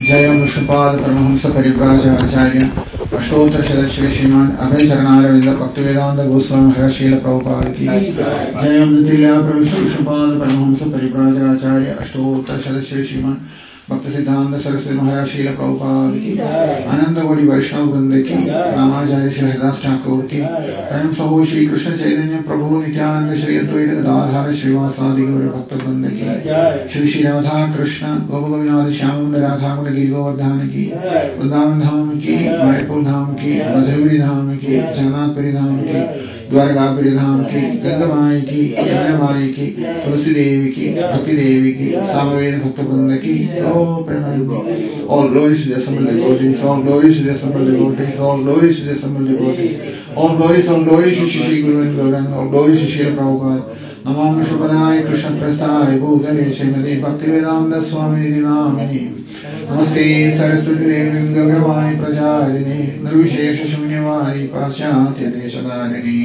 जय विष्णुपाद परमहंस परिव्राजकाचार्य अष्टोत्तर शतक श्री श्रीमान अभय चरणारविंद भक्तिवेदांत गोस्वामी महाराज श्रील प्रभुपाद की जय अमृतलीला प्रविष्णु विष्णुपाद परमहंस परिव्राजकाचार्य अष्टोत्तर शतक श्री श्रीमान भक्त सिद्धांत सरस्वती महाराज श्रील प्रभुपाद की आनंद कोटि वैष्णव वृंद की रामाचार्य श्री हरिदास ठाकुर की प्रेम सहो श्री कृष्ण चैतन्य प्रभु नित्यानंद श्री अद्वैत गदाधर श्रीवासादि गौर भक्त वृंद की श्री श्री राधा कृष्ण गोविंद श्याम राधा गिरि गोवर्धन की वृंदावन धाम की मायापुर धाम की मधुरी धाम की जगन्नाथपुरी धाम की द्वारकापुरी धाम की गंगामाई की यमुनामाई की तुलसी देवी की भक्ति देवी की सामवेद भक्त वृंद की all glories to the assembled devotees, all glories to the assembled devotees, all glories to the assembled devotees, all glories to Shri Guru and Gauranga, all glories to Srila Prabhupada. Namam Vishnupadaya Krishna Prasthaya Bhutale Srimati Bhaktivedanta Swamini Namini Namaste Saraswati Devi Gauravani Pracharini Nirvishesha Shunyavani Paschatya Deshadarini.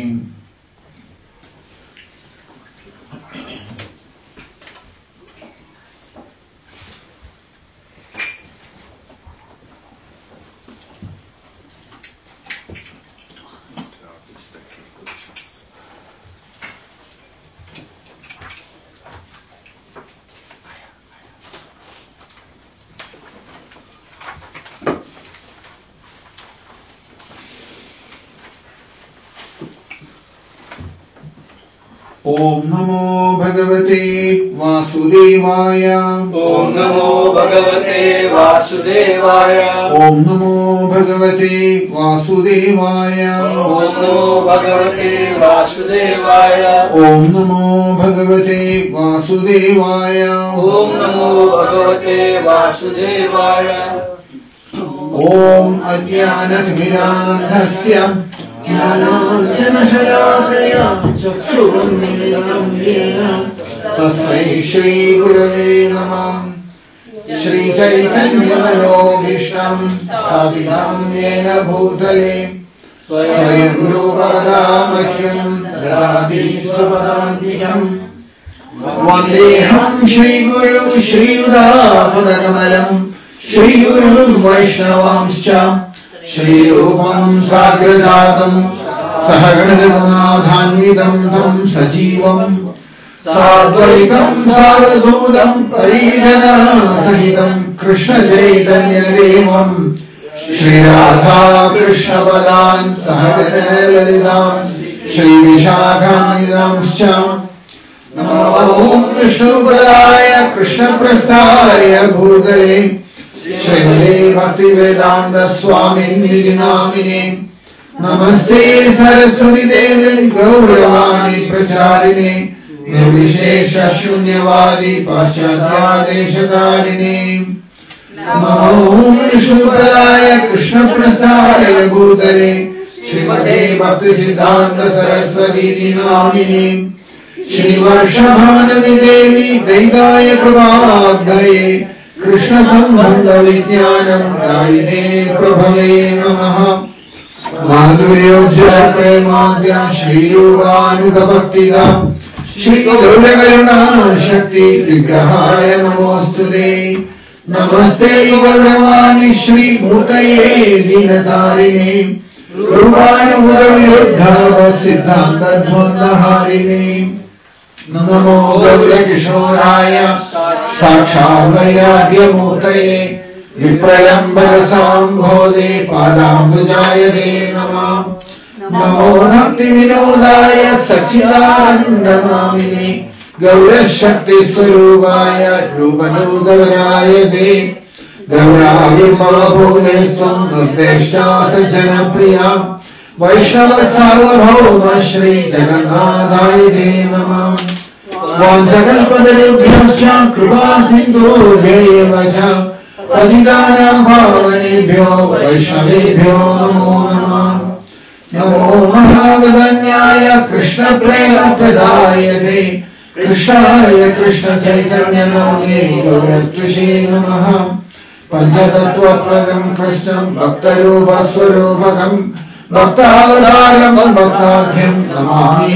ओम नमो भगवते वासुदेवाय ओम नमो भगवते वासुदेवाय ओम नमो भगवते वासुदेवाय ओम नमो भगवते वासुदेवाय ओम नमो भगवते वासुदेवाय ओम नमो भगवते वासुदेवाय ओम अज्ञानतिमिरान्धस्य ज्ञानाञ्जनशलाकया चक्षुरुन्मीलितं येन तस्मै श्रीगुरवे नमः। श्रीचैतन्यमनोभीष्टं स्थापितं येन भूतले स्वयं रूपदा मह्यं ददाति स्वपदान्तिकम् वन्देऽहं श्रीगुरुं श्रीयुधापदकमलं श्रीगुरुं वैष्णवांश्च श्रीरूपं साग्रजातं सहगणरघुनाथान्वितं तं सजीवं साद्वैतं सावधूतं परिजनसहितं कृष्णचैतन्यदेवं श्रीराधा कृष्णपदान् सहगणललितान् श्रीविशाखान्वितांश्च नमो विष्णुपदाय कृष्णप्रस्थाय भूतले श्रीमते भक्तिवेदांत स्वामिनिधि नामिने नमस्ते सरस्वती देवी गौरवाणी प्रचारिणे निर्विशेष शून्यवादी पाश्चात्यादेशकारिणे नमो विष्णुपदाय कृष्णप्रस्थाय भूतले श्रीमते भक्ति सिद्धांत सरस्वती नामिने श्रीवर्षभानुनि देवी दैताय प्रभाब्धये कृष्ण संबंध विज्ञानम दायिने प्रभवे नमः। माधुर्योज्जल प्रेमाद्या श्रीरूपानुगभक्तिदा श्री गौरकरुणा शक्ति विग्रहाय नमोस्तुते। नमस्ते गौरवाणी श्री मूर्तये दीनतारिणे रूपानुगविरुद्धाव सिद्धांत द्वन्द्वहारिणे नमो गौरकिशोराय साक्षात् वैराग्यमूर्तये विप्रलम्बरसाम्भोधे पादाम्बुजाय ते नमः। नमो भक्तिविनोदाय सच्चिदानन्दनामिने गौरशक्तिस्वरूपाय रूपनुगौराय ते गौराविर्भवभूमे त्वं निर्देष्टा सज्जनप्रिया वैष्णव सार्वभौम श्री जगन्नाथाय ते नमः। वाञ्छकल्पतरुभ्यश्च कृपा सिन्धुभ्यैव च पतितानां पावनेभ्यो वैष्णवेभ्यो नमो नमः। नमो महावदन्याय कृष्णप्रेमप्रदायते कृष्णाय कृष्णचैतन्यनाम्ने गौरत्विषे नमः। पञ्चतत्त्वात्मकं कृष्णं भक्तरूपस्वरूपकं भक्तावतारं भक्ताख्यं नमामि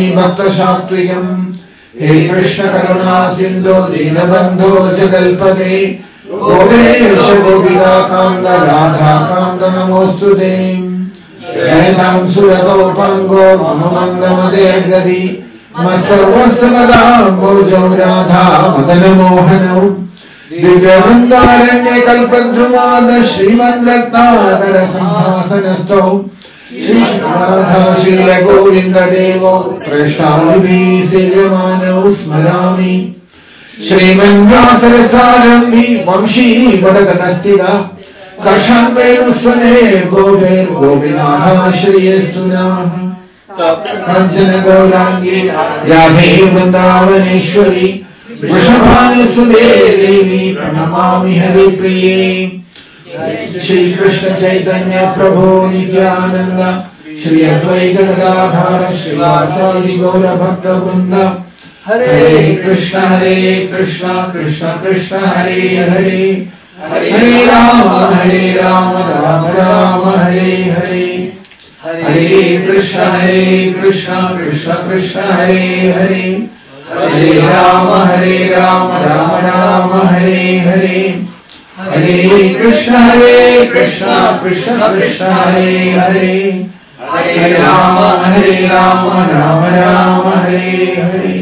भक्तशास्त्रियम्। हे कृष्ण करुणा Sindhu दीनबंधो जगल्पते Gopesh Gopika Kanda Radha Kanda Namostute. Jaitam Surato Pango Mamamanda Madergadi Matsarvasamadam Bojo Radha Madana Mohanam Divyamandaranya Kalpadrumada Srimad Ratnadara Samhasanasto Shri Radha Shila Govinda Devo Prashtavibhi Sevyamana Usmarami Shriman Vyasarasarambhi Vamshi Vadaganastida Karshan Venuswane Gover Govinatha Shriyastuna Kanchana Gaurangi Radhe Vrindavaneshwari Vrishabhanu Sude Devi Pranamami Haripriye Shri Krishna Chaitanya Prabhu Nityananda Shri Advaita Gadadhara Shri Vasadi Gaura Bhakta Vrinda Hare Krishna Krishna Krishna Hare Hare Hare Rama Rama Rama Hare Hare Hare Krishna Krishna Krishna Hare Hare Hare Rama Rama Rama Hare Hare Hare Krishna Krishna Krishna Hare Hare Hare Rama Rama Rama Hare Hare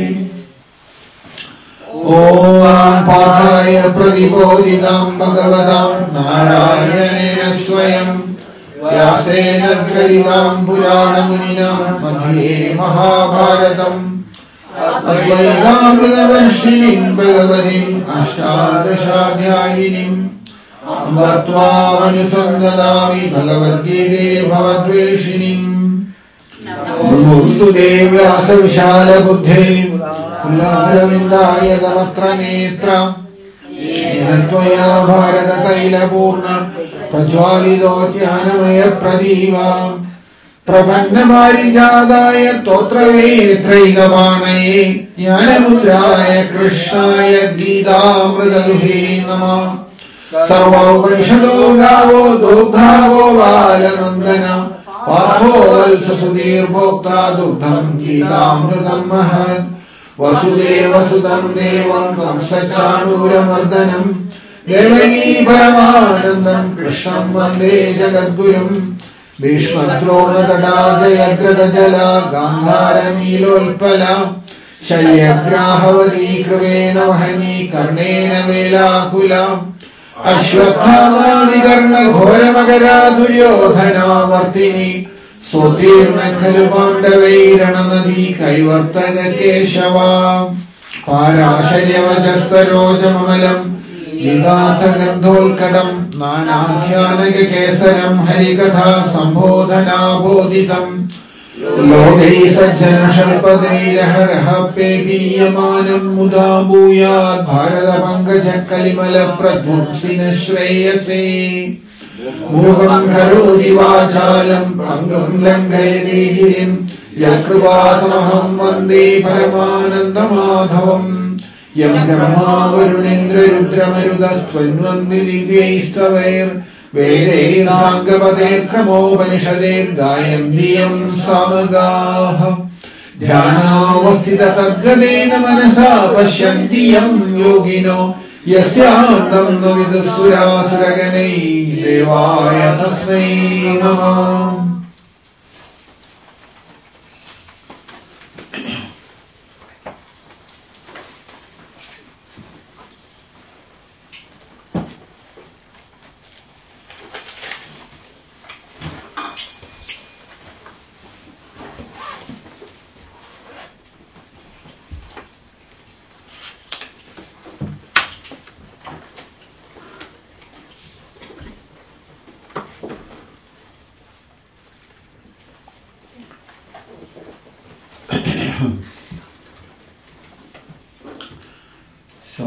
Om Padaya Pradipodidam Bhagavatam Narayanena Swayam Vyasena Kridam Puranamuninam Madhye Mahabharatam Advaitamridavashinim Bhagavatim Ashtadashadhyayinim Ambartvamanusandadami Bhagavad-gite Bhavadveshinim Namastu Vyasa Vishala Buddhe Kullaravindaya Davatra Netra Yenattvaya Bharata Taila Purna Prajwalidotyanamaya Pradiva Prapanna Marijadaya Totravetraigavanaya Jnanamudraya Krishnaya Gita-amritaduhe Namah Sarva-upanishado gavo dugdhago balanandana Partho valsa sudhir bhokta dugdham Gita-amritam mahad Vasudeva sudam devam kamsachanuramardanam Devaki paramanandam Krishnam vande jagadgurum Bhishmadrona tada jayadrata jala Gandhara nilolpala Shalyagrahavati krivena vahani Karnena velakula Ashwathama vikarna ghora magara duryodhana vartini Sotirna khalu pandavairananadi kaivartaga keshava Parasharya vajassaroja mamalam Yidatha gandholkadam Nanadhyanaga kesaram harikatha sambodhana bodhitam Logai sajjana shalpadeiraharaha pepiyamanam muda bhuyat Bharata pankaja kalimala pradvumsina shreyase Mugam karodi vachalam pangam langayate girim Yakruvatamaham vande paramananda madhavam Yam brahma varunendra rudra marudastvanvandi divyaistavayr Vedair sangapader kramopanishader gayam diyam samagaha Dhyanavastita tadgadena manasa pashyantiyam yogino Yasyandam navidusura suraganai devaya tasmai namah So,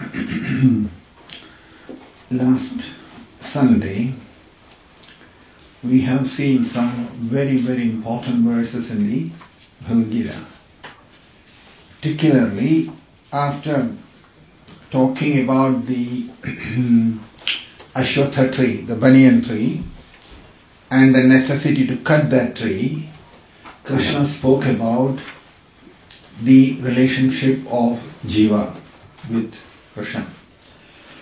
last Sunday, we have seen some very, very important verses in the Bhagavad Gita. Particularly, after talking about the Ashwatha tree, the banyan tree, and the necessity to cut that tree, Krishna spoke about the relationship of Jiva with Krishna.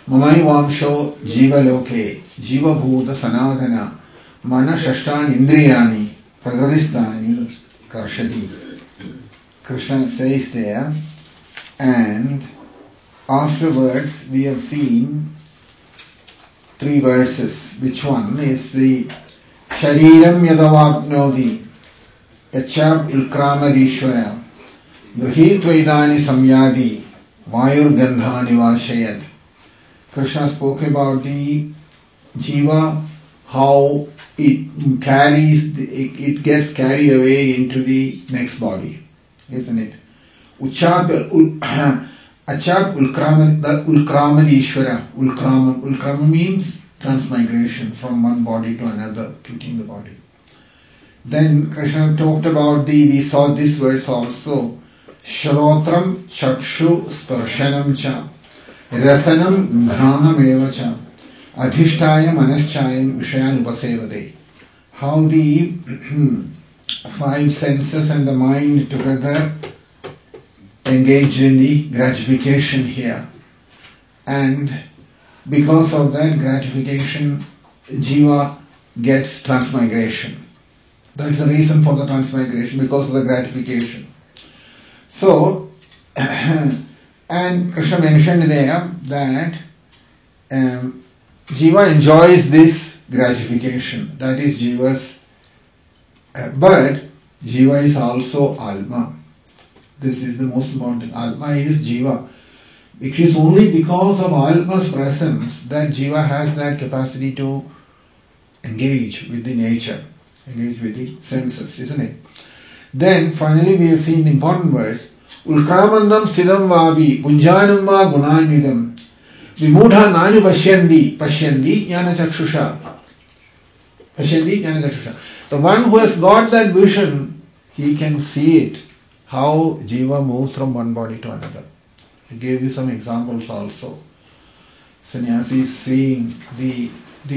Mamai Jivaloke, Jiva Bhuta Sanadana, Mana Shashtan Indriyani, Pragradistani, Karshati. Krishna says there, and afterwards we have seen 3 verses. Which one is the Shariram Yadavapnodi, Yachab Ulkramadishwara, Grihitvaidani Samyadi, Vayur Gandhani Vashayad. Krishna spoke about the Jiva, how it carries, it gets carried away into the next body, isn't it? Achab Ulkramadishwara. Ulkrama means transmigration from one body to another, quitting the body. Then Krishna talked about we saw this verse also. Shrotram Chakshu Sparshanam Cha Rasanam Dhranam Eva Cha Adhishtaya Manaschayam Vishayan Upasevade. How the 5 senses and the mind together engaged in the gratification here. And because of that gratification, Jiva gets transmigration. That's the reason for the transmigration, because of the gratification. So, and Krishna mentioned there that Jiva enjoys this gratification. That is Jiva's, but Jiva is also Alma. This is the most important. Alma is Jiva. It is only because of Alma's presence that Jiva has that capacity to engage with the nature, engage with the senses, isn't it? Then finally we have seen the important verse. Ulkramandam stidam vavi punjanam va gunanidam vimudha nanu pashyandi jnana chakshusha. Pashyandi jnana chakshusha. The one who has got that vision, he can see it, how Jiva moves from one body to another. I gave you some examples also. Sannyasi is seeing the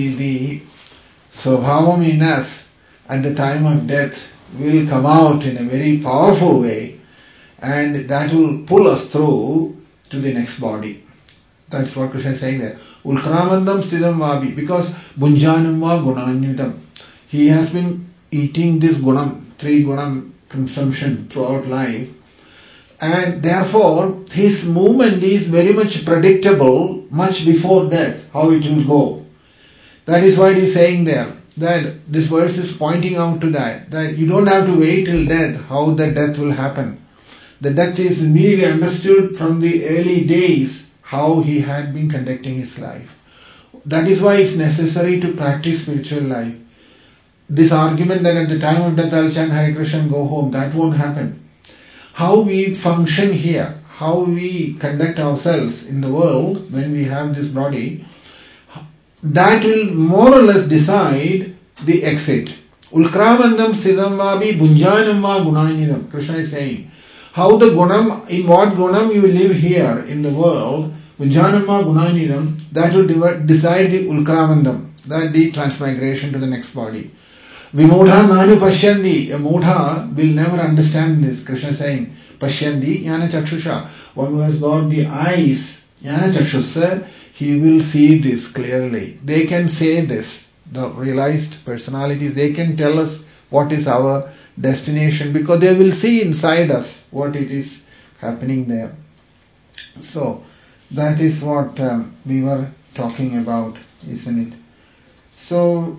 Svabhavam in us at the time of death will come out in a very powerful way, and that will pull us through to the next body. That's what Krishna is saying there. Ulkramandam stidam vabi, because bunjanam va gunanyutam. He has been eating this gunam, 3 gunam consumption throughout life, and therefore his movement is very much predictable much before death, how it will go. That is what he is saying there, that this verse is pointing out to that you don't have to wait till death, how the death will happen. The death is immediately understood from the early days, how he had been conducting his life. That is why it's necessary to practice spiritual life. This argument that at the time of death I'll chant Hare Krishna and go home, that won't happen. How we function here, how we conduct ourselves in the world when we have this body, that will more or less decide the exit. Ulkramandam stidam vabi bunjanam va gunanidam. Krishna is saying, how the gunam, in what gunam you live here in the world, bunjanam va gunanidam, that will decide the ulkramandam, that the transmigration to the next body. Vimudha nanu pashyandi. A mudha will never understand this. Krishna is saying, pashyandi jnana chakshusha. One who has got the eyes, jnana chakshusha, he will see this clearly. They can say this. The realized personalities, they can tell us what is our destination, because they will see inside us what it is happening there. So, that is what we were talking about, isn't it? So,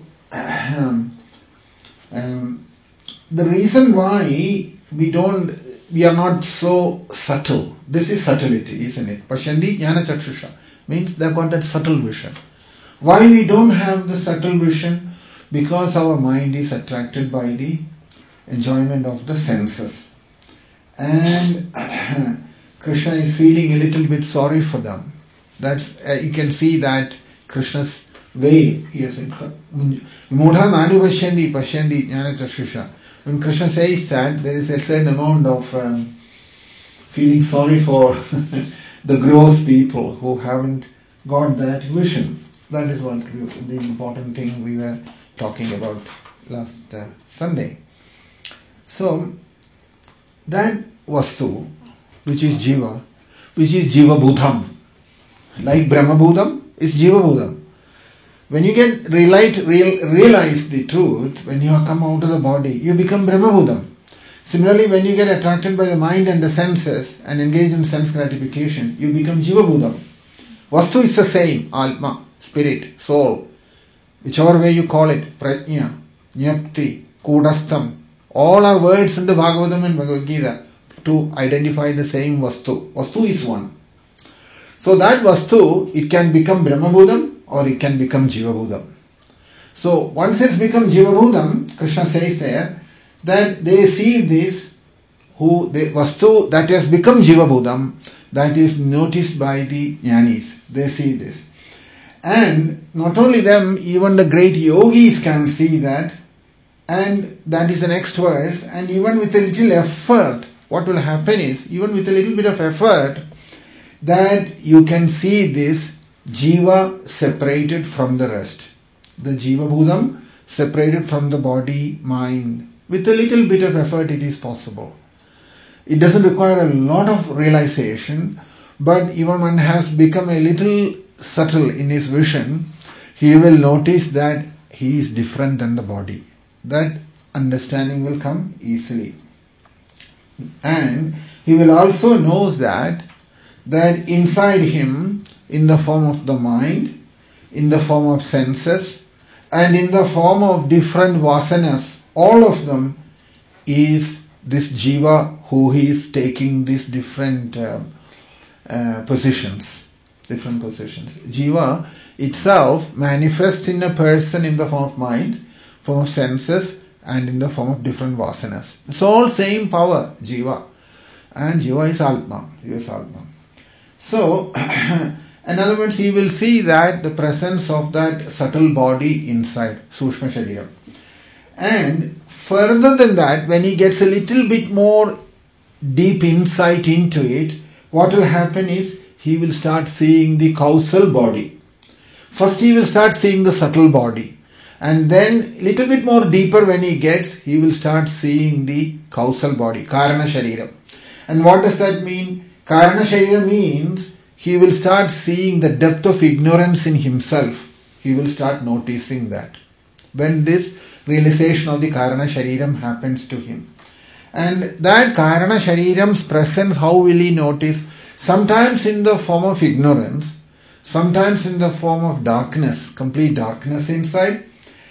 the reason why we are not so subtle, this is subtlety, isn't it? Pashyandi jnana chakshusha means they've got that subtle vision. Why we don't have the subtle vision? Because our mind is attracted by the enjoyment of the senses. And Krishna is feeling a little bit sorry for them. That's you can see that Krishna's way. Yes, Mudha nanu pashyandi jnana chakshusha. When Krishna says that, there is a certain amount of feeling sorry for the gross people who haven't got that vision. That is what the important thing we were talking about last Sunday. So, that vastu, which is jiva, which is jiva bhudham, like Brahma bhudham, is Jiva Bhudam. When you get realize the truth, when you come out of the body, you become Brahma Bhudam. Similarly, when you get attracted by the mind and the senses and engage in sense gratification, you become Jiva Bhudam. Vastu is the same, Atma, spirit, soul, whichever way you call it, Prajna, Nyapti, Kudastham, all are words in the Bhagavatam and Bhagavad Gita to identify the same Vastu. Vastu is one. So that Vastu, it can become Brahma Bhudam or it can become Jiva Bhudam. So once it's become Jiva Bhudam, Krishna says there, that they see this, the Vastu that has become Jiva Bhudam, that is noticed by the Jnanis. They see this. And not only them, even the great yogis can see that. And that is the next verse. And even with a little effort, what will happen is, even with a little bit of effort, that you can see this Jiva separated from the rest. The Jiva Bhudam separated from the body, mind. With a little bit of effort, it is possible. It doesn't require a lot of realization, but even one has become a little subtle in his vision, he will notice that he is different than the body. That understanding will come easily. And he will also know that inside him, in the form of the mind, in the form of senses, and in the form of different vasanas, all of them is this Jiva who is taking these different positions. Different positions. Jiva itself manifests in a person in the form of mind, form of senses, and in the form of different vasanas. It's all same power, Jiva. And Jiva is Atma. He is Atma. So, in other words, he will see that the presence of that subtle body inside, Sushma Shariram. And further than that, when he gets a little bit more deep insight into it, what will happen is he will start seeing the causal body. First he will start seeing the subtle body. And then little bit more deeper when he gets, he will start seeing the causal body, Karana Shariram. And what does that mean? Karana Shariram means he will start seeing the depth of ignorance in himself. He will start noticing that. When this realization of the Karana Shariram happens to him. And that Karana Shariram's presence, how will he notice? Sometimes in the form of ignorance, sometimes in the form of darkness, complete darkness inside,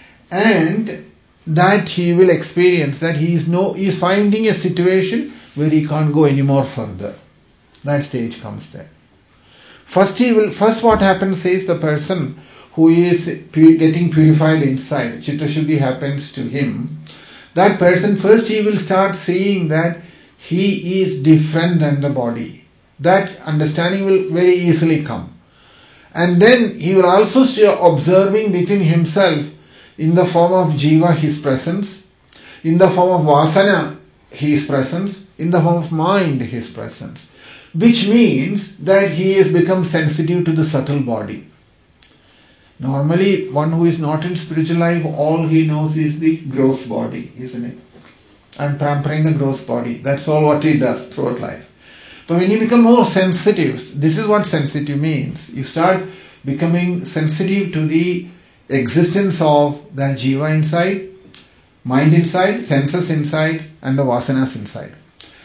and that he will experience that he is finding a situation where he can't go any more further. That stage comes there. First what happens is the person who is getting purified inside, Chitta Shuddhi happens to him. That person first he will start seeing that he is different than the body. That understanding will very easily come. And then he will also start observing within himself in the form of Jiva his presence, in the form of Vasana his presence, in the form of mind his presence. Which means that he has become sensitive to the subtle body. Normally, one who is not in spiritual life, all he knows is the gross body, isn't it? And pampering the gross body. That's all what he does throughout life. But when you become more sensitive, this is what sensitive means. You start becoming sensitive to the existence of that Jiva inside, mind inside, senses inside, and the vasanas inside.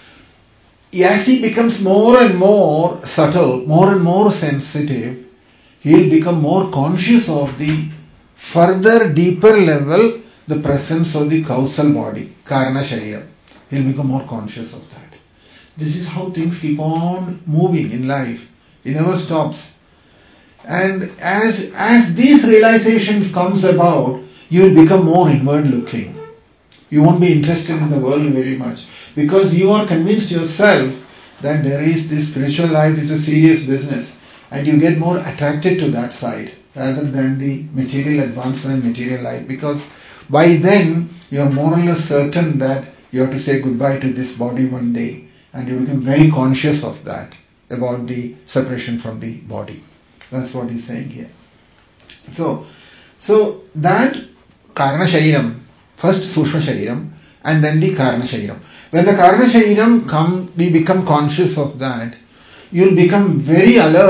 As he becomes more and more subtle, more and more sensitive, he will become more conscious of the further deeper level, the presence of the causal body, Karana Shariram. He will become more conscious of that. This is how things keep on moving in life. It never stops. And as these realizations comes about, you will become more inward looking. You won't be interested in the world very much. Because you are convinced yourself that there is this spiritual life is a serious business. And you get more attracted to that side rather than the material advancement and material life. Because by then you are more or less certain that you have to say goodbye to this body one day. And you become very conscious of that, about the separation from the body. That's what he's saying here. So that Karana Shariram, first Sushma Shariram, and then the Karana Shariram. When the Karana Shariram we become conscious of that, you'll become very alert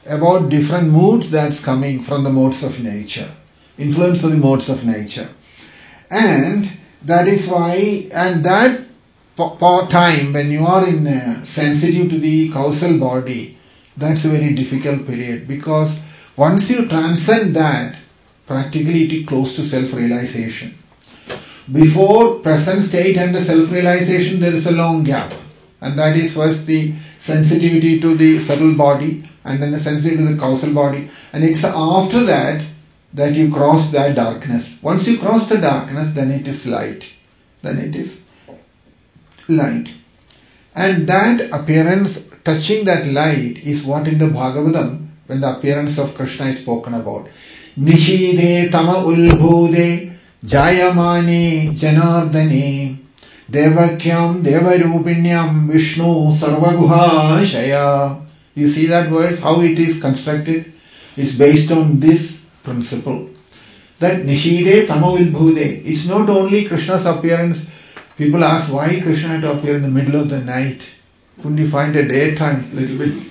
about different moods that's coming from the modes of nature, influence of the modes of nature. And that is why, and that time when you are sensitive to the causal body, that's a very difficult period, because once you transcend that, practically it is close to self-realization. Before present state and the self-realization, there is a long gap. And that is first the sensitivity to the subtle body, and then the sensitivity to the causal body. And it's after that that you cross that darkness. Once you cross the darkness, then it is light. Then it is light. And that appearance, touching that light, is what in the Bhagavatam, when the appearance of Krishna is spoken about. Nishide tama ulbhude jayamane janardane devakyam devarupinyam vishnu sarvaguhashaya. You see that verse, how it is constructed? It's based on this principle. That Nishide tama ulbhude. It's not only Krishna's appearance. People ask why Krishna had to appear in the middle of the night. Couldn't you find a daytime little bit?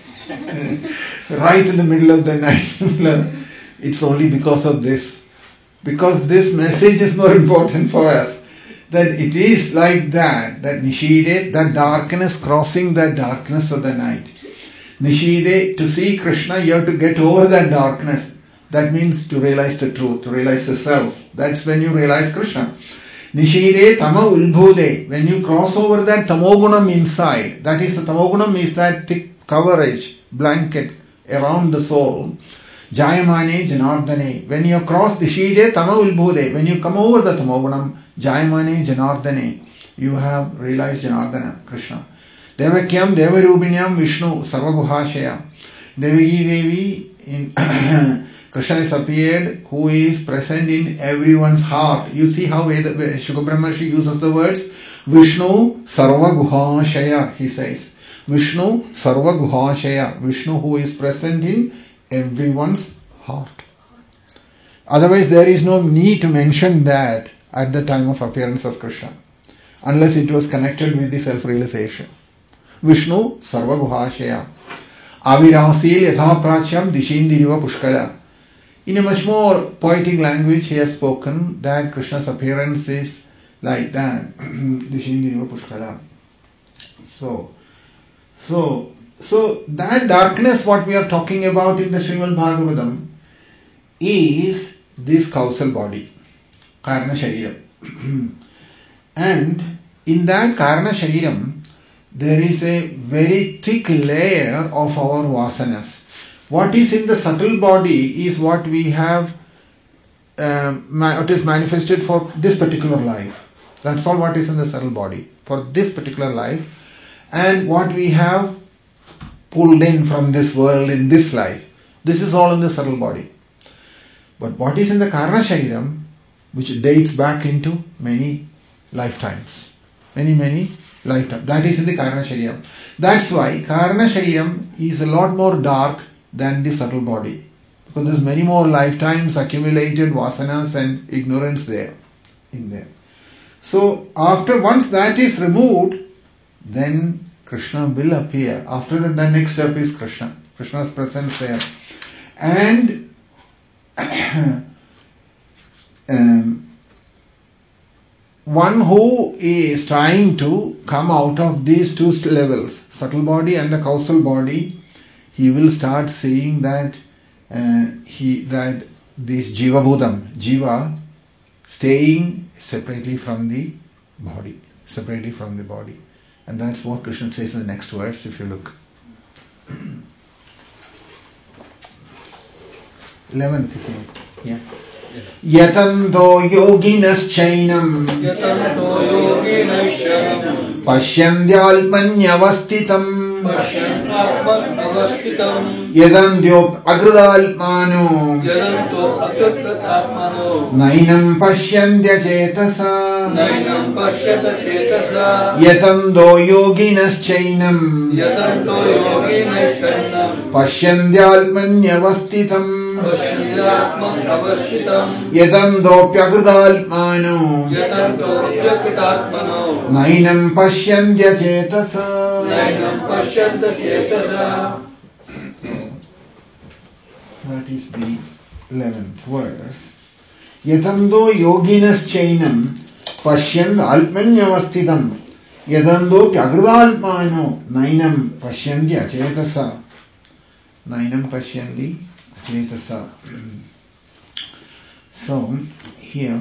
Right in the middle of the night. It's only because of this. Because this message is more important for us. That it is like that Nishide, that darkness, crossing that darkness of the night. Nishide, to see Krishna, you have to get over that darkness. That means to realize the truth, to realize the self. That's when you realize Krishna. Nishide tama ulbhude. When you cross over that tamogunam inside, that is the tamogunam is that thick coverage, blanket around the soul. Jayamane janardane. When you cross Nishide tama ulbhude, when you come over the tamogunam, Jayamane janardane, you have realized Janardana, Krishna. Devakyam devarupinyam vishnu sarvaguhashaya. Devaki Devi in Krishna has appeared, who is present in everyone's heart. You see how Shukra Brahmarshi uses the words Vishnu Sarvaguhashaya, he says. Vishnu Sarvaguhashaya. Vishnu who is present in everyone's heart. Otherwise there is no need to mention that at the time of appearance of Krishna, unless it was connected with the self-realization. Vishnu Sarvaguhashaya. Avirasil yatha prachyam dishindiriva pushkala. In a much more poetic language, he has spoken that Krishna's appearance is like that. Dishindiriva pushkala. So that darkness, what we are talking about in the Srimad Bhagavatam, is this causal body, Karna Shariram. And in that Karna Shariram, there is a very thick layer of our vasanas. What is in the subtle body is what we have, what is manifested for this particular life. That's all what is in the subtle body for this particular life. And what we have pulled in from this world in this life. This is all in the subtle body. But what is in the Karna Shariram, which dates back into many lifetimes. Many lifetimes. That is in the Karna Shariram. That's why Karna Shariram is a lot more dark than the subtle body. Because there's many more lifetimes accumulated vasanas and ignorance there. So once that is removed, then Krishna will appear. After that, the next step is Krishna. Krishna's presence there. And one who is trying to come out of these two levels, subtle body and the causal body, he will start seeing that this Jiva Bhudam, Jiva, staying separately from the body. And that's what Krishna says in the next verse, if you look. 11th, yeah. Yatanto yoginaschainam Pashyandyalpanyavastitam Yadandyop agradalpano Nainam pashyandya cetasa Yatanto yoginaschainam Pashyandyalpanyavastitam Yadandopyagudalpmano Nainam pashyandya cetasa. That is the 11th verse. Yatando yoginas chainam pashyand alpanyavasthitam yadando pyagradalpano nainam pashyandi achetasa. Nainam pashyandi achetasa. So, here,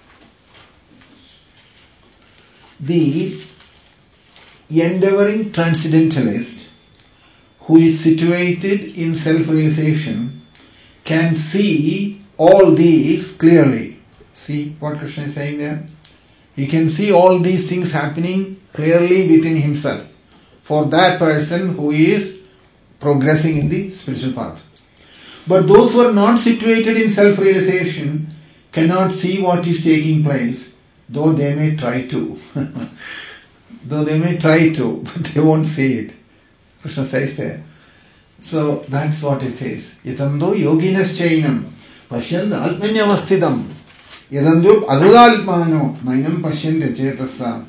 the endeavoring transcendentalist who is situated in self-realization can see all these clearly. See what Krishna is saying there? He can see all these things happening clearly within himself. For that person who is progressing in the spiritual path. But those who are not situated in self-realization cannot see what is taking place, though they may try to. Though they may try to, but they won't see it. Krishna says there. So that's what it says. Yatando yoginas chainam pashyand alpanyavasthitam yadando agradalpano nainam pashyandi achetasa.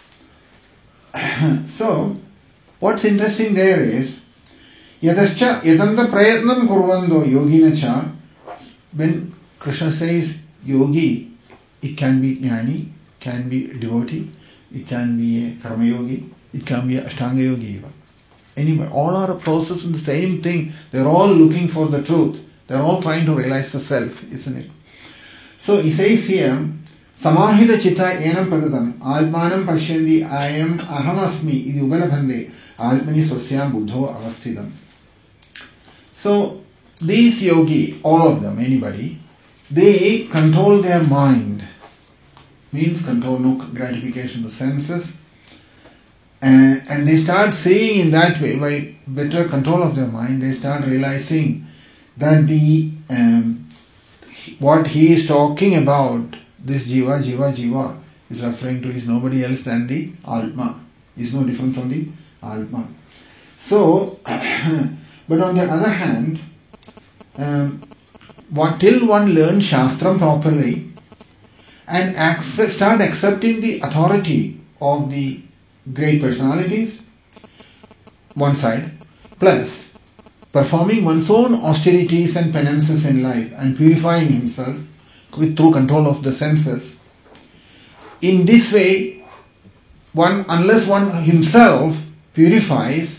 So, what's interesting there is Yadascha yadanda prayatnam kurvando yoginacha. When Krishna says yogi, it can be jnani, can be devotee, it can be a karma yogi, it can be a ashtanga yogi even. Anyway, all are a process in the same thing. They're all looking for the truth. They're all trying to realize the self, isn't it? So he says here, Samahita chitta enam pragadam almanam pashyandi ayam ahamasmi idi upanabhande almani swasyam buddho avasthidam. So these yogi, all of them, anybody, they control their mind. Means control no gratification of the senses. And they start seeing in that way, by better control of their mind, they start realizing that the what he is talking about, this jiva, is referring to is nobody else than the Atma. Is no different from the Atma. So, but on the other hand, till one learns Shastram properly and start accepting the authority of the great personalities, one side, plus performing one's own austerities and penances in life and purifying himself through control of the senses. In this way, unless one himself purifies,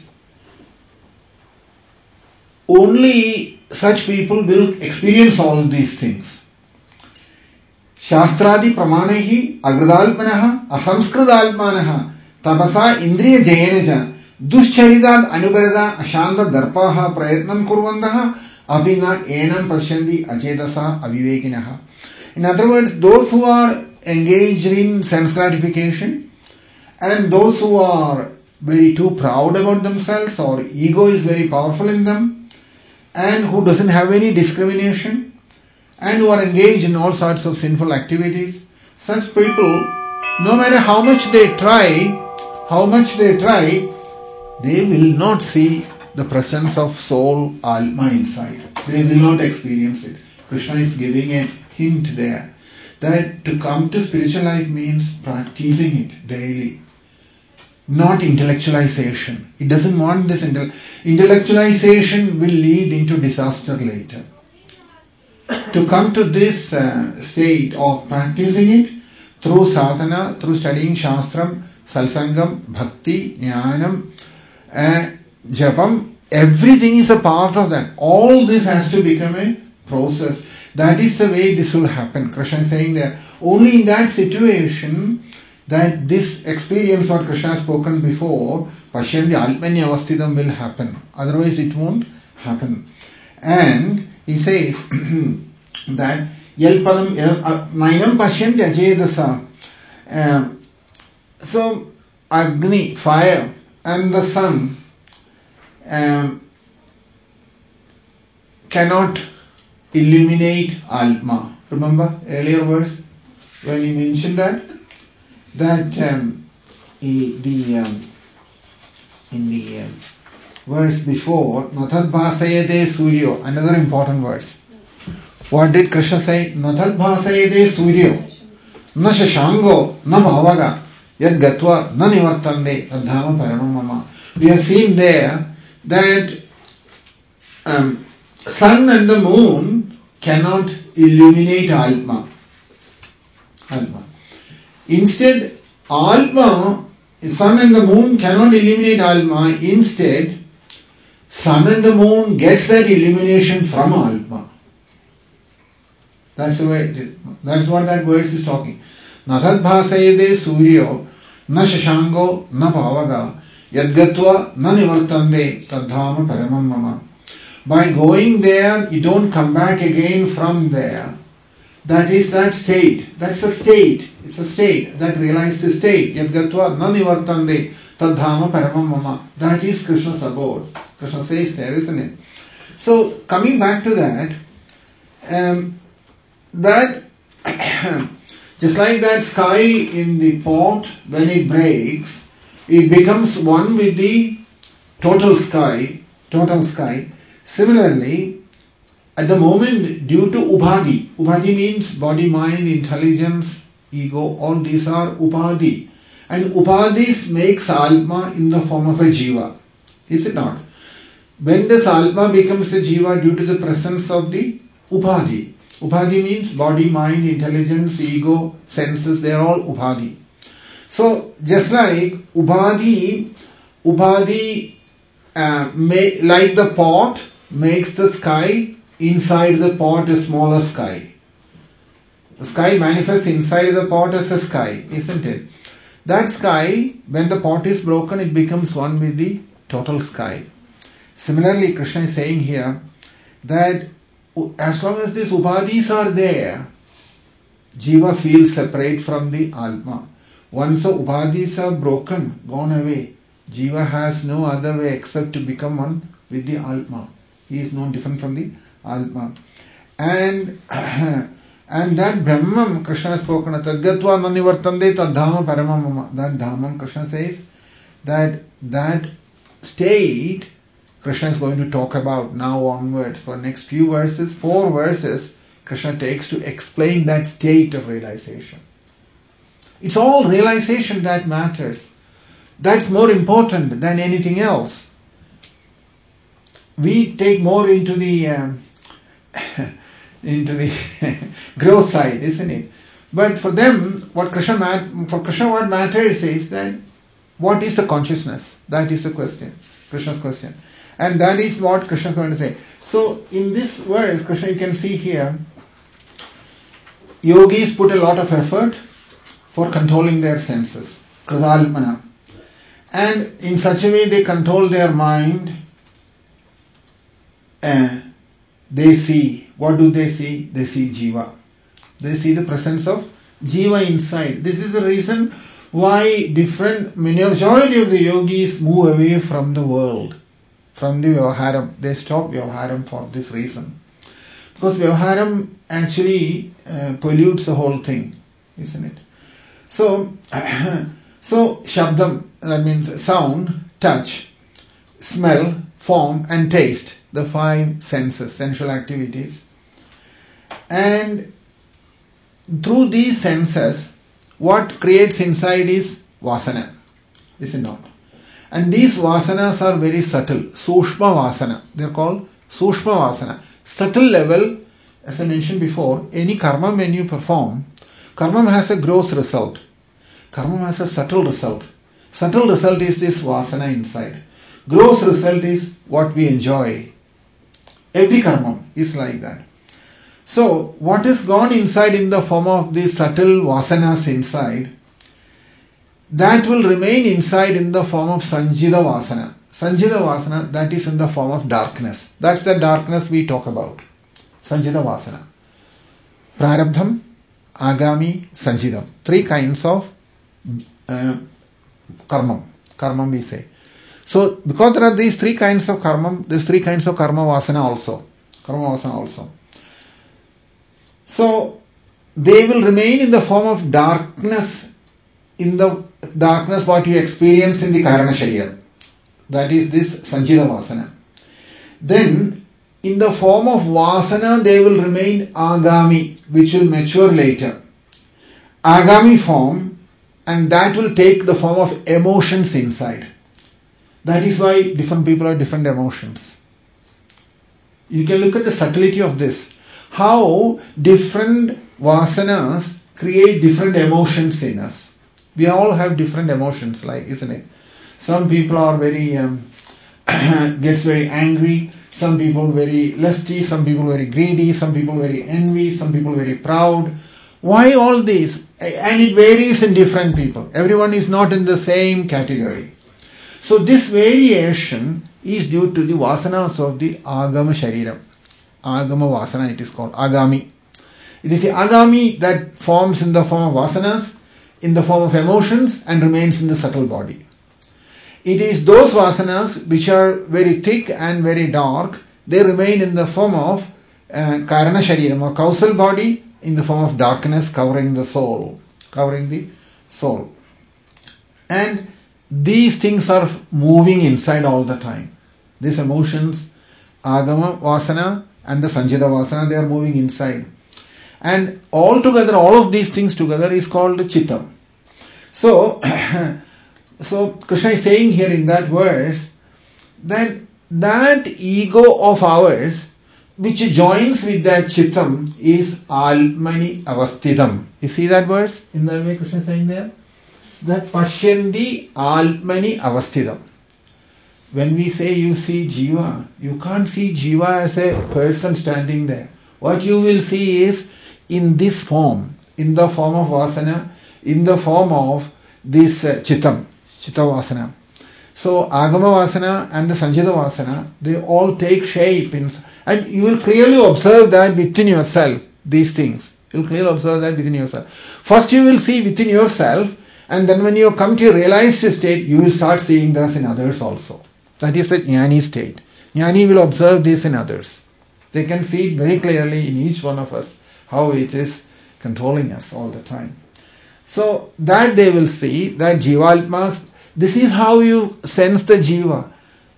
only such people will experience all these things. Shastradi pramanehi agradalpanaha asamskridalpanaha tapasa indriya jayenaja duscharidat anugarada ashanda darpaha prayatnam kurvandaha abhina enam pashyandi achetasa avivekinaha. In other words, those who are engaged in sense gratification and those who are very too proud about themselves or ego is very powerful in them and who doesn't have any discrimination and who are engaged in all sorts of sinful activities, such people, no matter how much they try, they will not see the presence of soul, Alma inside. They will not experience it. Krishna is giving a hint there that to come to spiritual life means practicing it daily, not intellectualization. It doesn't want this intellectualization will lead into disaster later. To come to this state of practicing it through sadhana, through studying Shastram, Salsangam, Bhakti, Jnanam, Japam, everything is a part of that. All this has to become a process. That is the way this will happen. Krishna is saying that only in that situation that this experience what Krishna has spoken before, Pashyandi Almanya Avasthidam, will happen. Otherwise it won't happen. And he says that Yalpadam Nainam Pashyandi Ajedasa. So Agni, fire, and the sun cannot illuminate Atma. Remember earlier verse when he mentioned that in the verse before, Nathad Bhasayate Suryo, another important verse. What did Krishna say? Nathad Bhasayate Suryo, na shashango, na bhavaga, yad gatva, na nivartande, adhama paranamama. We have seen there that sun and the moon cannot illuminate Atma. Instead, Atma, sun and the moon cannot illuminate Atma. Instead, sun and the moon gets that illumination from Atma. That's the way it is. That's what that verse is talking. Natad bhasayade suryo na shashango na pavaga yadgatva na nivartande tadhama paramam mama. By going there, you don't come back again from there. That is that state. That's a state. It's a state. That realized state. Yadgatva na nivartande tadhama paramam mama. That is Krishna's abode. Krishna says there, isn't it? So, coming back to that, that just like that sky in the pot, when it breaks, it becomes one with the total sky. Similarly, at the moment, due to Upadhi means body, mind, intelligence, ego, all these are Upadhi. And Upadhis makes Atma in the form of a Jiva. Is it not? When does Atma becomes a Jiva? Due to the presence of the Upadhi. Upadhi means body, mind, intelligence, ego, senses, they are all Upadhi. So, just like Upadhi like the pot makes the sky, inside the pot a smaller sky. The sky manifests inside the pot as a sky, isn't it? That sky, when the pot is broken, it becomes one with the total sky. Similarly, Krishna is saying here that as long as these upadhis are there, Jiva feels separate from the Atma. Once the upadhis are broken, gone away, Jiva has no other way except to become one with the Atma. He is no different from the Atma. And that Brahman, Krishna has spoken, Tadgatva nanivartande tadhama paramam. That Dhamam, Krishna says, that state, Krishna is going to talk about now onwards for next few verses, 4 verses, Krishna takes to explain that state of realization. It's all realization that matters. That's more important than anything else. We take more into the growth side, isn't it? But for them, what matters is that what is the consciousness? That is the question, Krishna's question. And that is what Krishna is going to say. So, in this verse, Krishna, you can see here, yogis put a lot of effort for controlling their senses. Kridalpana. And in such a way they control their mind. They see. What do they see? They see Jiva. They see the presence of Jiva inside. This is the reason why majority of the yogis move away from the world. From the Vyavaharam. They stop Vyavaharam for this reason. Because Vyavaharam actually pollutes the whole thing, isn't it? So Shabdam, that means sound, touch, smell, form and taste. The 5 senses, sensual activities. And through these senses, what creates inside is vasana. Is it not? And these vasanas are very subtle. Sushma vasana. They are called Sushma vasana. Subtle level, as I mentioned before, any karma when you perform, karma has a gross result. Karma has a subtle result. Subtle result is this vasana inside. Gross result is what we enjoy. Every karma is like that. So, what is gone inside in the form of these subtle vasanas inside, that will remain inside in the form of Sanjita Vasana. Sanjita Vasana, that is in the form of darkness. That's the darkness we talk about. Sanjita Vasana. Prarabdham, Agami, Sanjitam. 3 kinds of karma. Karma we say. So, because there are these 3 kinds of karma, there's 3 kinds of karma vasana also. Karma vasana also. So, they will remain in the form of darkness, in the darkness what you experience in the Karana Sharira. That is this Sanjita Vasana. Then, in the form of Vasana, they will remain Agami, which will mature later. Agami form, and that will take the form of emotions inside. That is why different people have different emotions. You can look at the subtlety of this. How different vasanas create different emotions in us. We all have different emotions, like, isn't it? Some people are very, gets very angry. Some people very lusty. Some people very greedy. Some people very envy. Some people very proud. Why all these? And it varies in different people. Everyone is not in the same category. So this variation is due to the vasanas of the Agama Shariram. Agama Vasana it is called, Agami. It is the Agami that forms in the form of vasanas, in the form of emotions, and remains in the subtle body. It is those vasanas which are very thick and very dark, they remain in the form of Karana Shariram or causal body, in the form of darkness covering the soul. And these things are moving inside all the time. These emotions, Agama Vasana and the Sanjita Vasana, they are moving inside. And all together, all of these things together is called Chittam. So Krishna is saying here in that verse that ego of ours which joins with that Chittam is Almani Avastidam. You see that verse in the way Krishna is saying there? That Pashyandi Almani Avastidam. When we say you see Jiva, you can't see Jiva as a person standing there. What you will see is in this form, in the form of Vasana, in the form of this Chittam, Chitta Vasana. So Agama Vasana and the Sanjita Vasana, they all take shape and you will clearly observe that within yourself, these things. You will clearly observe that within yourself. First you will see within yourself, and then when you come to your realized state, you will start seeing this in others also. That is the Jnani state. Jnani will observe this in others. They can see it very clearly in each one of us, how it is controlling us all the time. So that they will see, that Jiva-atmas, this is how you sense the Jiva.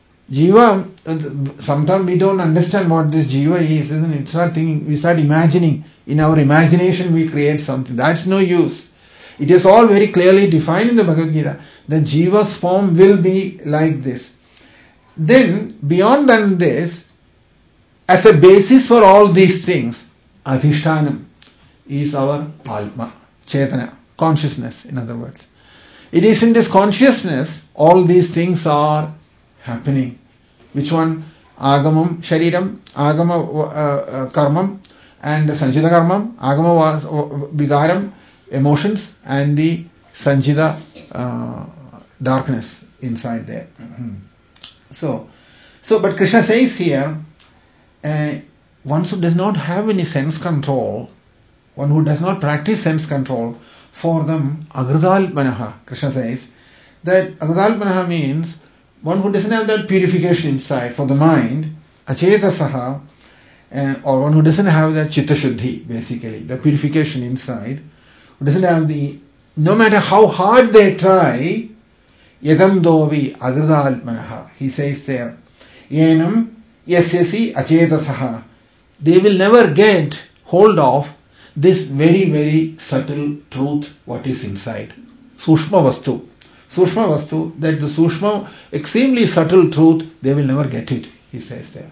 Jiva, sometimes we don't understand what this Jiva is, isn't it? We start imagining. In our imagination we create something. That's no use. It is all very clearly defined in the Bhagavad Gita. The Jiva's form will be like this. Then, beyond than this, as a basis for all these things, Adhishtanam is our Alma, Chetana, consciousness, in other words. It is in this consciousness all these things are happening. Which one? Agamam Shariram, Agama Karmam, and the Sanjita Karmam, Agama Vigaram, emotions, and the Sanjita darkness inside there. So, but Krishna says here, one who does not have any sense control, one who does not practice sense control, for them, Agradalpanaha, Krishna says, that Agradalpanaha means one who doesn't have that purification inside for the mind, Achetasaha, or one who doesn't have that Chitta Shuddhi, basically, the purification inside, who doesn't have no matter how hard they try, Yadam Dovi Agradalpanaha, he says there, Yenam Yasyasi Achetasaha, they will never get hold of this very, very subtle truth, what is inside. Sushma Vastu, that the Sushma, extremely subtle truth, they will never get it, he says there.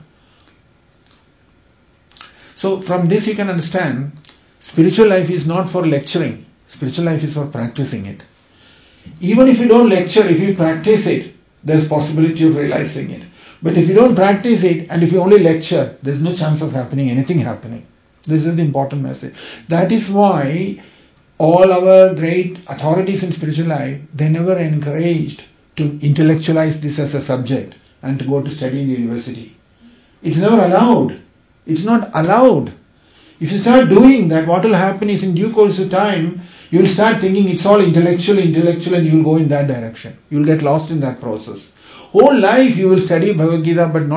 So from this you can understand, spiritual life is not for lecturing, spiritual life is for practicing it. Even if you don't lecture, if you practice it, there is possibility of realizing it. But if you don't practice it, and if you only lecture, there is no chance of anything happening. This is the important message. That is why all our great authorities in spiritual life, they never encouraged to intellectualize this as a subject and to go to study in the university. It's never allowed. It's not allowed. If you start doing that, what will happen is in due course of time, you will start thinking it's all intellectual, and you will go in that direction. You will get lost in that process. Whole life you will study Bhagavad Gita, but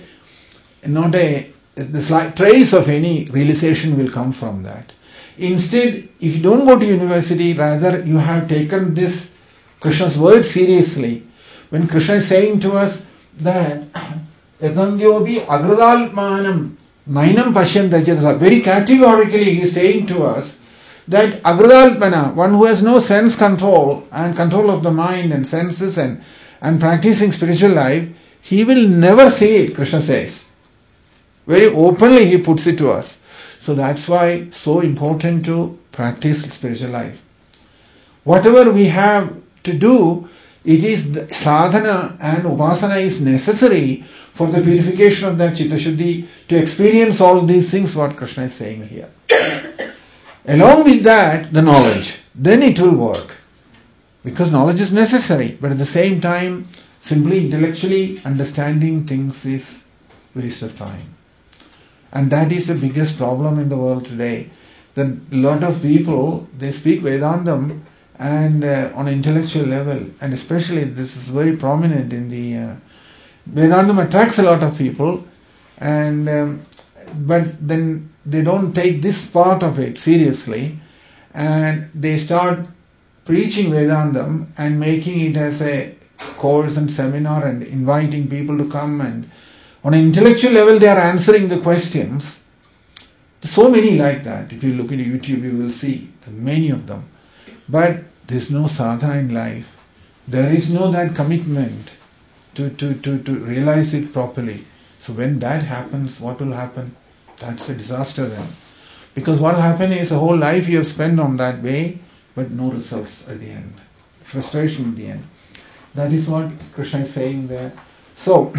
the slight trace of any realization will come from that. Instead, if you don't go to university, rather you have taken this Krishna's word seriously. When Krishna is saying to us that Yatandyobi Agradalmanam Nainam Pashyantacheta, very categorically he is saying to us that Agradalpana, one who has no sense control and control of the mind and senses and practicing spiritual life, he will never see it, Krishna says. Very openly he puts it to us. So that's why so important to practice spiritual life. Whatever we have to do, it is the sadhana and upasana is necessary for the purification of that chitta shuddhi, to experience all these things what Krishna is saying here. Along with that, the knowledge. Then it will work. Because knowledge is necessary. But at the same time, simply intellectually understanding things is waste of time. And that is the biggest problem in the world today. That a lot of people, they speak Vedantam and on an intellectual level, and especially this is very prominent in the Vedantam attracts a lot of people, and but then they don't take this part of it seriously, and they start preaching Vedantam and making it as a course and seminar and inviting people to come, and on an intellectual level they are answering the questions. So many like that. If you look at YouTube, you will see many of them. But there is no sadhana in life. There is no that commitment to realize it properly. So when that happens, what will happen? That's a disaster then. Because what will happen is a whole life you have spent on that way, but no results at the end. Frustration at the end. That is what Krishna is saying there. So,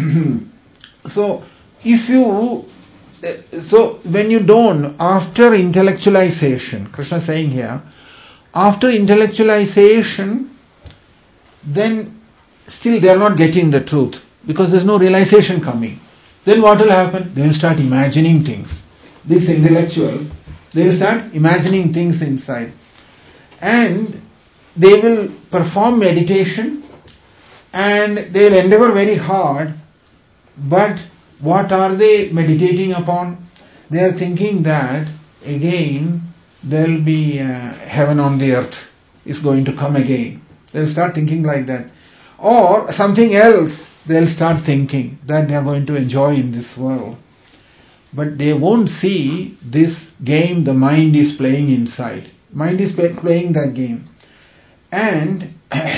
when you don't, after intellectualization, Krishna is saying here, after intellectualization, then still they are not getting the truth because there is no realization coming. Then what will happen? They will start imagining things. These intellectuals, they will start imagining things inside. And they will perform meditation and they will endeavor very hard. But what are they meditating upon? They are thinking that again there will be heaven on the earth is going to come again. They will start thinking like that. Or something else, they will start thinking that they are going to enjoy in this world. But they won't see this game the mind is playing inside. Mind is playing that game. And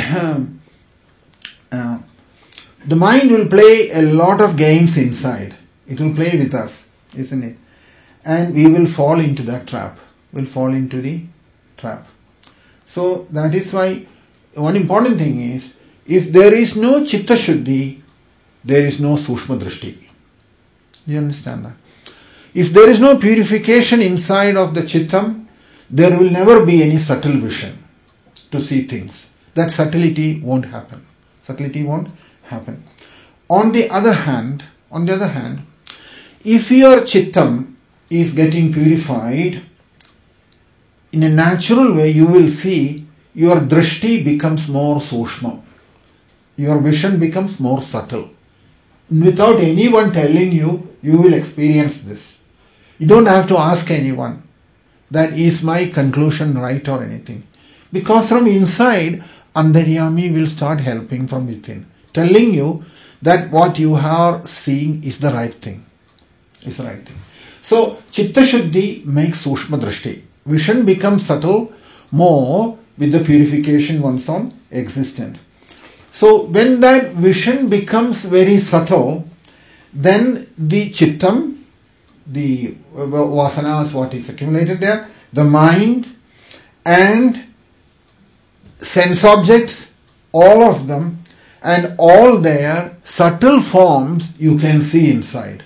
the mind will play a lot of games inside. It will play with us, isn't it? And we will fall into that trap. We'll fall into the trap. So that is why one important thing is, if there is no chitta shuddhi, there is no sushma drishti. Do you understand that? If there is no purification inside of the chittam, there will never be any subtle vision to see things. That subtlety won't happen. Subtlety won't happen. On the other hand, if your chittam is getting purified, in a natural way you will see your drishti becomes more sushma. Your vision becomes more subtle. Without anyone telling you, you will experience this. You don't have to ask anyone that is my conclusion right or anything. Because from inside, Antaryami will start helping from within, telling you that what you are seeing is the right thing. Is the right thing. So, Chitta Shuddhi makes Sushma Drishti. Vision becomes subtle more with the purification once on existent. So, when that vision becomes very subtle, then the Chittam, the vasanas, what is accumulated there, the mind and sense objects, all of them, and all their subtle forms you can see inside.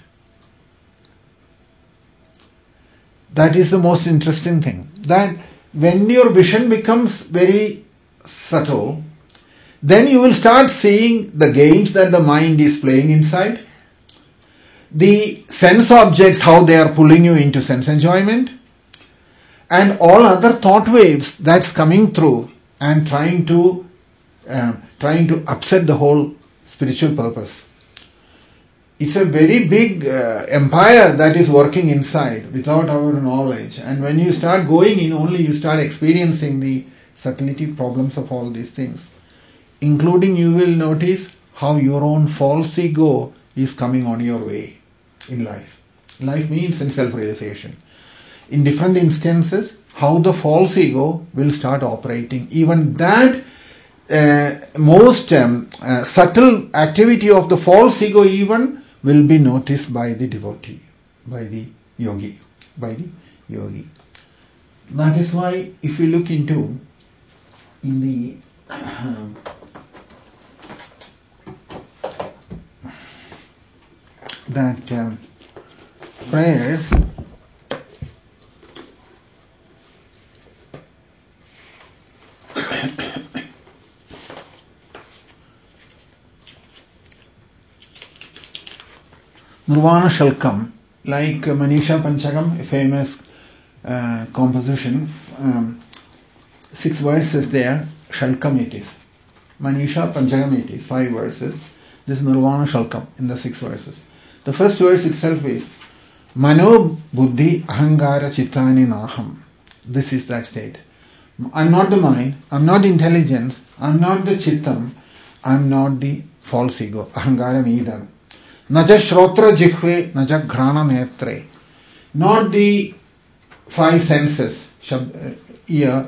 That is the most interesting thing. That when your vision becomes very subtle, then you will start seeing the games that the mind is playing inside, the sense objects, how they are pulling you into sense enjoyment, and all other thought waves that's coming through and trying to upset the whole spiritual purpose. It's a very big empire that is working inside without our knowledge. And when you start going in, only you start experiencing the subtlety problems of all these things. Including, you will notice how your own false ego is coming on your way in life. Life means in self-realization. In different instances, how the false ego will start operating. Even that most subtle activity of the false ego even will be noticed by the devotee. by the yogi. By the yogi. That is why if you look into in the that prayers Nirvana Shalkam, like Manisha Panchagam, a famous composition, 6 verses there, Shalkam it is. Manisha Panchagam it is, 5 verses. This is Nirvana Shalkam in the 6 verses. The first verse itself is Mano Buddhi Ahangara Chittani Naham. This is that state. I'm not the mind, I'm not the intelligence, I'm not the Chittam, I'm not the false ego, Ahangaram either. Naja Shrotra Jihve, Naja Ghrana Netre. Not the 5 senses, ear,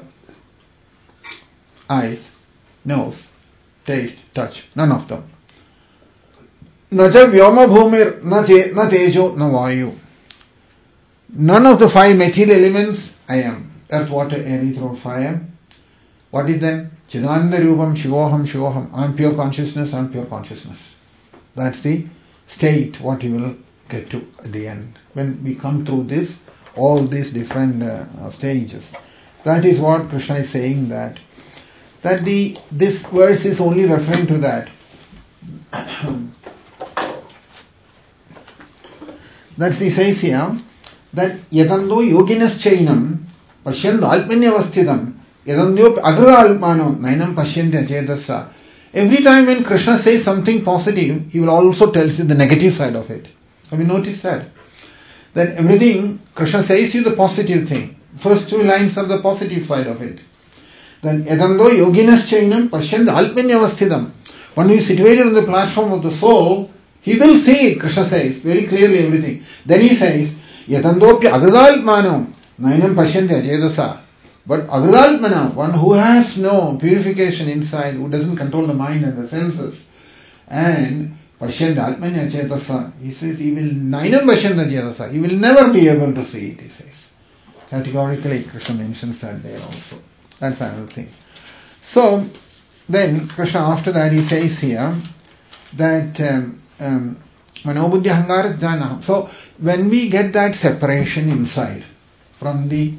eyes, nose, taste, touch, none of them. Naja Vyoma Bhumir, na Tejo, na Vayu. None of the 5 material elements I am. Earth, water, air, ether, fire. What is then? Chidananda Rupam, Shivoham, Shivoham. I am pure consciousness, I am pure consciousness. That's the state what you will get to at the end. When we come through this, all these different stages. That is what Krishna is saying that this verse is only referring to that. That's he says here that Yadando yoginas chainam pashyanda alpanyavasthidam yadandyo agrada alpmano nainam pashyanda chetasa. Every time when Krishna says something positive, he will also tell you the negative side of it. Have you noticed that? That everything Krishna says you the positive thing. First 2 lines are the positive side of it. Then yadando yoginas chainam pashyanda alpanyavasthidam. When he is situated on the platform of the soul, he will see it, Krishna says, very clearly everything. Then he says, Yatandopya agradalpmano, nainam pashyante ajedasa. But agradalpmana, one who has no purification inside, who doesn't control the mind and the senses, and pashyante alpmanya ajedasa, he says, he will nainam pashyante ajedasa, he will never be able to see it, he says. Categorically, Krishna mentions that there also. That's another thing. So, then Krishna after that he says here that Manobuddhi Ahangarat Jnana. So when we get that separation inside from the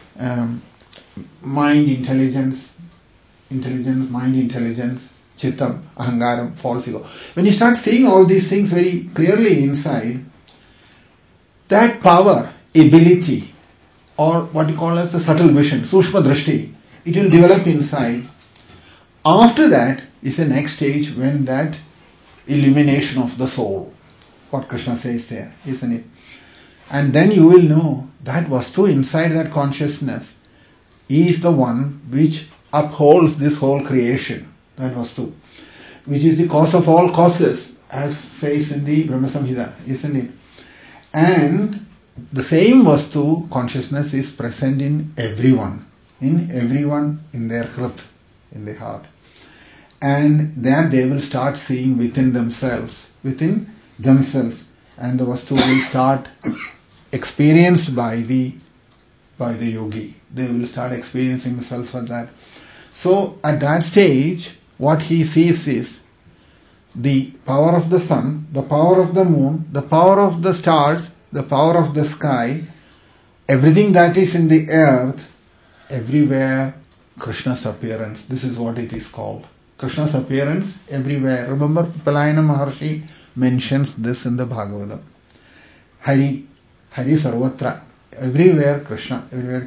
mind intelligence, mind intelligence, Chittam, Ahangaram, false ego. When you start seeing all these things very clearly inside, that power, ability, or what you call as the subtle vision, Sushma Drishti, it will develop inside. After that is the next stage when that illumination of the soul, what Krishna says there, isn't it? And then you will know that Vastu inside that consciousness is the one which upholds this whole creation, that Vastu, which is the cause of all causes, as says in the Brahma Samhita, isn't it? And the same Vastu, consciousness, is present in everyone in their hrit, in the heart. And there they will start seeing within themselves, and the Vastu will start experienced by the yogi. They will start experiencing themselves at that. So at that stage, what he sees is the power of the sun, the power of the moon, the power of the stars, the power of the sky, everything that is in the earth, everywhere Krishna's appearance. This is what it is called. Krishna's appearance everywhere. Remember, Palayana Maharshi mentions this in the Bhagavatam. Hari Sarvatra. Everywhere Krishna.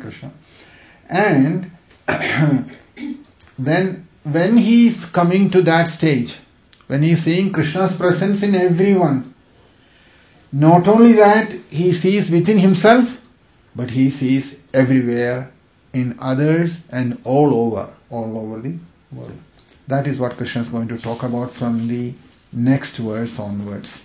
And then when he is coming to that stage, when he is seeing Krishna's presence in everyone, not only that he sees within himself, but he sees everywhere in others and all over the world. That is what Krishna is going to talk about from the next verse onwards.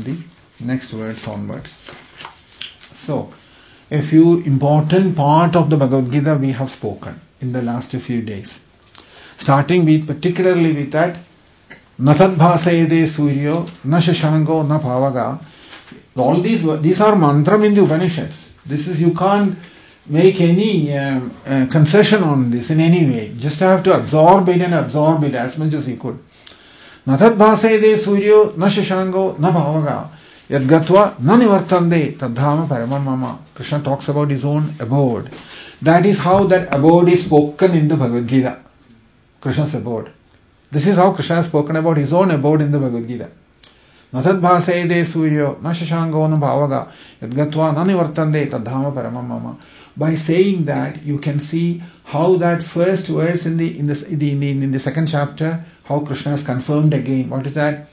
So, a few important part of the Bhagavad Gita we have spoken in the last few days. Starting with, particularly with that, Natad bhasayade suryo, na shashango, na pavaga. All these are mantram in the Upanishads. This is, you can't make any concession on this in any way. Just have to absorb it and absorb it as much as you could. Natad bhasayade suryo na shashango na bhavaga yadgatva na nivartande tadhama paramam mama. Krishna talks about his own abode. That is how that abode is spoken in the Bhagavad Gita. Krishna's abode. This is how Krishna has spoken about his own abode in the Bhagavad Gita. Natad bhasayade suryo na shashango na bhavaga yadgatva na nivartande tadhama paramam mama. By saying that, you can see how that first verse in the second chapter, how Krishna has confirmed again. What is that?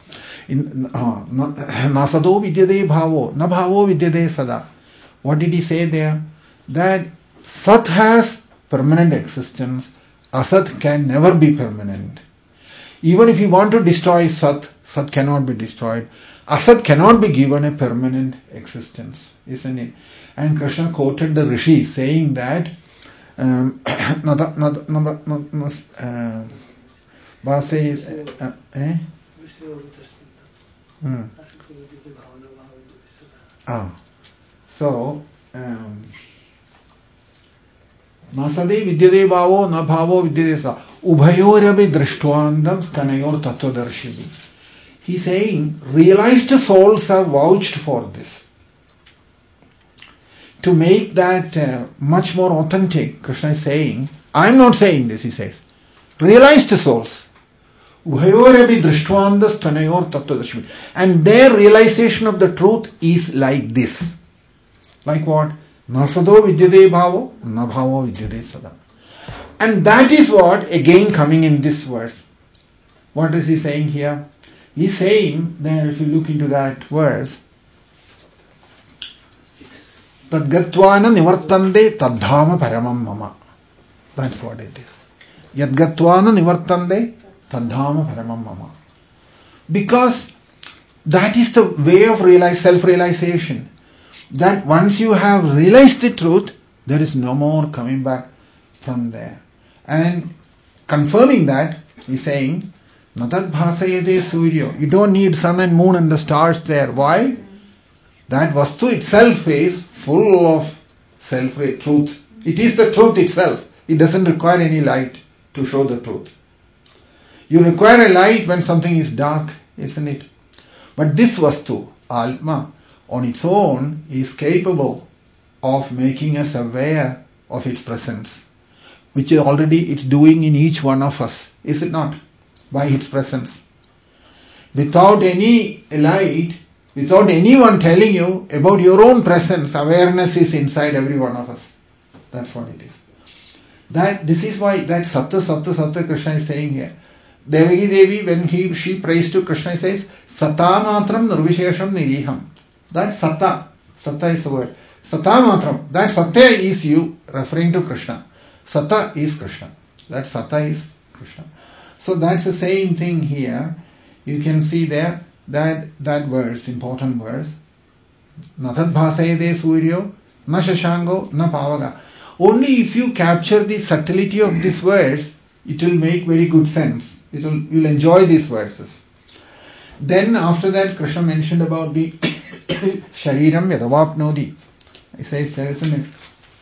Nasado vidyade bhavo, na bhavo vidyade sada. What did he say there? That Sat has permanent existence, Asat can never be permanent. Even if you want to destroy Sat, Sat cannot be destroyed. Asat cannot be given a permanent existence, isn't it? And Krishna quoted the rishis saying that Nasade vidyade bhavo na bhavo vidyade sa ubhayorabi drishtwandam stanayor tattvadarshini. He's saying realized souls have vouched for this. To make that much more authentic, Krishna is saying, I am not saying this, he says. Realized souls. Ubhayorabi drishtwanda stanayor tattvadarshini. And their realization of the truth is like this. Like what? Nasado vidyade bhavo, na bhavo vidyade sada. And that is what, again coming in this verse. What is he saying here? He's saying, there if you look into that verse, Tadgatvana nivartande tadhama paramam mama. That's what it is. Yadgatvana nivartande tadhama paramam mama. Because that is the way of self-realization. That once you have realized the truth, there is no more coming back from there. And confirming that, he's saying, Natad bhasayade suryo. You don't need sun and moon and the stars there. Why? That vastu itself is full of truth. It is the truth itself. It doesn't require any light to show the truth. You require a light when something is dark, isn't it? But this vastu, Atma, on its own is capable of making us aware of its presence, which already it's doing in each one of us, is it not? By its presence. Without any light, without anyone telling you about your own presence, awareness is inside every one of us. That's what it is. This is why that Satta Krishna is saying here. Devaki Devi, when she prays to Krishna, says, Sata matram nirvishesham niriham. That Satta is the word. Sata matram, that Satya is you, referring to Krishna. Satta is Krishna. That Satta is Krishna. So that's the same thing here. You can see there that verse, important verse. Natad bhasayade suryo, na shashango, na pavaga. Only if you capture the subtlety of this verse, it will make very good sense. You'll enjoy these verses. Then after that, Krishna mentioned about the shariram yadavapnodi. He says there, isn't it?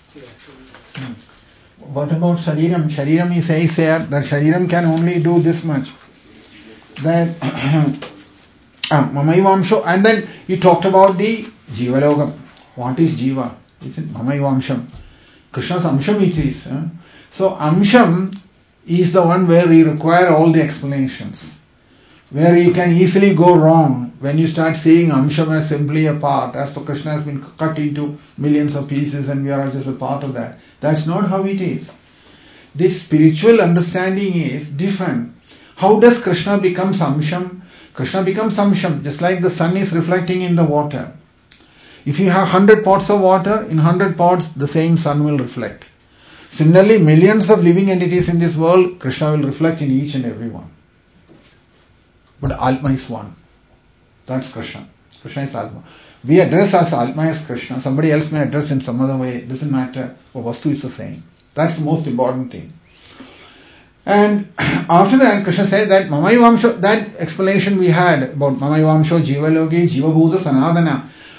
What about shariram? Shariram, he says here that shariram can only do this much. That Mamaivamsho, and then he talked about the Jiva Logam. What is Jiva? Is it Mamaivamsham? Krishna's Amsham it is. So Amsham is the one where we require all the explanations. Where you can easily go wrong when you start seeing Amsham as simply a part. As so Krishna has been cut into millions of pieces and we are just a part of that. That's not how it is. The spiritual understanding is different. How does Krishna become Amsham? Krishna becomes Amsham, just like the sun is reflecting in the water. If you have 100 pots of water, in 100 pots the same sun will reflect. Similarly, millions of living entities in this world, Krishna will reflect in each and every one. But Atma is one. That's Krishna. Krishna is Atma. We address as Atma as Krishna. Somebody else may address in some other way. It doesn't matter. But Vastu is the same. That's the most important thing. And after that, Krishna said that Mamaivamsho, that explanation we had about Mamaivamsho, Jiva Logi, Jiva Bhuta, Sanadana.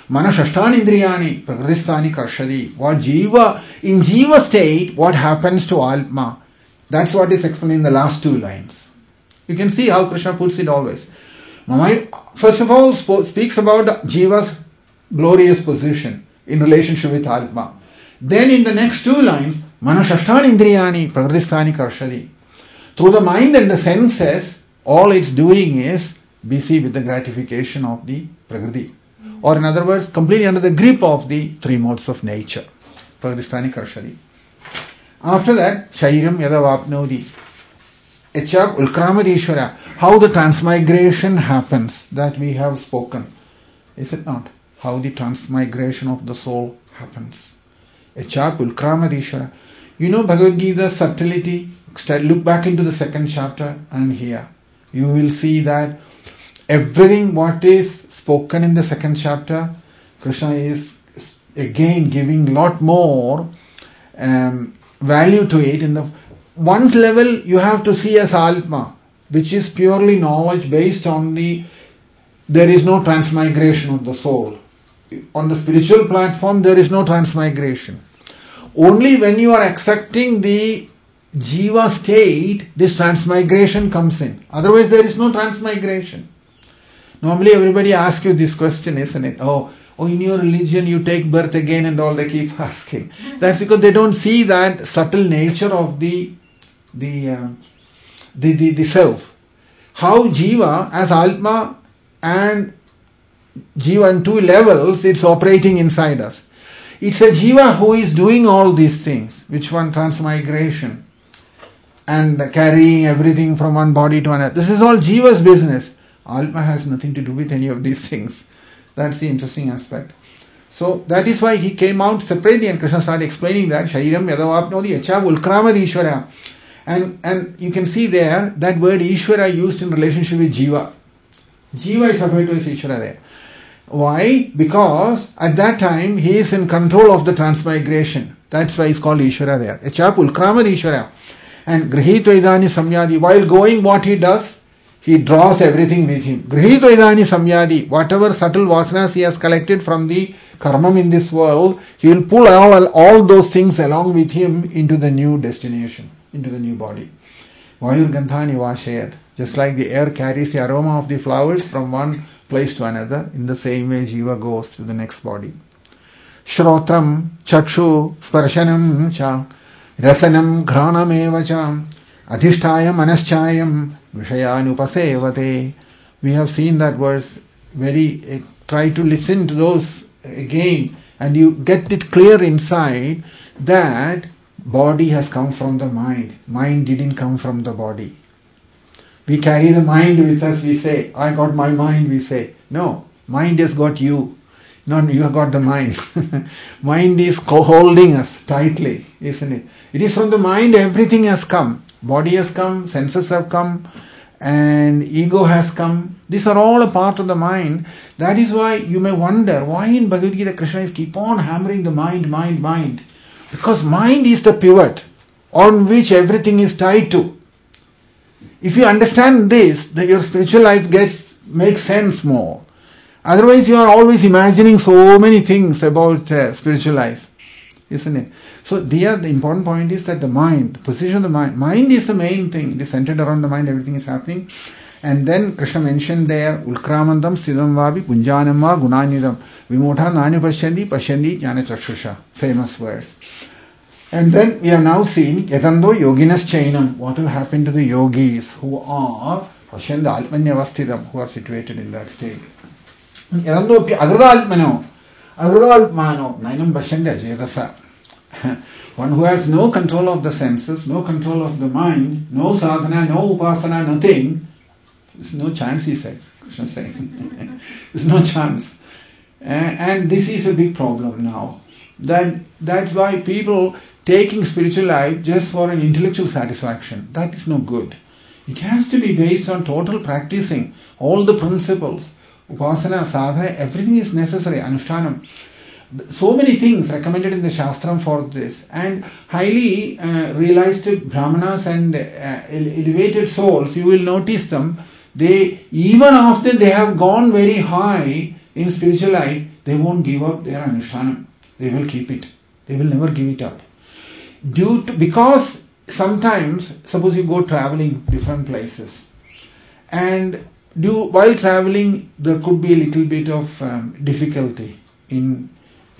Mana Shashtani Indriyani Prakritistani Karshadi. What Jiva, in Jiva state, what happens to Atma? That's what is explained in the last two lines. You can see how Krishna puts it always. First of all, speaks about Jiva's glorious position in relationship with Atma. Then in the next two lines, Mana Shashtani Indriyani Prakritistani Karshadi. Through the mind and the senses, all it's doing is busy with the gratification of the Prakriti. Or in other words, completely under the grip of the three modes of nature. Prakritistani Karshadi. After that, Shairam Yadavapnodi. Echab Ulkramadishwara. How the transmigration happens, that we have spoken. Is it not? How the transmigration of the soul happens. Echab Ulkramadishwara. You know Bhagavad Gita's subtlety? Look back into the second chapter and here. You will see that everything what is spoken in the second chapter, Krishna is again giving lot more value to it. In the one level you have to see as Atma, which is purely knowledge based on there is no transmigration of the soul. On the spiritual platform there is no transmigration. Only when you are accepting the Jiva state, this transmigration comes in. Otherwise there is no transmigration. Normally everybody asks you this question, isn't it? Oh, in your religion you take birth again and all, they keep asking. That's because they don't see that subtle nature of the self. How Jiva as Atma and Jiva on two levels, it's operating inside us. It's a Jiva who is doing all these things. Which one? Transmigration. And carrying everything from one body to another. This is all Jiva's business. Atma has nothing to do with any of these things. That's the interesting aspect. So that is why he came out separately and Krishna started explaining that. Shairam Yadavapnodi Echa Ulkramad Ishvara. And you can see there that word Ishvara used in relationship with Jiva. Jiva is referred to as Ishvara there. Why? Because at that time he is in control of the transmigration. That's why he's called Ishvara there. Echa Ulkramad Ishvara. And Grihito Idani Samyadi, while going what he does, he draws everything with him. Grihito Idani Samyadi, whatever subtle vasanas he has collected from the karmam in this world, he will pull all those things along with him into the new destination, into the new body. Vayur Gandhani Vashayat. Just like the air carries the aroma of the flowers from one place to another, in the same way Jiva goes to the next body. Shrotram, Chakshu, Sparshanam, Cha. Rasanam Ghranam Evacha Adhishtaya Manaschayam Vishayanupasevate. We have seen that verse try to listen to those again and you get it clear inside that body has come from the mind. Mind didn't come from the body. We carry the mind with us, we say, I got my mind, we say. No, mind has got you. No, you have got the mind. Mind is holding us tightly, isn't it? It is from the mind everything has come. Body has come, senses have come, and ego has come. These are all a part of the mind. That is why you may wonder, why in Bhagavad Gita Krishna is keep on hammering the mind. Because mind is the pivot on which everything is tied to. If you understand this, then your spiritual life makes sense more. Otherwise, you are always imagining so many things about spiritual life, isn't it? So, here the important point is that the mind, position of the mind is the main thing. It is centered around the mind, everything is happening. And then Krishna mentioned there, Ulkramandam, Sidam Vabi, Punjanamma, Gunanidam, Vimotha, Nani Pashyandi, Jnana Chakshusha. Famous words. And then we have now seen, Yatando Yoginas Chainam, what will happen to the yogis who are Pashyanda Alpanyavastidam, who are situated in that state. Yadandopya Agradalpmano, Nainam Bashanda Jedasa. One who has no control of the senses, no control of the mind, no sadhana, no upasana, nothing. There's no chance, he said. Krishna saying. There's no chance. And this is a big problem now. That's why people taking spiritual life just for an intellectual satisfaction, that is no good. It has to be based on total practicing all the principles. Upasana, sadhana, everything is necessary. Anushtanam. So many things recommended in the Shastram for this. And highly realized Brahmanas and elevated souls, you will notice them, they, even after they have gone very high in spiritual life, they won't give up their Anushtanam. They will keep it. They will never give it up. Because sometimes, suppose you go traveling different places, and while traveling there could be a little bit of difficulty in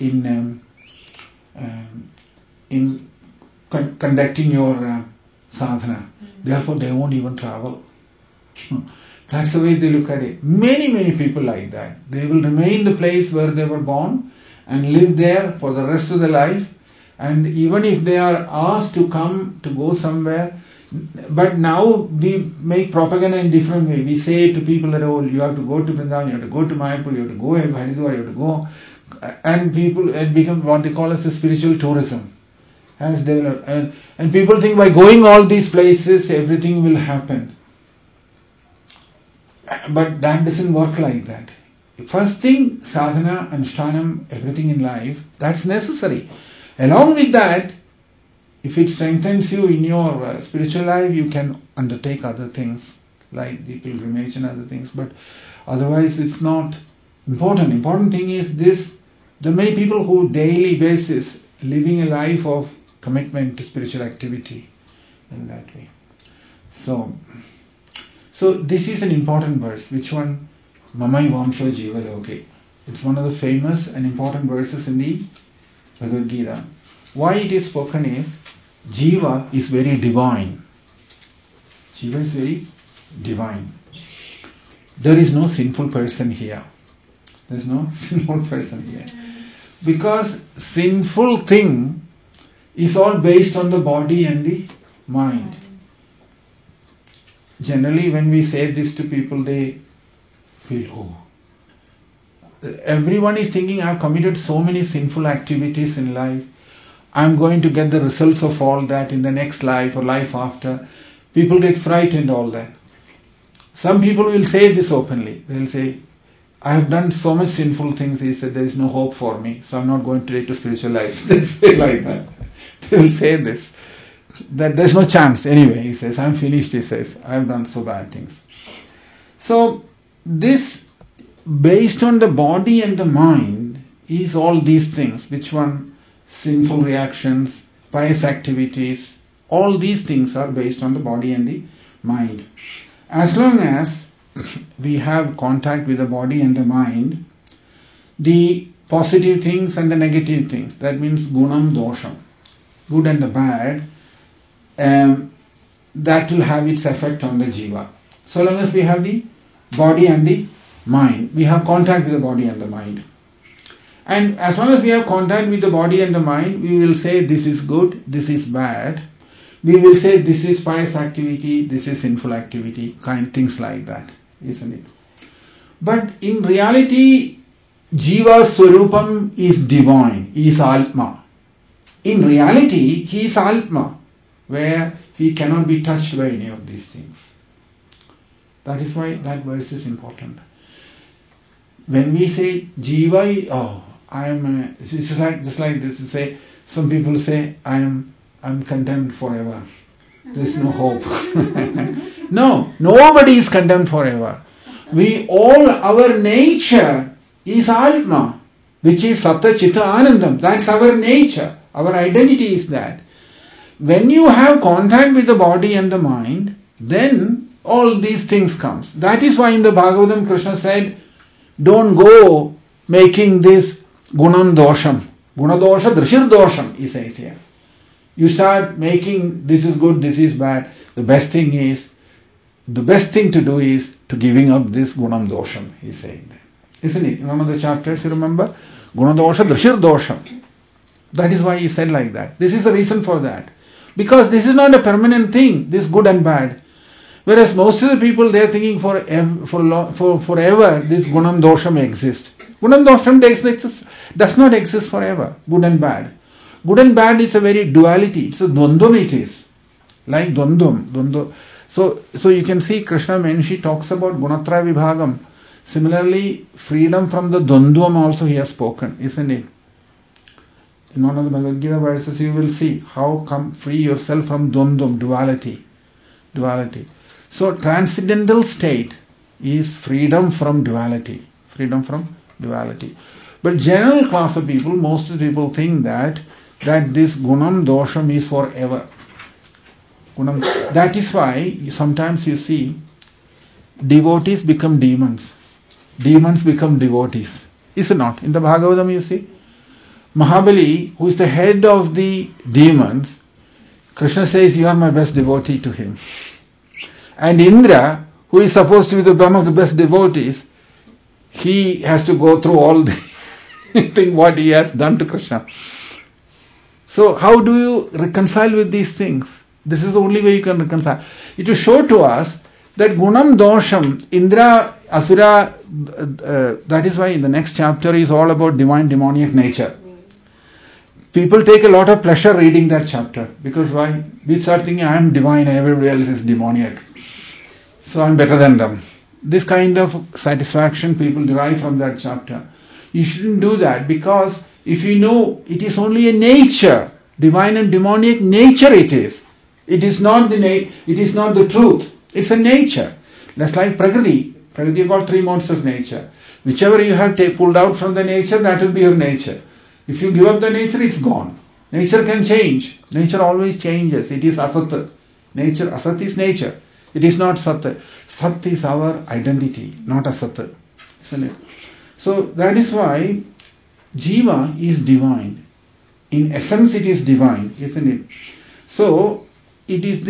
conducting your sadhana. Therefore, they won't even travel. That's the way they look at it. Many people like that. They will remain in the place where they were born and live there for the rest of their life. And even if they are asked to go somewhere, but now we make propaganda in different way. We say to people that, oh, you have to go to Vrindavan, you have to go to Mayapur, you have to go to Haridwar, you have to go. And people, it becomes what they call as a spiritual tourism has developed. And people think by going all these places, everything will happen. But that doesn't work like that. First thing, sadhana, anushtanam, everything in life, that's necessary. Along with that, if it strengthens you in your spiritual life, you can undertake other things like the pilgrimage and other things. But otherwise, it's not important. Important thing is this: there are many people who daily basis living a life of commitment to spiritual activity in that way. So this is an important verse. Which one? Mamai Vamsho Jiva Loke. It's one of the famous and important verses in the Bhagavad Gita. Why it is spoken is, Jiva is very divine. Jiva is very divine. There is no sinful person here. There is no sinful person here. Because sinful thing is all based on the body and the mind. Generally, when we say this to people, they feel, oh, everyone is thinking, I've committed so many sinful activities in life. I'm going to get the results of all that in the next life or life after. People get frightened, all that. Some people will say this openly. They'll say, I have done so much sinful things. He said, there is no hope for me, so I'm not going to take to spiritual life. They say like that. They will say this. That there's no chance. Anyway, he says, I'm finished, he says. I've done so bad things. So, this, based on the body and the mind, is all these things. Which one? Sinful reactions, pious activities, all these things are based on the body and the mind. As long as we have contact with the body and the mind, the positive things and the negative things, that means gunam, dosham, good and the bad, that will have its effect on the jiva. So long as we have the body and the mind, we have contact with the body and the mind. And as long as we have contact with the body and the mind, we will say this is good, this is bad. We will say this is pious activity, this is sinful activity, things like that, isn't it? But in reality, Jiva Swarupam is divine, he is Atma. In reality, he is Atma, where he cannot be touched by any of these things. That is why that verse is important. When we say Jiva, it's just like this. Say some people say I'm condemned forever. There is no hope. No, nobody is condemned forever. Our nature is Atma, which is Sattva Chitta Anandam. That's our nature. Our identity is that. When you have contact with the body and the mind, then all these things comes. That is why in the Bhagavatam Krishna said, don't go making this gunam dosham. Gunadosha drishir dosham, he says here. You start making this is good, this is bad. The best thing to do is to giving up this gunam dosham, he is saying that. Isn't it? In one of the chapters, you remember? Gunadosha drishir dosham. That is why he said like that. This is the reason for that. Because this is not a permanent thing, this good and bad. Whereas most of the people, they are thinking for forever, this gunam dosham exists. Gunam dosham does not exist forever, good and bad. Good and bad is a very duality, it's a dvandvam it is. Like dvandvam. So you can see Krishna when she talks about gunatraya vibhagam. Similarly, freedom from the dvandvam also he has spoken, isn't it? In one of the Bhagavad Gita verses you will see how come free yourself from dvandvam, duality. So transcendental state is freedom from duality. But general class of people, most of the people think that this gunam dosham is forever. That is why sometimes you see devotees become demons. Demons become devotees. Is it not? In the Bhagavatam you see, Mahabali, who is the head of the demons, Krishna says, you are my best devotee to him. And Indra, who is supposed to be one of the best devotees, he has to go through all the thing what he has done to Krishna. So how do you reconcile with these things? This is the only way you can reconcile. It will show to us that gunam dosham, Indra, Asura, that is why in the next chapter is all about divine demoniac nature. People take a lot of pleasure reading that chapter. Because why? We start thinking I am divine, everybody else is demoniac. So I am better than them. This kind of satisfaction people derive from that chapter. You shouldn't do that, because if you know it is only a nature, divine and demoniac nature it is. It is not the truth. It's a nature. That's like Prakriti. Prakriti got 3 modes of nature. Whichever you have pulled out from the nature, that will be your nature. If you give up the nature, it's gone. Nature can change. Nature always changes. It is asat. Nature, asat is nature. It is not sat. Sat is our identity, not asat. Isn't it? So that is why Jiva is divine. In essence, it is divine, isn't it? So it is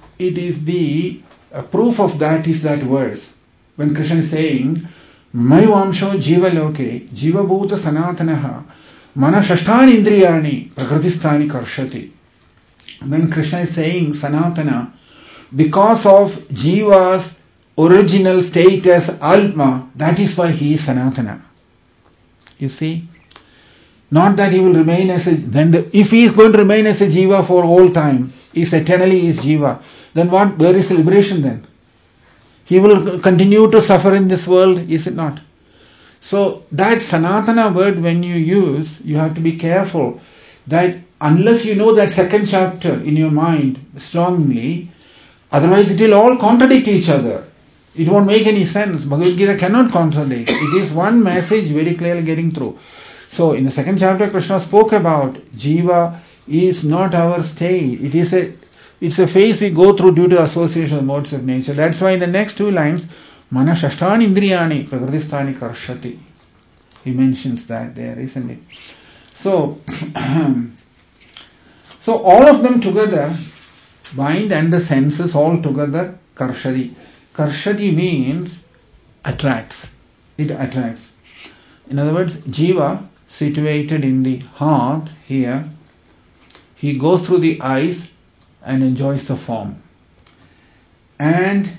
the proof of that is that verse when Krishna is saying, "Mai vamsho jiva loke jiva bhuta sanatanaha mana shashtani indriyani prakritisthani karshati." When Krishna is saying sanatana, because of Jiva's original state as Atma, that is why he is Sanatana. You see? Not that he will remain as if he is going to remain as a Jiva for all time, is eternally is Jiva, then what? Where is liberation then? He will continue to suffer in this world, is it not? So that Sanatana word when you use, you have to be careful that unless you know that second chapter in your mind strongly, otherwise it will all contradict each other. It won't make any sense. Bhagavad Gita cannot contradict. It is one message very clearly getting through. So in the second chapter, Krishna spoke about Jiva is not our state. It's a phase we go through due to association of modes of nature. That's why in the next 2 lines, Mana Shashtani Indriyani Prakritisthani Karshati. He mentions that there, isn't it? So, so all of them together, mind and the senses all together, Karshati. Karshati means attracts. It attracts. In other words, Jiva situated in the heart here, he goes through the eyes and enjoys the form. And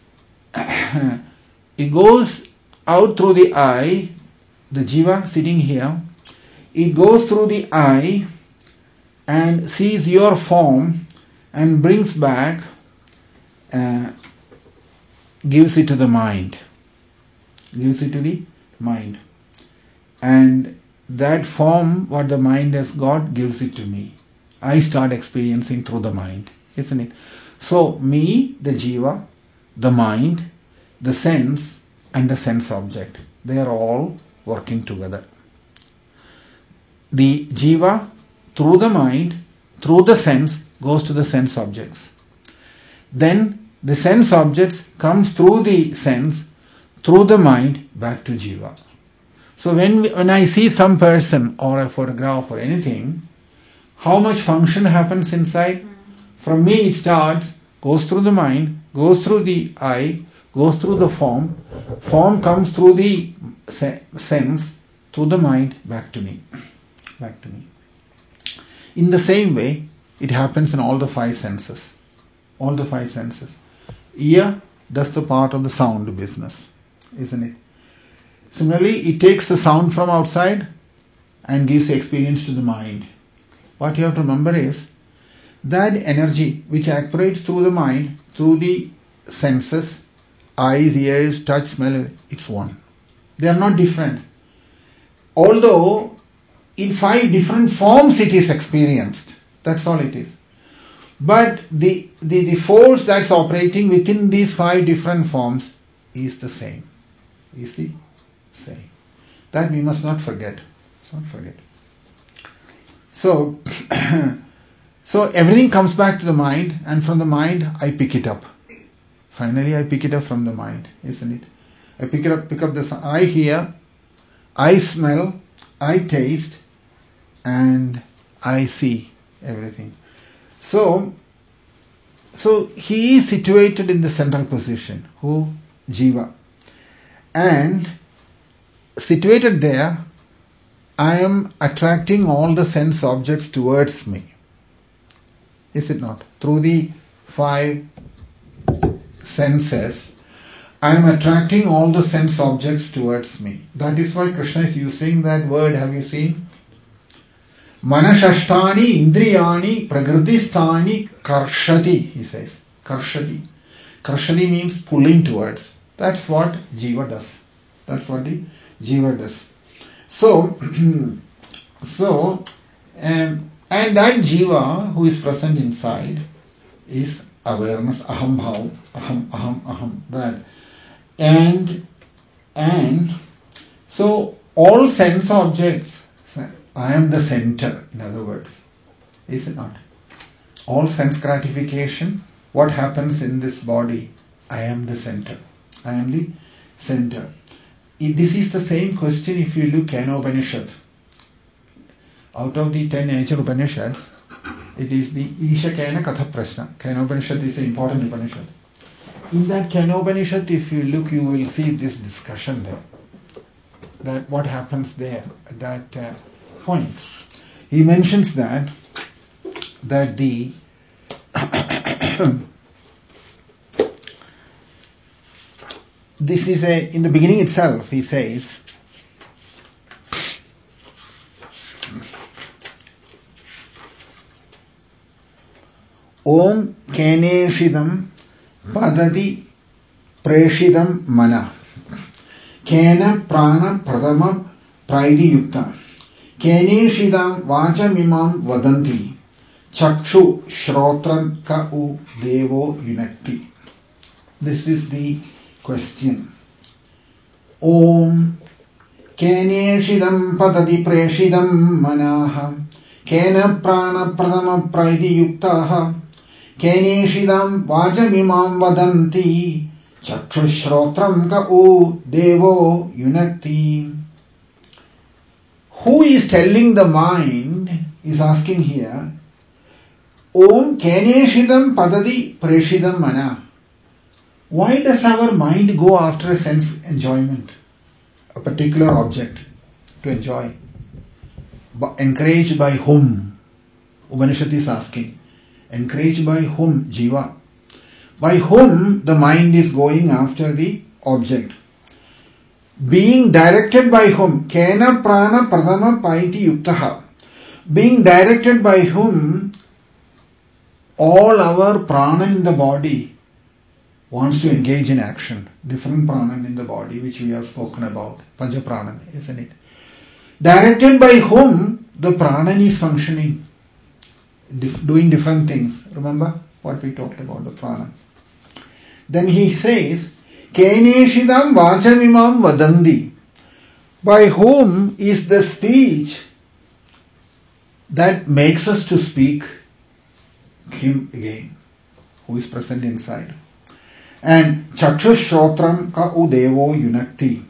he goes out through the eye, the Jiva sitting here, it goes through the eye and sees your form and brings back, gives it to the mind. Gives it to the mind. And that form, what the mind has got, gives it to me. I start experiencing through the mind, isn't it? So, me, the Jiva, the mind, the sense, and the sense object, they are all working together. The Jiva, through the mind, through the sense, goes to the sense objects. Then the sense objects comes through the sense, through the mind, back to Jiva. So when I see some person or a photograph or anything, how much function happens inside? From me it starts, goes through the mind, goes through the eye, goes through the form comes through the sense, through the mind, back to me. Back to me. In the same way, it happens in all the 5 senses. All the 5 senses. Ear does the part of the sound business, isn't it? Similarly, it takes the sound from outside and gives the experience to the mind. What you have to remember is that energy which operates through the mind, through the senses, eyes, ears, touch, smell, it's one. They are not different. Although in 5 different forms it is experienced. That's all it is. But the force that's operating within these 5 different forms is the same. Is the same. That we must not forget. So, so everything comes back to the mind, and from the mind I pick it up. Finally, I pick it up from the mind, isn't it? I pick up the sound. I hear, I smell, I taste, and I see everything. So he is situated in the central position. Who? Jiva. And situated there, I am attracting all the sense objects towards me. Is it not? Through the 5 senses, I am attracting all the sense objects towards me. That is why Krishna is using that word. Have you seen? Manashashtani indriyani prakrtisthani karshati, he says. Karshati. Karshati means pulling towards. That's what Jiva does. That's what the Jiva does. So, and that Jiva who is present inside is awareness, aham bhav, aham, that. And so all sense objects, I am the center, in other words. Is it not? All sense gratification, what happens in this body? I am the center. I am the center. This is the same question if you look at Upanishad. Out of the 10 ancient Upanishads, it is the Isha Kena Katha Prashna. Kena Upanishad is an important Upanishad. In that Kena Upanishad, if you look, you will see this discussion there. That what happens there at that point. He mentions that the this is in the beginning itself, he says, Om Keneshidam Padadi Preshidam Mana Kena Prana Pradama Praidi Yukta Keneshidam Vachamimam Vadanti Chakshu Shrotran Ka'u Devo Yunakti. This is the question. Om Keneshidam Padadi Preshidam Manaha Kena Prana Pradama Praidi Yuktaha Keneshidam Vajamimam Vadanti Chakshushrotram Ka'u Devo Yunakti. Who is telling the mind is asking here, Om Keneshidam Padadi Preshidam Mana. Why does our mind go after a sense enjoyment? A particular object to enjoy. Encouraged by whom? Upanishad is asking. Encouraged by whom? Jiva. By whom the mind is going after the object. Being directed by whom? Kena prana pradama paiti yuktaha. Being directed by whom? All our prana in the body wants to engage in action. Different prana in the body which we have spoken about. Pancha prana, isn't it? Directed by whom the prana is functioning. Doing different things. Remember what we talked about, the prana. Then he says, Keneshidam vachamimam vadandi. By whom is the speech that makes us to speak him again, who is present inside. And Chakshushrotram Ka'u Devo Yunakti.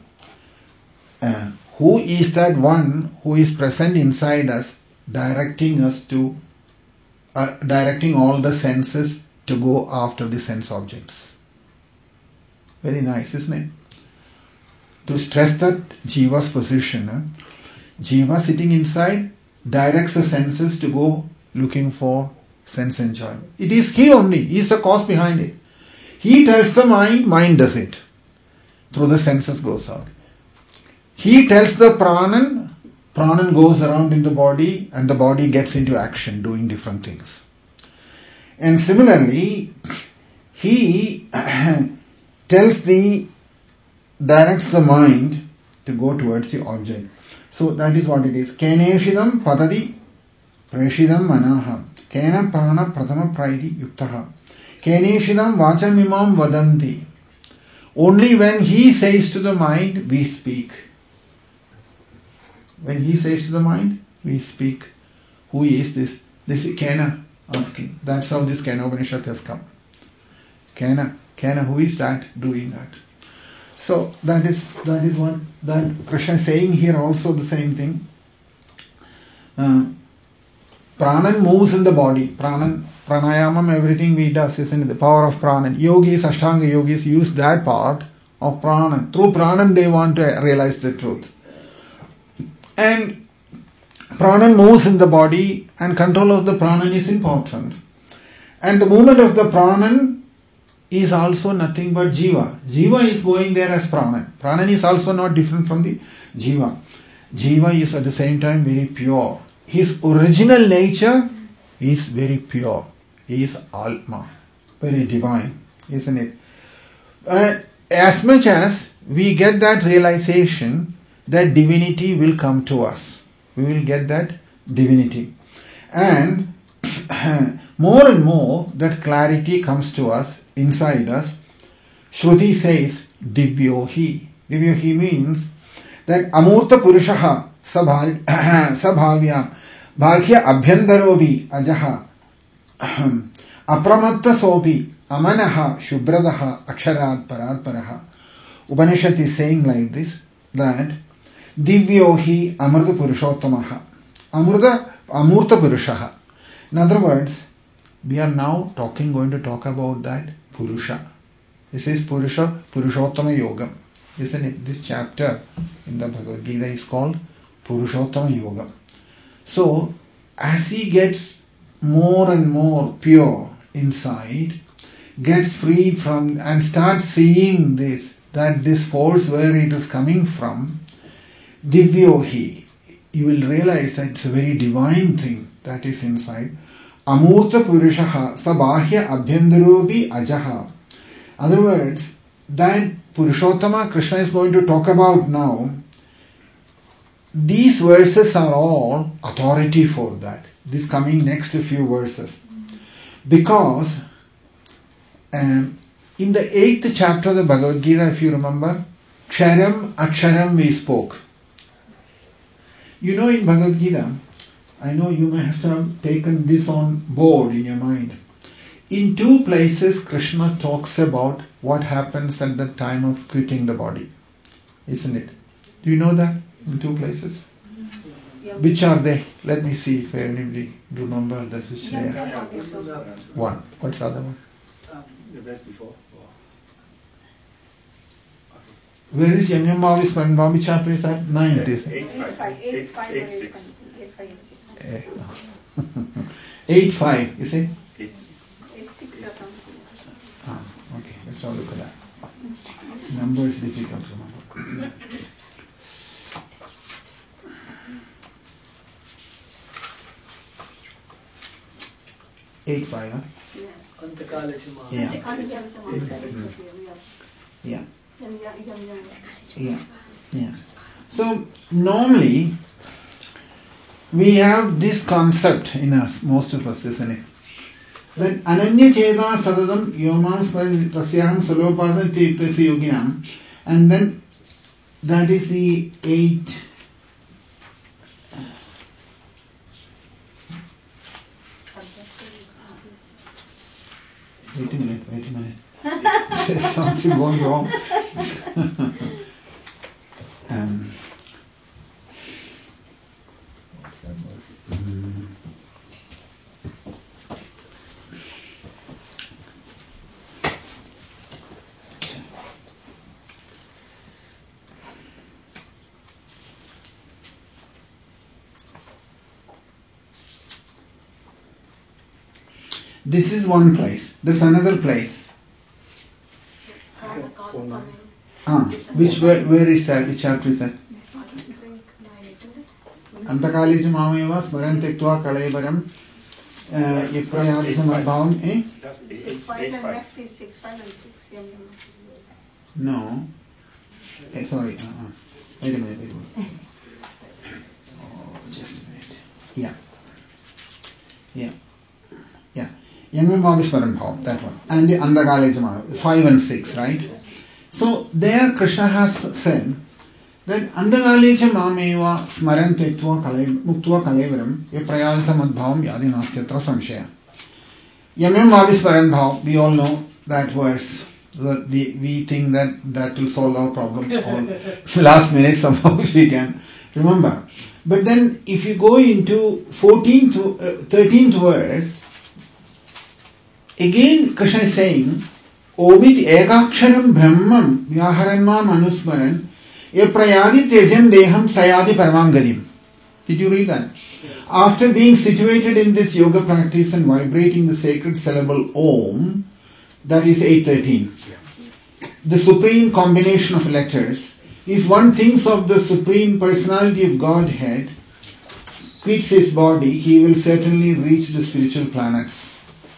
Who is that one who is present inside us, directing us to directing all the senses to go after the sense objects. Very nice, isn't it? To stress that Jiva's position, Jiva sitting inside directs the senses to go looking for sense enjoyment. It is he only, he is the cause behind it. He tells the mind, mind does it. Through the senses goes out. He tells the pranan, pranan goes around in the body and the body gets into action, doing different things. And similarly, he directs the mind to go towards the object. So that is what it is. Keneshidam padadi preshidam manaha kena prana pratama praidi yuktaha keneshidam vachamimam vadanti. Only when he says to the mind, we speak. When he says to the mind, we speak, who is this? This is Kena asking. That's how this Kena Upanishad has come. Kena, who is that doing that? So that is what that Krishna is saying here also the same thing. Pranan moves in the body. Pranayamam, everything we do is in the power of Pranan. Yogis, Ashtanga yogis use that part of Pranan. Through Pranan they want to realize the truth. And Pranan moves in the body and control of the Pranan is important. And the movement of the Pranan is also nothing but Jiva. Jiva is going there as Pranan. Pranan is also not different from the Jiva. Jiva is at the same time very pure. His original nature is very pure. He is Atma, very divine, isn't it? As much as we get that realization, that divinity will come to us. We will get that divinity. And more and more that clarity comes to us, inside us. Shruti says, Divyohi. Divyohi means that Amurta Purushaha Sabhavyam Bhagya Abhyandarobi Ajaha Apramatta Sobi Amanaha Shubradaha Aksharat Paratparaha. Upanishad is saying like this, that Divyohi Amurta Purushottamaha Amurta Purushaha. In other words, we are now going to talk about that Purusha. This is Purushottama Yoga. Isn't it? This chapter in the Bhagavad Gita is called Purushottama Yoga. So, as he gets more and more pure inside, gets freed from and starts seeing that this force where it is coming from, Divyohi, you will realize that it's a very divine thing that is inside. Amurta Purushaha Sabahya Abhyandarobi Ajaha. In other words, that Purushottama Krishna is going to talk about now, these verses are all authority for that. This coming next few verses. Because in the 8th chapter of the Bhagavad Gita, if you remember, Ksharam Aksharam we spoke. You know, in Bhagavad Gita, I know you may have taken this on board in your mind. In 2 places, Krishna talks about what happens at the time of quitting the body. Isn't it? Do you know that? In 2 places? Yeah. Which are they? Let me see if anybody remember that which they are. One. What's the other one? The best before. Where is Yam Yam Bhavi Smaran Bhavi chapter is that? 9th is it? 8.5, you say? 8.6 or something. Okay, let's all look at that. Number is difficult to remember. 8.5, huh? Yeah. Yeah. So normally we have this concept in us, most of us, isn't it? That Ananya Cheda Sadadam Yomas Tasyaham Salopasan Tirthasi Yoginam, and then that is the 8. Wait a minute. There's something going wrong. What's that verse? This is one place. There's another place. Where is that? Which chapter is that? Antakaleju Mameva Smaran Tektva Kalaivaram Yaprayadisam Abhavam. That's 6.5 and left is 6.5 and 6. No. Sorry. Wait a minute. Oh, just a minute. Yeah. Yamam Bhavismaran Bhav, that one. And the Andakaleju Mameva, 5 and 6, right? So there Krishna has said that andagalecha mameva smaran tektva muktva kalevaram yaprayasa madbhavam yadi nastyatra samshaya. Yamem vavismaran bhav, we all know that verse. We think that will solve our problem or last minute somehow if we can remember. But then if you go into 13th verse, again Krishna is saying, Omit ekaksharam brahmam vyaharanmam anusmaran yaprayadi tejan deham sayadi paramam gadim. Did you read that? After being situated in this yoga practice and vibrating the sacred syllable Om, that is 813. The supreme combination of letters. If one thinks of the supreme personality of Godhead, quits his body, he will certainly reach the spiritual planets.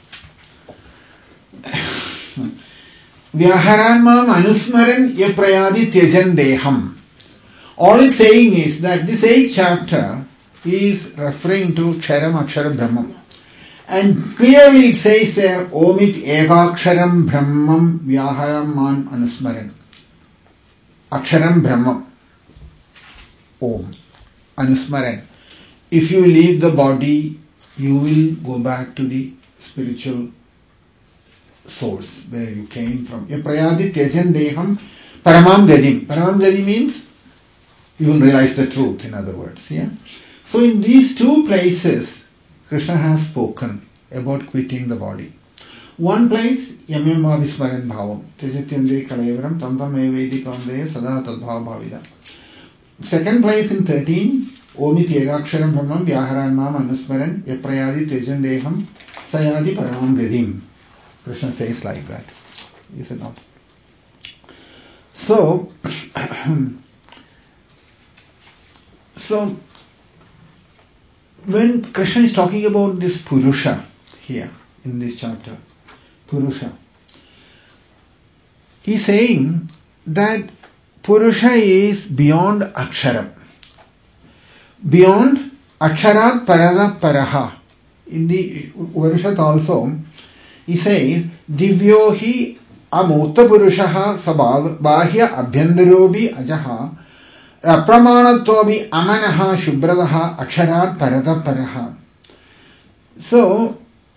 Vyaharanmam anusmaran yaprayadi tyajan deham. All it's saying is that this 8th chapter is referring to Ksharam Akshara Brahman. And clearly it says there, Omit ekaksharam brahmam vyaharam man anusmaran. Aksharam brahmam. Om. Anusmaran. If you leave the body, you will go back to the spiritual source where you came from. Yaprayadi tyajan deham paramam gadim. Paramam gadim means you will realize the truth, in other words. Yeah. So in these two places, Krishna has spoken about quitting the body. One place, Yamyama Vismaran Bhavam, Tejatyande Kalevaram, Tamtam Evedi Kamde, Sada Tadbhava Bhavida. Second place in 13, Omit Yegaksharam Brahmam, Vyaharan Mam Anusmaran, Yaprayadi Tejan Deham, Sayadi Paramam Gadim. Krishna says like that. Is it not? So, when Krishna is talking about this Purusha here in this chapter, Purusha, he is saying that Purusha is beyond Aksharam. Beyond Aksharat Parada Paraha. In the Upanishad also, he says, Divyo hi amurta Purushaha sabhav bahya abhyandarobi ajaha apramanatvobi amanaha shubradaha aksharat parada paraha. So,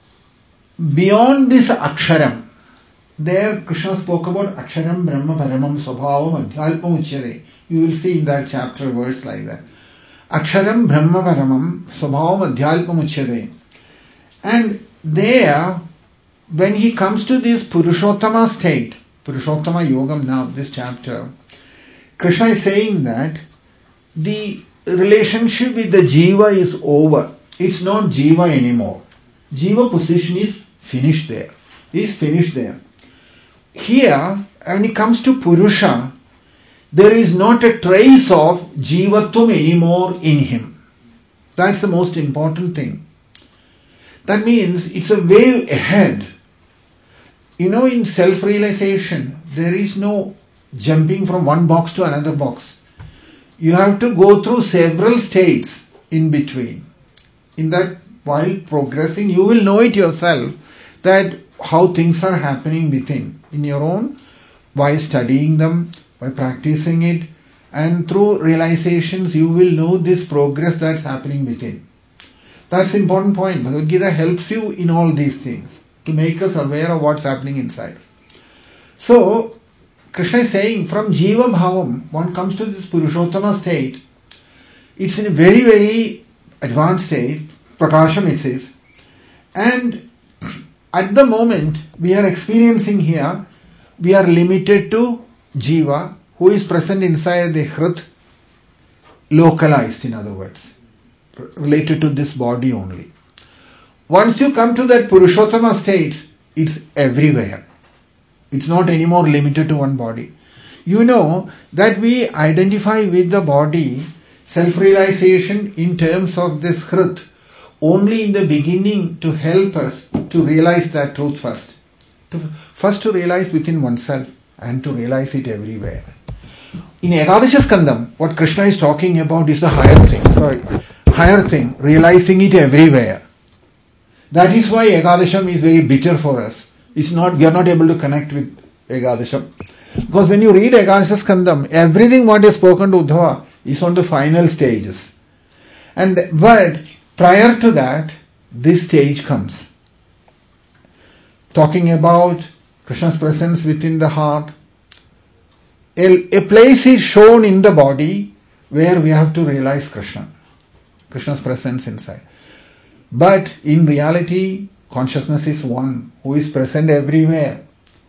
beyond this Aksharam, there Krishna spoke about Aksharam Brahma Paramam Swabhavam Adhyalpam Uchyate. You will see in that chapter verse like that. Aksharam Brahma Paramam Swabhavam Adhyalpam Uchyate. And there, when he comes to this Purushottama state, Purushottama Yogam now, this chapter, Krishna is saying that the relationship with the Jiva is over. It's not Jiva anymore. Jiva position is finished there. Is finished there. Here, when it comes to Purusha, there is not a trace of Jivatvam anymore in him. That's the most important thing. That means it's a way ahead. You know, in self-realization, there is no jumping from one box to another box. You have to go through several states in between. In that, while progressing, you will know it yourself that how things are happening within, in your own, by studying them, by practicing it, and through realizations you will know this progress that's happening within. That's the important point. Bhagavad Gita helps you in all these things to make us aware of what's happening inside. So, Krishna is saying from Jiva Bhavam, one comes to this Purushottama state. It's in a very, very advanced state, Prakasham it says. And at the moment we are experiencing here, we are limited to Jiva, who is present inside the Hrit, localized in other words, related to this body only. Once you come to that Purushottama state, it's everywhere. It's not anymore limited to one body. You know that we identify with the body, self-realization in terms of this Hrit, only in the beginning to help us to realize that truth first. First to realize within oneself and to realize it everywhere. In Ekadasha Skandam, what Krishna is talking about is a higher thing, realizing it everywhere. That is why Ekadasham is very bitter for us. We are not able to connect with Ekadasham. Because when you read Ekadasha Skandam, everything what is spoken to Uddhava is on the final stages. But prior to that, this stage comes. Talking about Krishna's presence within the heart. A place is shown in the body where we have to realize Krishna's presence inside. But in reality, consciousness is one who is present everywhere.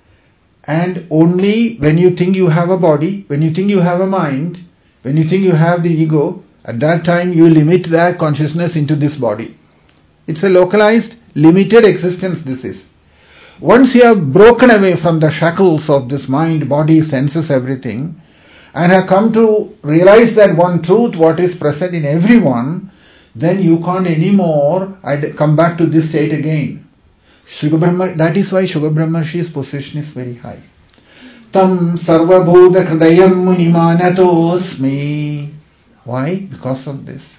And only when you think you have a body, when you think you have a mind, when you think you have the ego, at that time you limit that consciousness into this body. It's a localized, limited existence this is. Once you have broken away from the shackles of this mind, body, senses, everything, and have come to realize that one truth, what is present in everyone, then you can't anymore come back to this state again. That is why Shuga Brahmarshi's position is very high. Tam sarvabhuta hridayam munimanatosmi. Why? Because of this.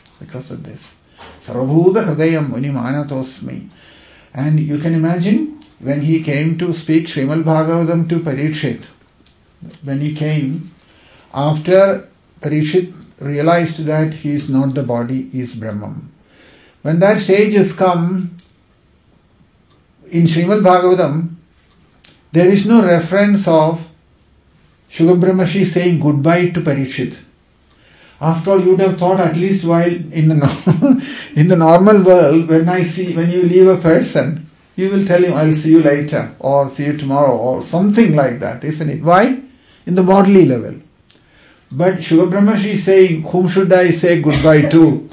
Sarvabhuta hridayam munimanatosmi. And you can imagine when he came to speak Srimad Bhagavatam to Parikshit, when he came, after Parikshit realized that he is not the body, he is Brahman. When that stage has come, in Srimad Bhagavatam, there is no reference of Shuga Brahmarshi saying goodbye to Parikshit. After all, you would have thought, at least while in the normal world, when you leave a person, you will tell him, I'll see you later, or see you tomorrow, or something like that, isn't it? Why? In the bodily level. But Shuga Brahmarshi is saying, whom should I say goodbye to?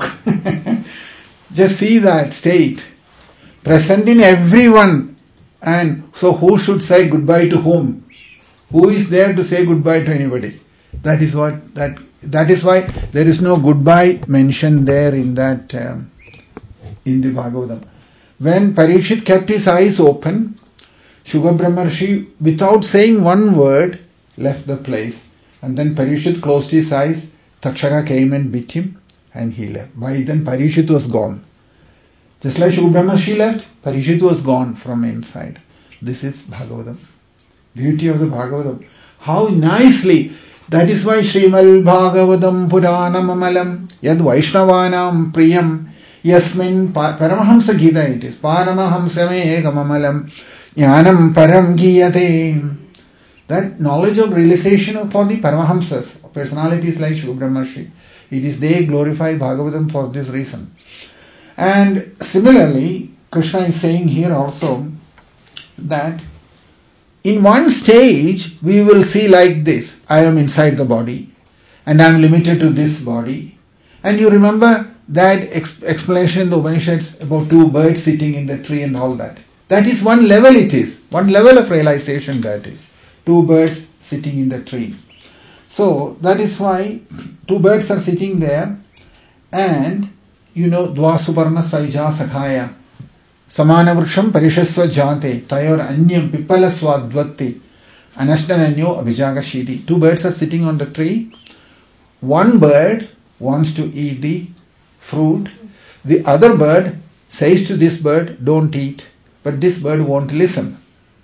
Just see that state. Present in everyone. And so who should say goodbye to whom? Who is there to say goodbye to anybody? That is why there is no goodbye mentioned there in that in the Bhagavatam. When Parikshit kept his eyes open, Shuga Brahmarshi, without saying one word, left the place. And then Parikshit closed his eyes, Takshaka came and bit him, and he left. By then Parikshit was gone. Just like Shuga Brahmarshi left, Parikshit was gone from inside. This is Bhagavatam. Beauty of the Bhagavatam. How nicely. That is why Srimal Bhagavatam Puranam Amalam Yad Vaishnavanam Priyam Yasmin Paramahamsa Gita it is. Paramahamsame Gamamalam Jnanam Param Giyate. That knowledge of realization for the Paramahamsas, personalities like Shuga Brahmarshi, it is they glorify Bhagavatam for this reason. And similarly, Krishna is saying here also that in one stage we will see like this, I am inside the body and I am limited to this body. And you remember that explanation in the Upanishads about two birds sitting in the tree and all that. That is one level it is, one level of realization that is. Two birds sitting in the tree. So that is why two birds are sitting there and Dva Suparna Saija Sakhaya Samana Vriksham Parishasva Jate Tayor Anyam Pipalasva Dvatti Anashtananyo Abhijaga Shidi. Two birds are sitting on the tree. One bird wants to eat the fruit. The other bird says to this bird, don't eat. But this bird won't listen.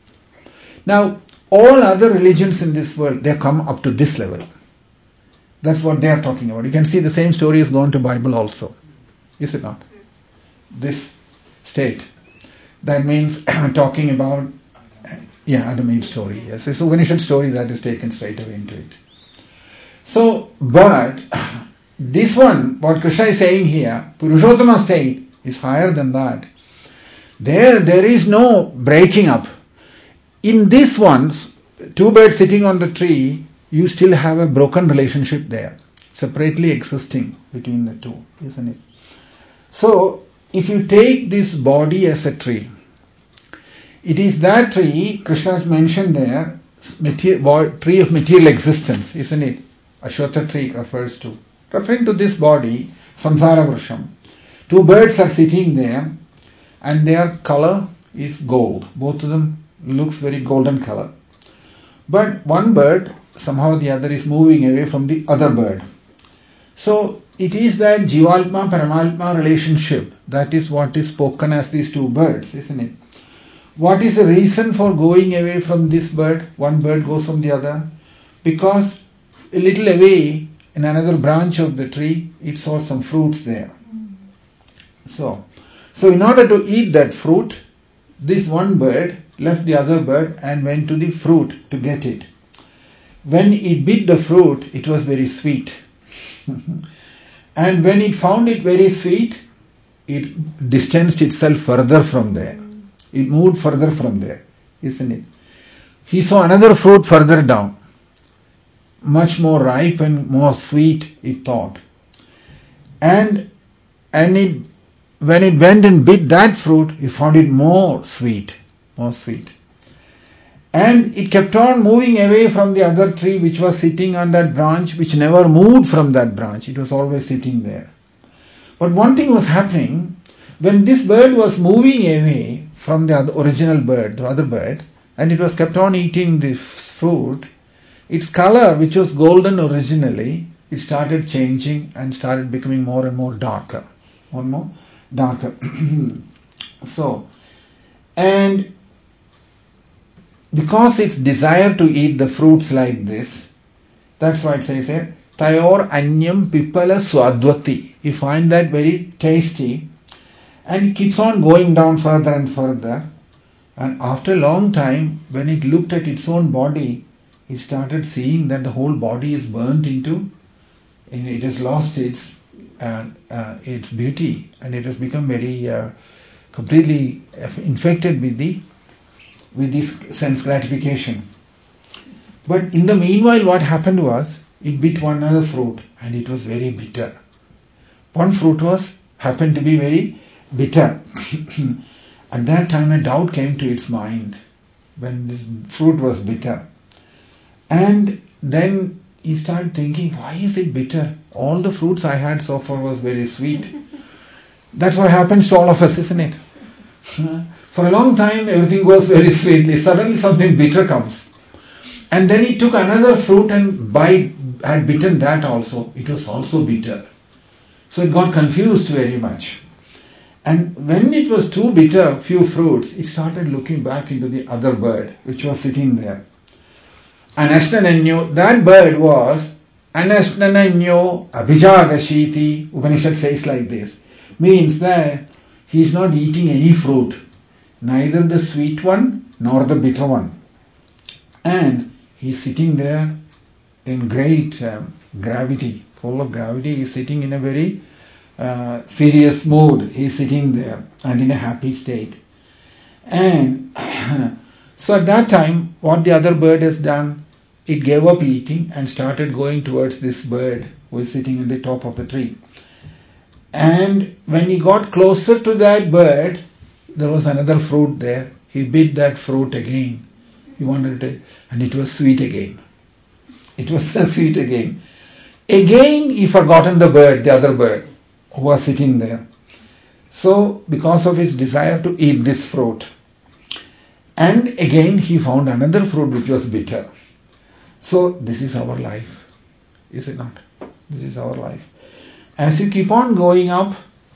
Now, all other religions in this world, they come up to this level. That's what they are talking about. You can see the same story is gone to Bible also. Is it not? This state. That means talking about, the main story. Yes, it's a Upanishad story that is taken straight away into it. So, but this one, what Krishna is saying here, Purushottama state is higher than that. There is no breaking up. In this one, two birds sitting on the tree, you still have a broken relationship there, separately existing between the two, isn't it? So, if you take this body as a tree, it is that tree, Krishna has mentioned there, tree of material existence, isn't it? Ashwatha tree refers to. Referring to this body, Samsara Vrisham. Two birds are sitting there and their color is gold. Both of them looks very golden color. But one bird, somehow or the other, is moving away from the other bird. So, it is that Jivaltma Paramatma relationship. That is what is spoken as these two birds, isn't it? What is the reason for going away from this bird? One bird goes from the other. Because a little away in another branch of the tree, it saw some fruits there. So in order to eat that fruit, this one bird left the other bird and went to the fruit to get it. When it bit the fruit, it was very sweet. And when it found it very sweet, it distanced itself further from there. It moved further from there, isn't it? He saw another fruit further down, much more ripe and more sweet, it thought. And when it went and bit that fruit, he found it more sweet. And it kept on moving away from the other tree which was sitting on that branch, which never moved from that branch. It was always sitting there. But one thing was happening. When this bird was moving away from the original bird, the other bird, and it was kept on eating this fruit, its color, which was golden originally, it started changing and started becoming more and more darker. More and more darker. And because its desire to eat the fruits like this, that's why it says here, Tayor Anyam Pipala Swadvati. You find that very tasty, and it keeps on going down further and further. And after a long time, when it looked at its own body, it started seeing that the whole body is burnt into, and it has lost its beauty, and it has become very completely infected with this sense gratification. But in the meanwhile, what happened was, it bit one other fruit, and it was very bitter. One fruit happened to be very bitter. At that time, a doubt came to its mind when this fruit was bitter. And then he started thinking, why is it bitter? All the fruits I had so far was very sweet. That's what happens to all of us, isn't it? For a long time, everything goes very sweetly. Suddenly something bitter comes. And then he took another fruit and had bitten that also. It was also bitter. So it got confused very much. And when it was too bitter, few fruits, it started looking back into the other bird, which was sitting there. Anashtananyo, that bird was Anashtananyo Abhijagashiti. Upanishad says like this. Means that he is not eating any fruit, neither the sweet one nor the bitter one. And he is sitting there in great gravity, full of gravity. He is sitting in a very serious mood. He is sitting there and in a happy state. And so at that time, what the other bird has done, it gave up eating and started going towards this bird who is sitting on the top of the tree. And when he got closer to that bird, there was another fruit there. He bit that fruit again. He wanted it, and it was sweet again. It was sweet again. Again, he forgotten the bird, the other bird, who was sitting there. So, because of his desire to eat this fruit. And again, he found another fruit which was bitter. So, this is our life. Is it not? This is our life. As you keep on going up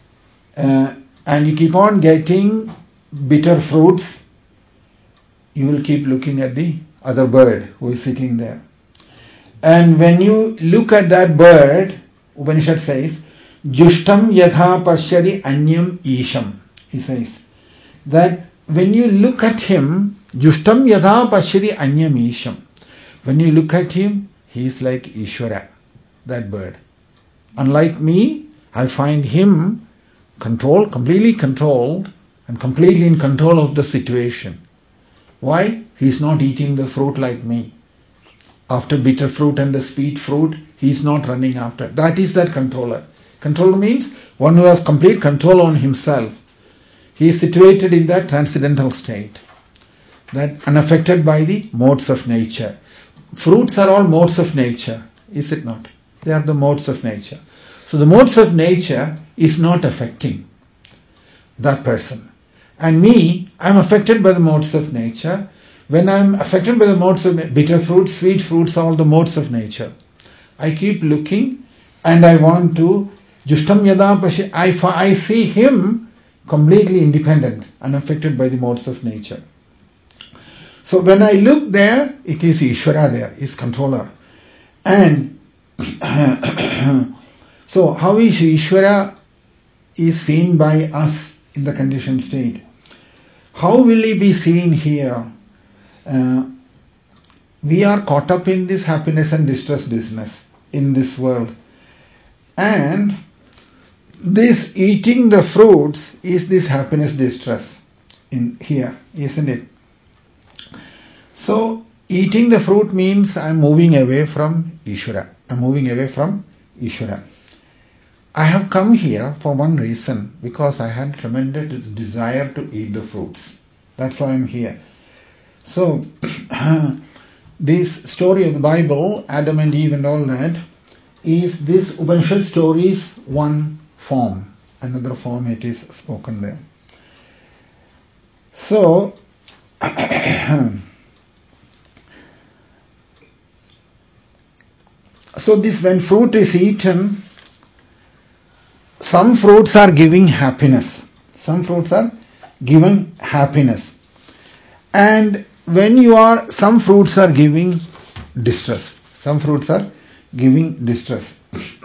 and you keep on getting bitter fruits, you will keep looking at the other bird who is sitting there. And when you look at that bird, Upanishad says, Jushtam yatha pashyadi anyam isham. He says that when you look at him, Jushtam yatha pashyadi anyam isham. When you look at him, he is like Ishvara, that bird. Unlike me, I find him completely controlled and completely in control of the situation. Why? He is not eating the fruit like me. After bitter fruit and the sweet fruit, he is not running after. That is that controller. Controller means one who has complete control on himself. He is situated in that transcendental state, that unaffected by the modes of nature. Fruits are all modes of nature, is it not? They are the modes of nature. So the modes of nature is not affecting that person. And me, I am affected by the modes of nature. When I am affected by the modes of bitter fruits, sweet fruits, all the modes of nature, I keep looking and I want to, Jushtam yada pashi, I see him completely independent, unaffected by the modes of nature. So when I look there, it is Ishvara there, is controller. And so how is Ishvara is seen by us in the conditioned state? How will he be seen here? We are caught up in this happiness and distress business in this world. And this eating the fruits is this happiness distress in here, isn't it? So eating the fruit means I'm moving away from Ishvara. I'm moving away from Ishvara. I have come here for one reason, because I had tremendous desire to eat the fruits. That's why I'm here. So this story of the Bible, Adam and Eve and all that, is this Upanishad story's one form. Another form it is spoken there. So so this, when fruit is eaten, some fruits are giving happiness. Some fruits are giving happiness. And when some fruits are giving distress. Some fruits are giving distress.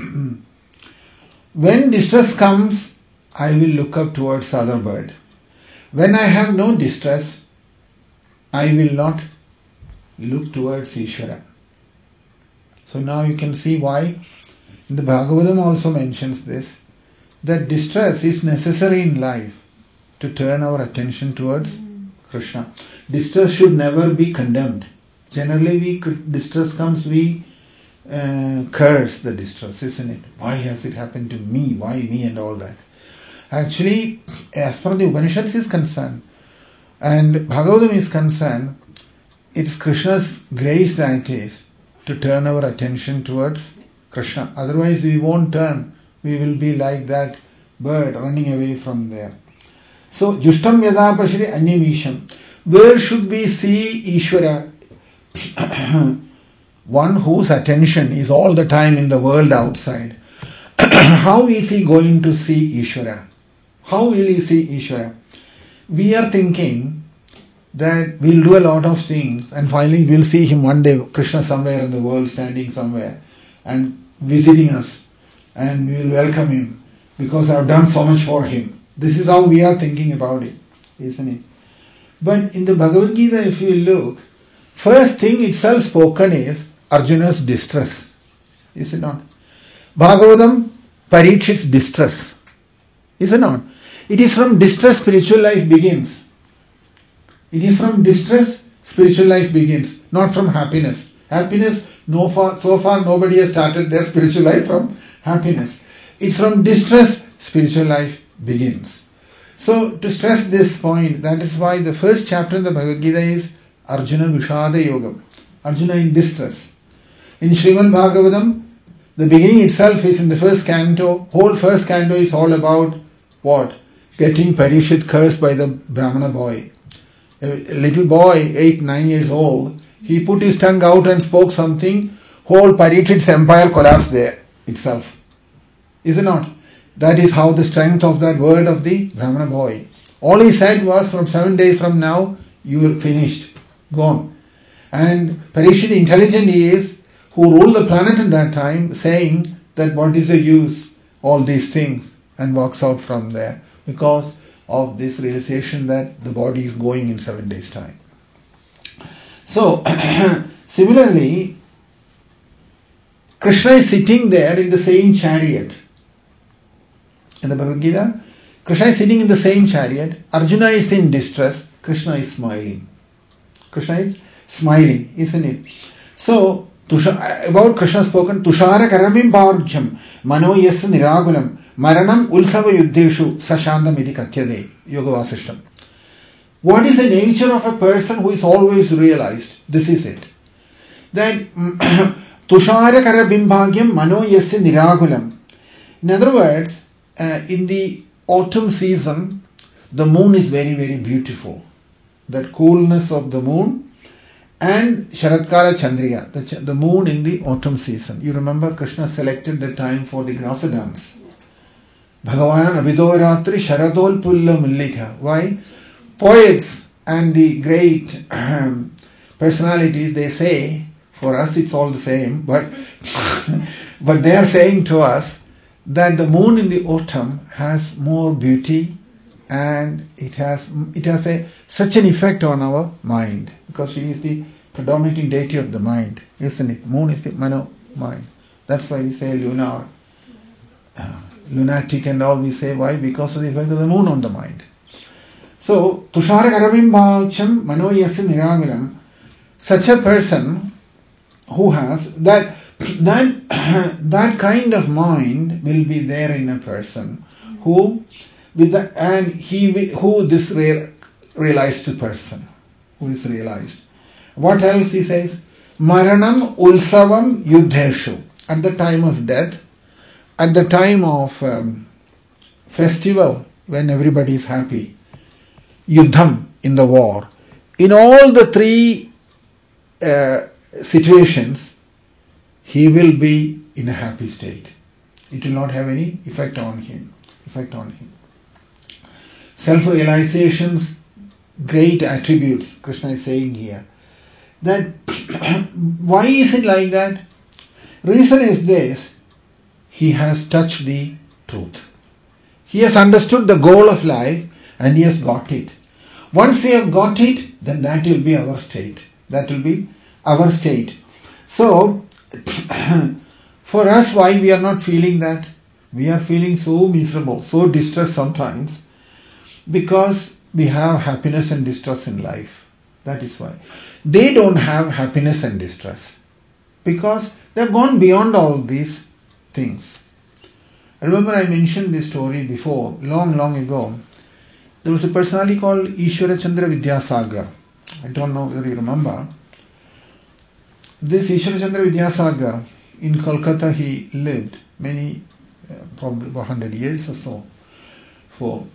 When distress comes, I will look up towards the other bird. When I have no distress, I will not look towards Ishvara. So now you can see why the Bhagavatam also mentions this, that distress is necessary in life to turn our attention towards Krishna. Distress should never be condemned. Generally, distress comes, we curse the distress, isn't it? Why has it happened to me? Why me and all that? Actually, as far as the Upanishads is concerned and Bhagavatam is concerned, it's Krishna's grace that is to turn our attention towards Krishna. Otherwise, we won't turn. We will be like that bird running away from there. So, Jushtam yada pashri anyamisham. Where should we see Ishvara? One whose attention is all the time in the world outside. How is he going to see Ishvara? How will he see Ishvara? We are thinking that we'll do a lot of things and finally we'll see him one day, Krishna somewhere in the world, standing somewhere and visiting us, and we will welcome him because I've done so much for him. This is how we are thinking about it, isn't it? But in the Bhagavad Gita, if you look, first thing itself spoken is Arjuna's distress. Is it not? Bhagavatam, Parikshit's distress. Is it not? It is from distress spiritual life begins. It is from distress spiritual life begins, not from happiness. Happiness, so far nobody has started their spiritual life from happiness. It's from distress spiritual life begins. So to stress this point, that is why the first chapter in the Bhagavad Gita is Arjuna Vishada Yogam. Arjuna in distress. In Srimad Bhagavatam, the beginning itself is in the first canto. Whole first canto is all about what? Getting Parikshit cursed by the Brahmana boy. A little boy, 8-9 years old, he put his tongue out and spoke something. Whole Parikshit's empire collapsed there itself. Is it not? That is how the strength of that word of the Brahmana boy. All he said was, from 7 days from now, you are finished, gone. And Parikshit, intelligent he is, who ruled the planet at that time, saying that what is the use, all these things, and walks out from there because of this realization that the body is going in 7 days' time. So, similarly, Krishna is sitting there in the same chariot. In the Bhagavad Gita, Krishna is sitting in the same chariot. Arjuna is in distress. Krishna is smiling. Krishna is smiling, isn't it? So, about Krishna spoken, Tushara karamim bharjam mano yasya niragulam maranam ulsava yuddheshu sashandam iti katyade. Yoga Vasishtam. What is the nature of a person who is always realized? This is it. That Tushara karabhimbhagyam mano yasya niragulam. In other words, in the autumn season, the moon is very, very beautiful. That coolness of the moon and Sharatkala Chandriya, the moon in the autumn season. You remember Krishna selected the time for the Grasa dance. Bhagavan Abhidoratri Sharadol Pulla Mullika. Why? Poets and the great personalities, they say, for us it's all the same, but but they are saying to us that the moon in the autumn has more beauty and it has such an effect on our mind because she is the predominating deity of the mind, isn't it? Moon is the mano mind. That's why we say lunar, lunatic and all. We say why? Because of the effect of the moon on the mind. So tushara karabimbacham mano yasya niragulam. Such a person who has that kind of mind will be there in a person who this realized person who is realized. What else he says? Maranam ulsavam yuddheshu. At the time of death, at the time of festival, when everybody is happy, yuddham, in the war, in all the three situations, he will be in a happy state. It will not have any effect on him. Self-realization's great attributes, Krishna is saying here. That why is it like that? Reason is this: he has touched the truth. He has understood the goal of life and he has got it. Once we have got it, then that will be our state. So, for us, why we are not feeling that? We are feeling so miserable, so distressed sometimes, because we have happiness and distress in life. That is why. They don't have happiness and distress, because they have gone beyond all these things. I remember I mentioned this story before, long ago. There was a personality called Ishwara Chandra Vidyasagar. I don't know whether you remember. This Ishwara Chandra Vidyasagar, in Kolkata he lived many, probably 100 years or so.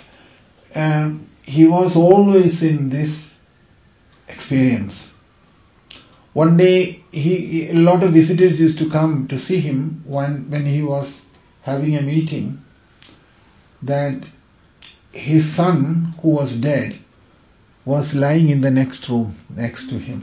He was always in this experience. One day, a lot of visitors used to come to see him when he was having a meeting, that his son, who was dead, was lying in the next room next to him.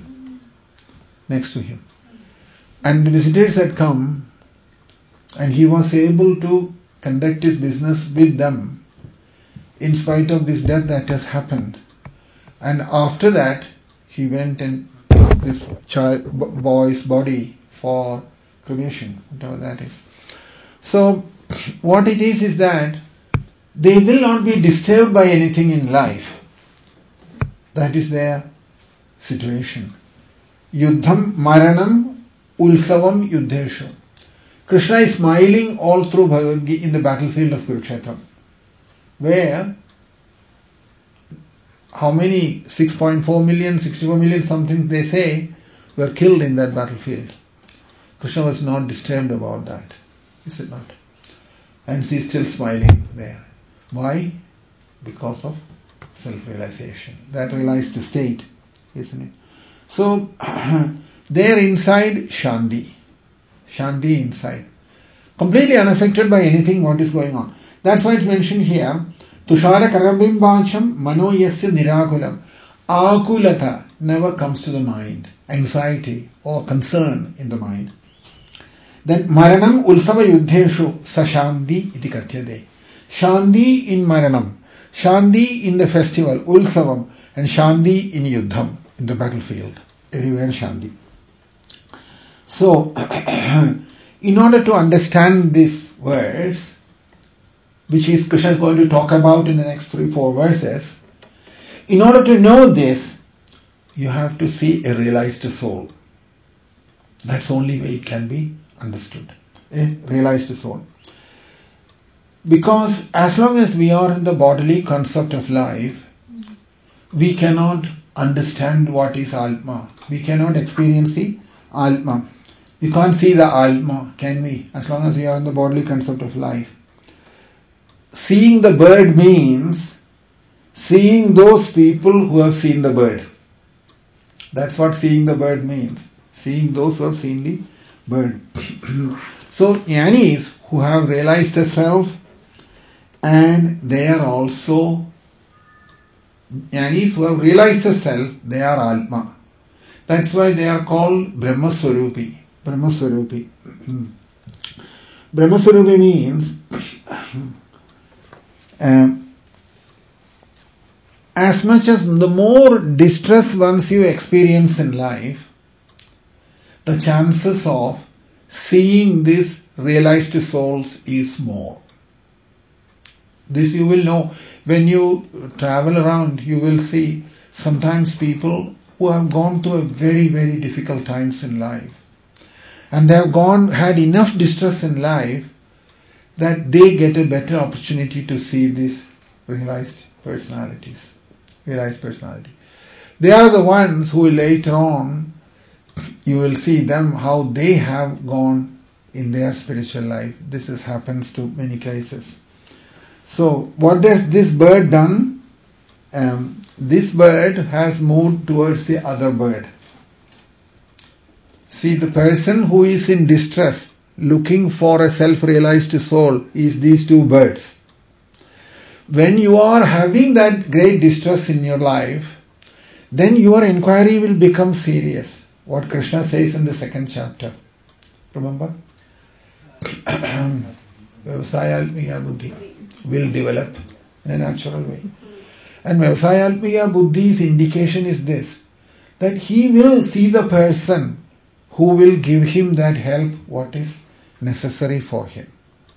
And the visitors had come and he was able to conduct his business with them in spite of this death that has happened. And after that, he went and took this boy's body for cremation, whatever that is. So, what it is that they will not be disturbed by anything in life. That is their situation. Yuddham maranam ulsavam yuddheshu. Krishna is smiling all through Bhagavad Gita in the battlefield of Kurukshetra, where how many 6.4 million, 64 million something they say were killed in that battlefield. Krishna was not disturbed about that, is it not? And she is still smiling there. Why? Because of self-realization. That realized state, isn't it? So, there inside, Shanti inside. Completely unaffected by anything what is going on. That's why it's mentioned here, Tushara Karabimbacham Mano Yasya Nirakulam. Akulata never comes to the mind. Anxiety or concern in the mind. Then Maranam Ulsava Yuddheshu Sashanti iti katyade. Shanti in Maranam. Shanti in the festival, Ulsavam. And Shanti in Yuddham, in the battlefield. Everywhere Shanti. So, in order to understand these words, which is Krishna is going to talk about in the next 3-4 verses, in order to know this, you have to see a realized soul. That's the only way it can be understood. A realized soul. Because as long as we are in the bodily concept of life, we cannot understand what is Atma. We cannot experience the Atma. We can't see the Atma, can we? As long as we are in the bodily concept of life. Seeing the bird means seeing those people who have seen the bird. That's what seeing the bird means. Seeing those who have seen the bird. So, jnanis who have realized the self, and they are also jnanis who have realized the self, they are Atma. That's why they are called Brahmaswarupi. Brahmaswarupi. Brahmaswarupi means as much as the more distress once you experience in life, the chances of seeing these realized souls is more. This you will know when you travel around. You will see sometimes people who have gone through a very, very difficult times in life, and they have had enough distress in life that they get a better opportunity to see these realized personalities. They are the ones who later on you will see them how they have gone in their spiritual life. This happens to many cases. So what has this bird done? This bird has moved towards the other bird. See, the person who is in distress, looking for a self-realized soul, is these two birds. When you are having that great distress in your life, then your inquiry will become serious. What Krishna says in the 2nd chapter. Remember? Vyavasayalpiya buddhi will develop in a natural way. And Vyavasayalpiya buddhi's indication is this, that he will see the person who will give him that help, what is necessary for him.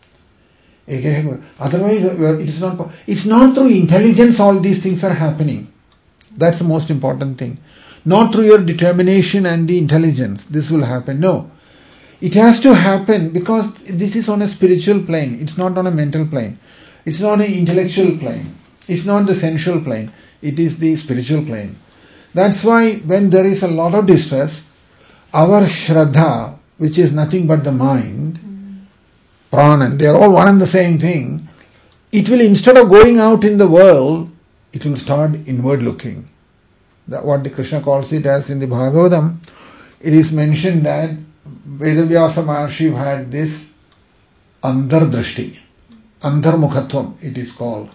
Otherwise, it's not through intelligence all these things are happening. That's the most important thing. Not through your determination and the intelligence this will happen. No. It has to happen because this is on a spiritual plane. It's not on a mental plane. It's not an intellectual plane. It's not the sensual plane. It is the spiritual plane. That's why when there is a lot of distress, our Shraddha, which is nothing but the mind, Pranan, they are all one and the same thing. It will, instead of going out in the world, it will start inward looking. What the Krishna calls it as in the Bhagavatam, it is mentioned that Vedavyasa Maharshi had this Andardrashti, Andarmukhatvam it is called.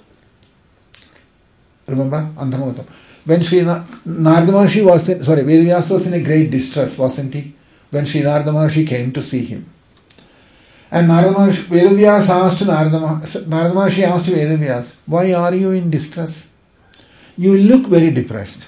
Remember? Andarmukhatvam. When Narada Maharshi was Vedavyasa was in a great distress, wasn't he? When Sri Narada Maharshi came to see him. And Vedavyasa asked Narada Maharshi asked Vedavyasa, why are you in distress? You look very depressed.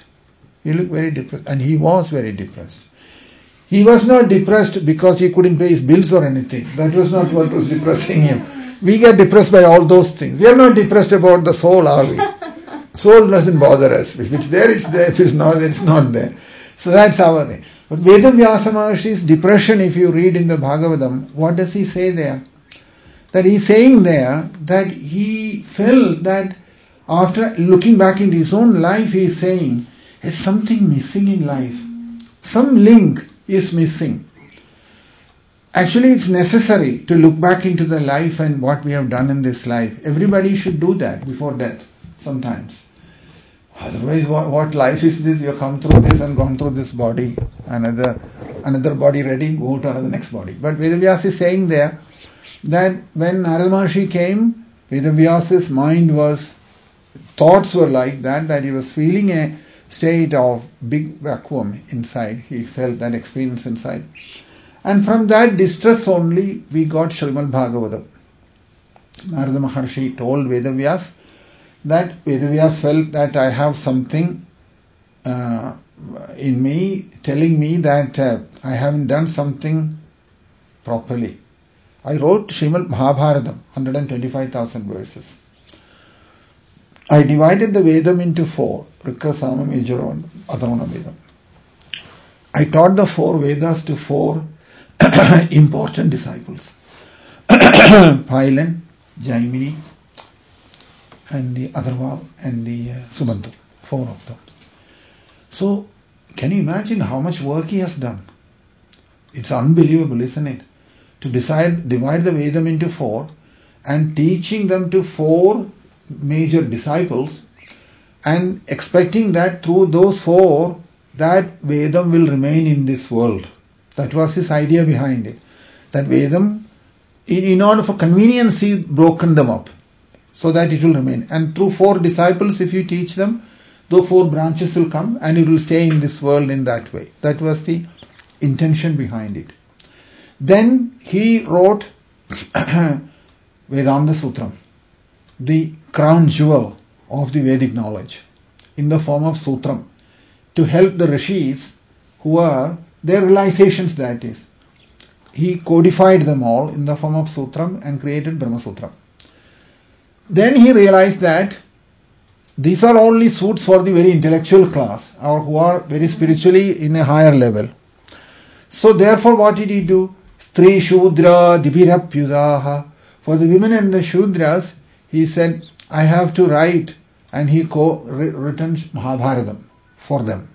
And he was very depressed. He was not depressed because he couldn't pay his bills or anything. That was not what was depressing him. We get depressed by all those things. We are not depressed about the soul, are we? Soul doesn't bother us. If it's there, it's there. If it's not, it's not there. So that's our thing. But Vedavyasa Maharshi's depression, if you read in the Bhagavatam, what does he say there? That he's saying there that he felt that after looking back into his own life, he is saying, there's something missing in life. Some link is missing. Actually, it's necessary to look back into the life and what we have done in this life. Everybody should do that before death, sometimes. Otherwise, what life is this? You have come through this and gone through this body. Another body ready, go to another next body. But Vedavyasa is saying there that when Narada Maharshi came, Vedavyasa's thoughts were like that he was feeling a state of big vacuum inside. He felt that experience inside. And from that distress only, we got Srimad Bhagavatam. Narada Maharshi told Vedavyasa that Vedavyasa felt that I have something in me telling me that I haven't done something properly. I wrote Srimad Mahabharatam, 125,000 verses. I divided the Vedam into 4, Rikka, Samam, Yajur, and Atharvana Vedam. I taught the 4 Vedas to 4 important disciples. Pailan, Jaimini, and the Atharva, and the Subandhu, 4 of them. So, can you imagine how much work he has done? It's unbelievable, isn't it? To divide the Vedam into 4 and teaching them to 4 major disciples and expecting that through those 4 that Vedam will remain in this world. That was his idea behind it. That Vedam, in order for convenience, he broken them up so that it will remain. And through 4 disciples, if you teach them, the 4 branches will come and it will stay in this world in that way. That was the intention behind it. Then he wrote Vedanta Sutram, the crown jewel of the Vedic knowledge, in the form of Sutram, to help the rishis who are their realizations, that is. He codified them all in the form of Sutram and created Brahma Sutram. Then he realized that these are only suits for the very intellectual class or who are very spiritually in a higher level. So therefore what did he do? Stri Shudra Dibirapyudaha. For the women and the Shudras, he said, I have to write, and he written Mahabharatam for them.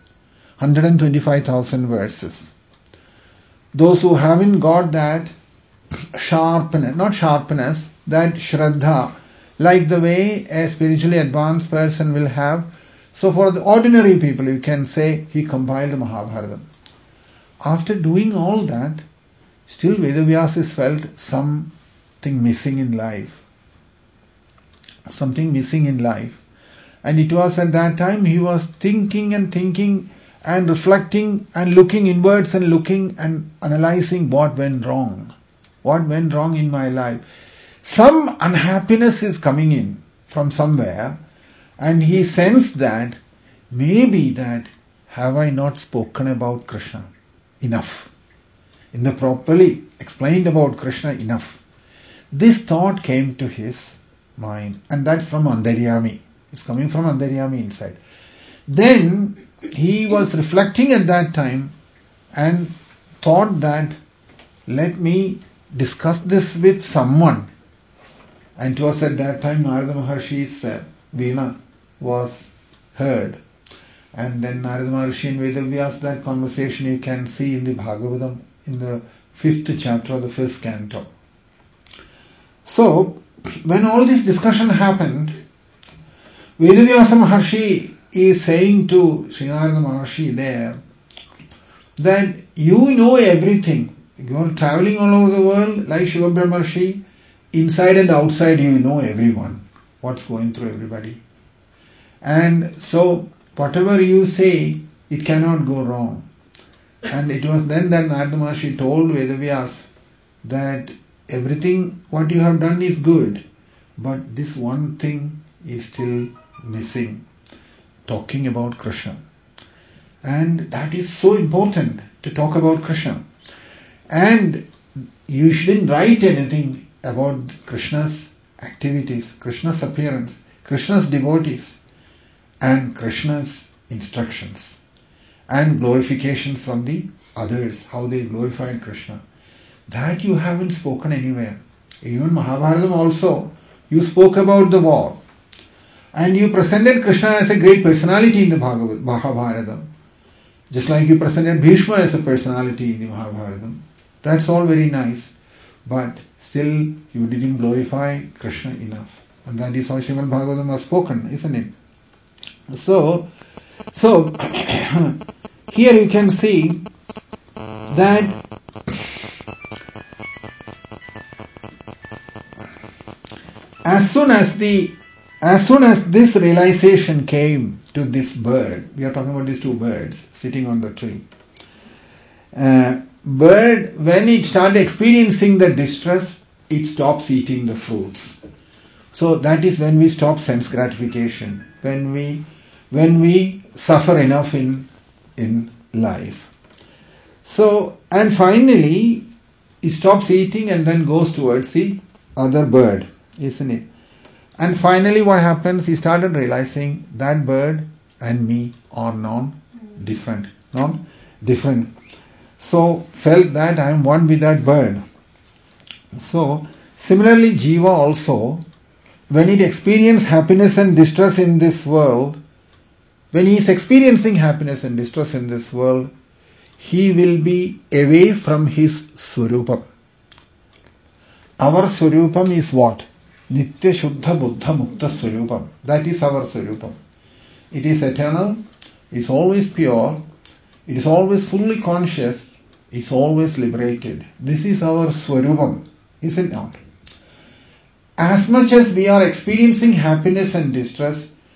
125,000 verses. Those who haven't got that sharpness, that Shraddha, like the way a spiritually advanced person will have. So for the ordinary people, you can say he compiled Mahabharatam. After doing all that, still Vedavyasa felt something missing in life. Something missing in life. And it was at that time he was thinking and reflecting and looking inwards and looking and analyzing what went wrong. What went wrong in my life. Some unhappiness is coming in from somewhere, and he sensed that maybe that have I not spoken about Krishna enough? In the properly explained about Krishna enough. This thought came to his mind, and that's from Antaryami. It's coming from Antaryami inside. Then he was reflecting at that time and thought that let me discuss this with someone. And it was at that time Narada Maharshi's Veena was heard. And then Narada Maharshi and Vedavyas, that conversation you can see in the Bhagavatam in the 5th chapter of the 1st canto. So, when all this discussion happened, Vedavyasa Maharshi is saying to Sri Narada Maharshi there that you know everything. You are traveling all over the world like Shiva Brahmarshi. Inside and outside you know everyone, what's going through everybody. And so whatever you say, it cannot go wrong. And it was then that Narada Maharshi told Vedavyas that everything what you have done is good, but this one thing is still missing, talking about Krishna. And that is so important, to talk about Krishna. And you shouldn't write anything about Krishna's activities, Krishna's appearance, Krishna's devotees, and Krishna's instructions, and glorifications from the others, how they glorified Krishna. That you haven't spoken anywhere. Even Mahabharatam also, you spoke about the war, and you presented Krishna as a great personality in the Mahabharatam, just like you presented Bhishma as a personality in the Mahabharatam. That's all very nice, but still you didn't glorify Krishna enough. And that is how Srimad Bhagavatam was spoken, isn't it? So here you can see that as soon as this realization came to this bird, we are talking about these 2 birds sitting on the tree. Bird, when it started experiencing the distress, it stops eating the fruits. So that is when we stop sense gratification, when we suffer enough in life. So, and finally, it stops eating and then goes towards the other bird, isn't it? And finally what happens, he started realizing that bird and me are non-different. So, felt that I am one with that bird. So, similarly, Jiva also, when it experiences happiness and distress in this world, when he is experiencing happiness and distress in this world, he will be away from his Swarupam. Our Swarupam is what? Nitya Shuddha Buddha Mukta Swarupam. That is our Swarupam. It is eternal, it is always pure, it is always fully conscious, it is always liberated. This is our Swarupam, is it not? As much as we are experiencing happiness and distress,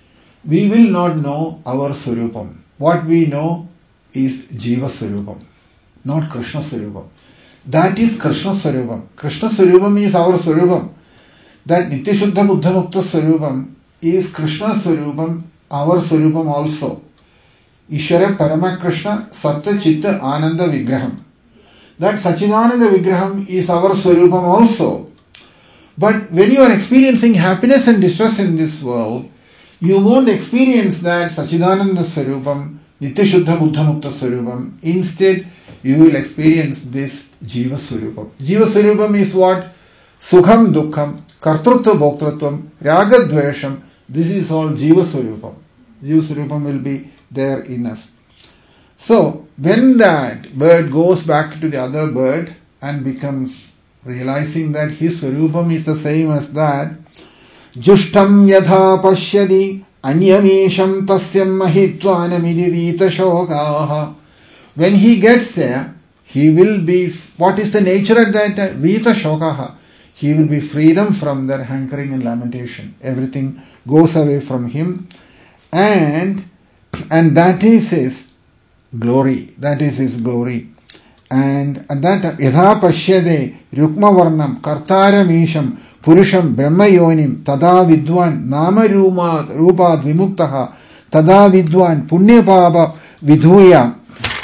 we will not know our Swarupam. What we know is Jiva Swarupam, not Krishna Swarupam. That is Krishna Swarupam. Krishna Swarupam is our Swarupam. That Nityashuddha Buddha Mukta Swarupam is Krishna Swarupam, our Swarupam also. Ishvara Parama Krishna Satta Chitta Ananda Vigraham. That Sachidananda Vigraham is our Swarupam also. But when you are experiencing happiness and distress in this world, you won't experience that Sachidananda Swarupam, Nityashuddha Buddha Mukta Swarupam. Instead, you will experience this Jiva Swarupam. Jiva Swarupam is what? Sukham Dukkham, Kartrutva Bhoktratvam, Raga Dvesham. This is all Jiva Swarupam. Jiva Swarupam will be there in us. So, when that bird goes back to the other bird and becomes realizing that his Swarupam is the same as that, Jushtam Yadha Pashyadi Anyamisham Tasyam Mahitvanamidi Vita Shokaha. When he gets there, he will be, what is the nature at that time? Vita Shokaha. He will be freedom from that hankering and lamentation. Everything goes away from him. And that is his glory. That is his glory. And at that time, Yadha Pashyade Rukma Varnam Kartara Misham Purusham Brahma Yonim Tada Vidwan Nama Rupad Vimuktaha Tada Vidwan Punya Baba Vidhuya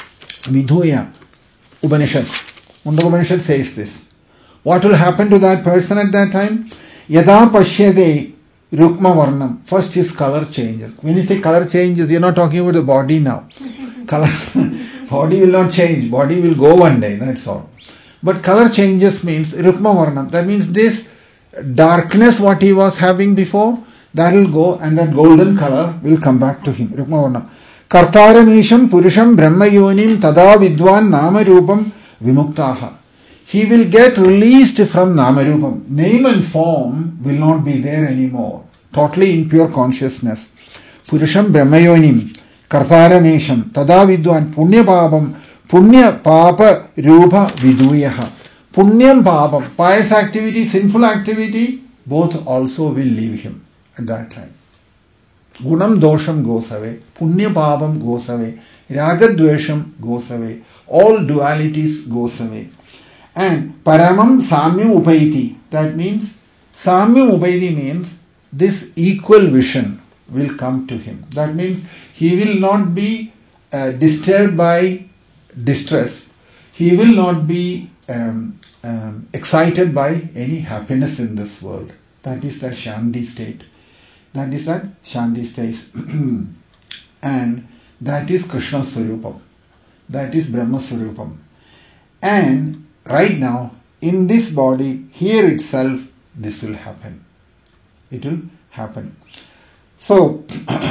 Upanishad. Mundaka Upanishad says this. What will happen to that person at that time? Yada Pashyade Rukma Varnam. First his color changes. When you say color changes, you are not talking about the body now. Color body will not change. Body will go one day, that's all. But color changes means Rukma Varnam. That means this darkness what he was having before, that will go and that golden color will come back to him. Rukma Varnam. Kartaramisham Purusham Brahma Yonim Tada Vidwan Nama Rupam Vimuktaha. He will get released from Nama Rupam. Name and form will not be there anymore. Totally in pure consciousness. Purusham Brahma Yonim Kartaramisham Tada Vidwan Punya Babam Punya Papa Rupa Viduyaha. Punyam Babam, pious activity, sinful activity, both also will leave him at that time. Gunam Dosham goes away, Punya Babam goes away, Raga Dvesham goes away, all dualities goes away. And Paramam Samyam Upaiti, that means, Samyam Upaiti means this equal vision will come to him. That means he will not be disturbed by distress. He will not be excited by any happiness in this world. That is that Shanti state. That is that Shanti state. And that is Krishna Swarupam. That is Brahma Swarupam. And right now, in this body, here itself, this will happen. It will happen. So,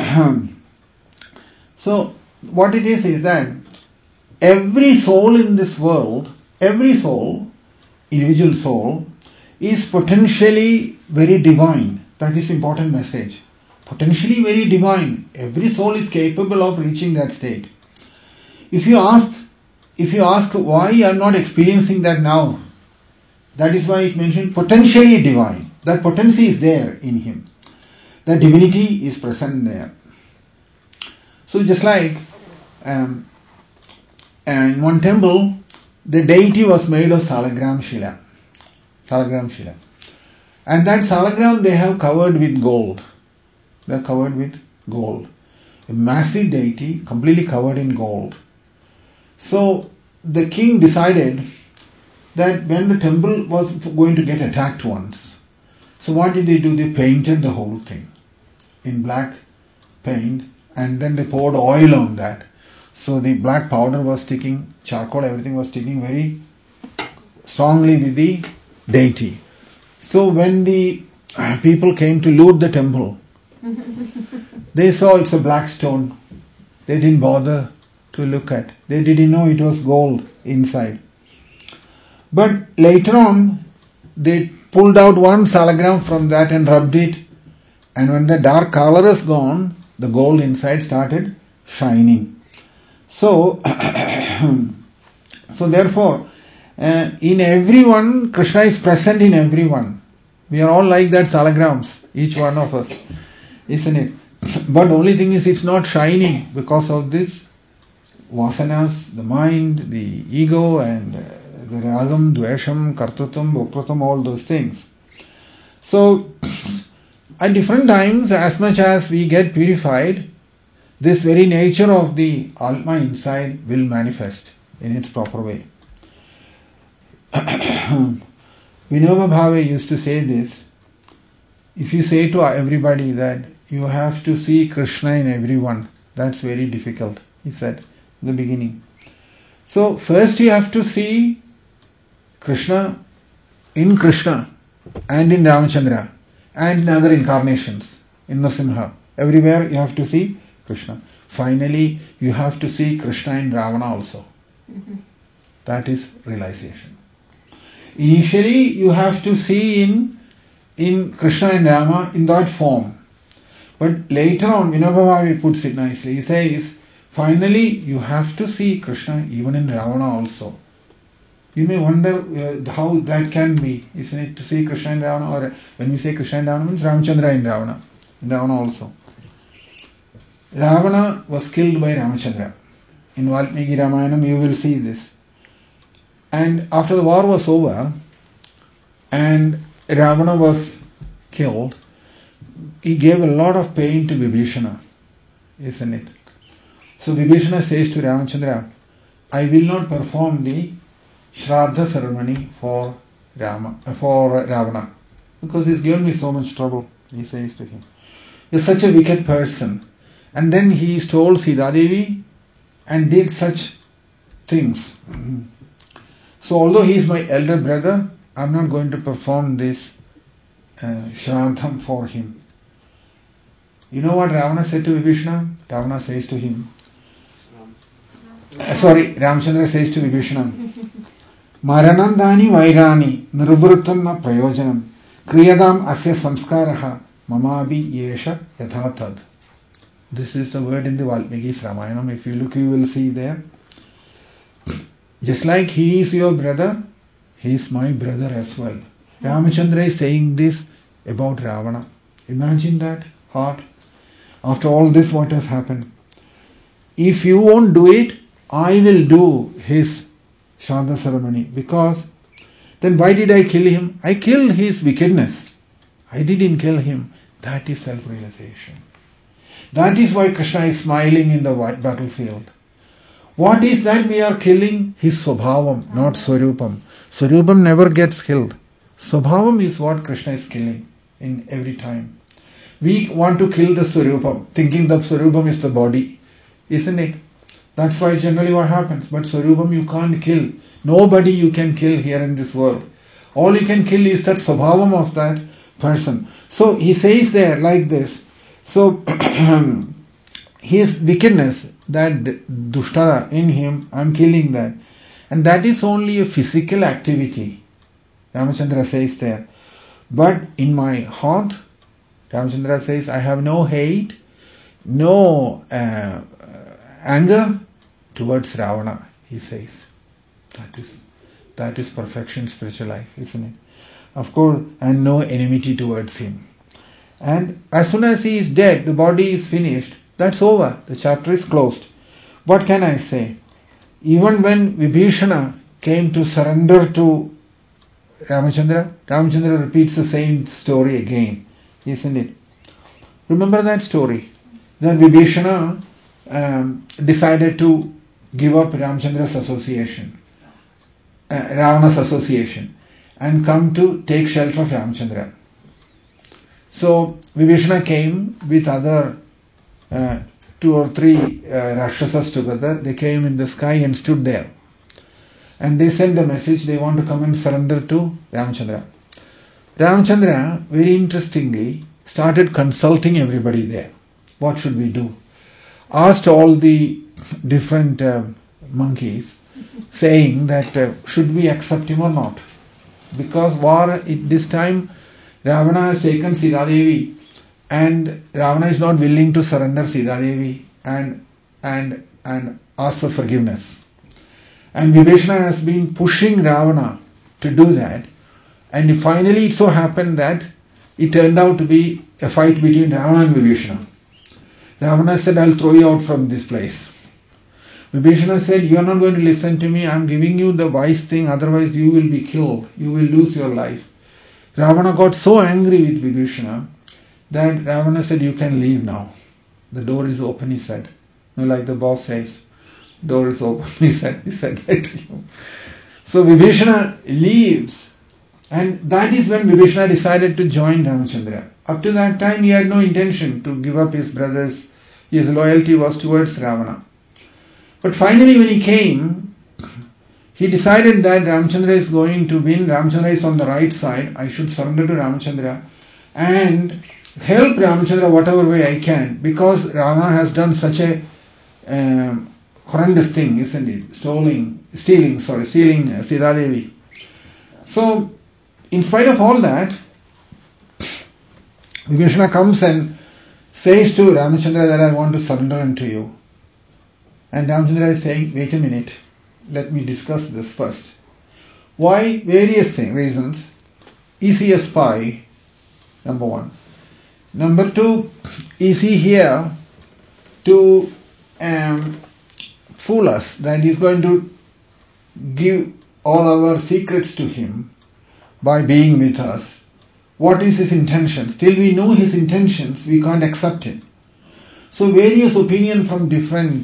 what it is that every soul in this world, every soul, individual soul, is potentially very divine. That is important message. Potentially very divine. Every soul is capable of reaching that state. If you ask why I am not experiencing that now, that is why it mentioned potentially divine. That potency is there in him. That divinity is present there. So just like in one temple, the deity was made of Salagram Shila. Salagram Shila. And that Salagram they have covered with gold. They are covered with gold. A massive deity completely covered in gold. So the king decided that when the temple was going to get attacked once, so what did they do? They painted the whole thing in black paint and then they poured oil on that. So the black powder was sticking, charcoal, everything was sticking very strongly with the deity. So when the people came to loot the temple, they saw it's a black stone. They didn't bother to look at. They didn't know it was gold inside. But later on, they pulled out one salagram from that and rubbed it. And when the dark color is gone, the gold inside started shining. So therefore, in everyone, Krishna is present in everyone. We are all like that salagrams, each one of us, isn't it? But only thing is it's not shining because of this vasanas, the mind, the ego, and the ragam, dvesham, kartrutam, bhokrutam, all those things. So at different times, as much as we get purified, this very nature of the Atma inside will manifest in its proper way. Vinoba Bhave used to say this: if you say to everybody that you have to see Krishna in everyone, that's very difficult, he said in the beginning. So first you have to see Krishna and in Ramachandra and in other incarnations, in Narasimha. Everywhere you have to see Krishna. Finally, you have to see Krishna in Ravana also. That is realization. Initially, you have to see in Krishna and Rama in that form. But later on, Vinoba Bhave puts it nicely. He says, finally, you have to see Krishna even in Ravana also. You may wonder how that can be, isn't it? To see Krishna in Ravana, or when we say Krishna in Ravana, means Ramachandra in Ravana also. Ravana was killed by Ramachandra. In Valmiki Ramayanam, you will see this. And after the war was over, and Ravana was killed, he gave a lot of pain to Vibhishana, isn't it? So Vibhishana says to Ramachandra, I will not perform the Shraddha ceremony for Ravana, because he's given me so much trouble, he says to him. He's such a wicked person. And then he stole Sita Devi and did such things. So although he is my elder brother, I'm not going to perform this Shraddham for him. You know what Ravana said to Vibhishana? Ravana says to him, Ramachandra says to Vibhishana, Maranandani Vairani Nirvrutam na Prayojanam Kriyadam Asya Samskaraha Mamabi Yesha Yathatad. This is the word in the Valmiki Ramayanam. If you look, you will see there. Just like he is your brother, he is my brother as well. Ramachandra is saying this about Ravana. Imagine that heart. After all this, what has happened? If you won't do it, I will do his Shraddha ceremony. Because then why did I kill him? I killed his wickedness. I didn't kill him. That is self-realization. That is why Krishna is smiling in the battlefield. What is that we are killing? His Swabhavam, not Swarupam. Swarupam never gets killed. Swabhavam is what Krishna is killing in every time. We want to kill the Swarupam, thinking that Swarupam is the body. Isn't it? That's why generally what happens. But Swarupam you can't kill. Nobody you can kill here in this world. All you can kill is that Swabhavam of that person. So he says there like this. So his wickedness, that dushtara in him, I am killing that. And that is only a physical activity. Ramachandra says there. But in my heart, Ramachandra says, I have no hate, no anger towards Ravana, he says. That is perfection spiritual life, isn't it? Of course, and no enmity towards him. And as soon as he is dead, the body is finished, that's over. The chapter is closed. What can I say? Even when Vibhishana came to surrender to Ramachandra, Ramachandra repeats the same story again, isn't it? Remember that story? Then Vibhishana decided to give up Ramachandra's association, Ravana's association, and come to take shelter of Ramachandra. So Vibhishana came with other 2 or 3 Rakshasas together. They came in the sky and stood there. And they sent the message, they want to come and surrender to Ramachandra. Ramachandra, very interestingly, started consulting everybody there. What should we do? Asked all the different monkeys, saying that should we accept him or not? Because this time Ravana has taken Sita Devi, and Ravana is not willing to surrender Sita Devi and ask for forgiveness. And Vibhishana has been pushing Ravana to do that, and finally it so happened that it turned out to be a fight between Ravana and Vibhishana. Ravana said, I'll throw you out from this place. Vibhishana said, you are not going to listen to me, I am giving you the wise thing, otherwise you will be killed, you will lose your life. Ravana got so angry with Vibhishana that Ravana said, you can leave now. The door is open, he said. Like the boss says, door is open, he said that to you. So Vibhishana leaves, and that is when Vibhishana decided to join Ramachandra. Up to that time he had no intention to give up his brothers. His loyalty was towards Ravana. But finally when he came, he decided that Ramachandra is going to win. Ramachandra is on the right side. I should surrender to Ramachandra and help Ramachandra whatever way I can, because Ravana has done such a horrendous thing, isn't it? Stealing Sita Devi. So, in spite of all that, Vibhishana comes and says to Ramachandra that I want to surrender unto you. And Ramachandra is saying, wait a minute, let me discuss this first. Why? Various reasons. Is he a spy? Number one. Number two, is he here to fool us, that he's going to give all our secrets to him by being with us? What is his intentions? Till we know his intentions, we can't accept him. So various opinions from different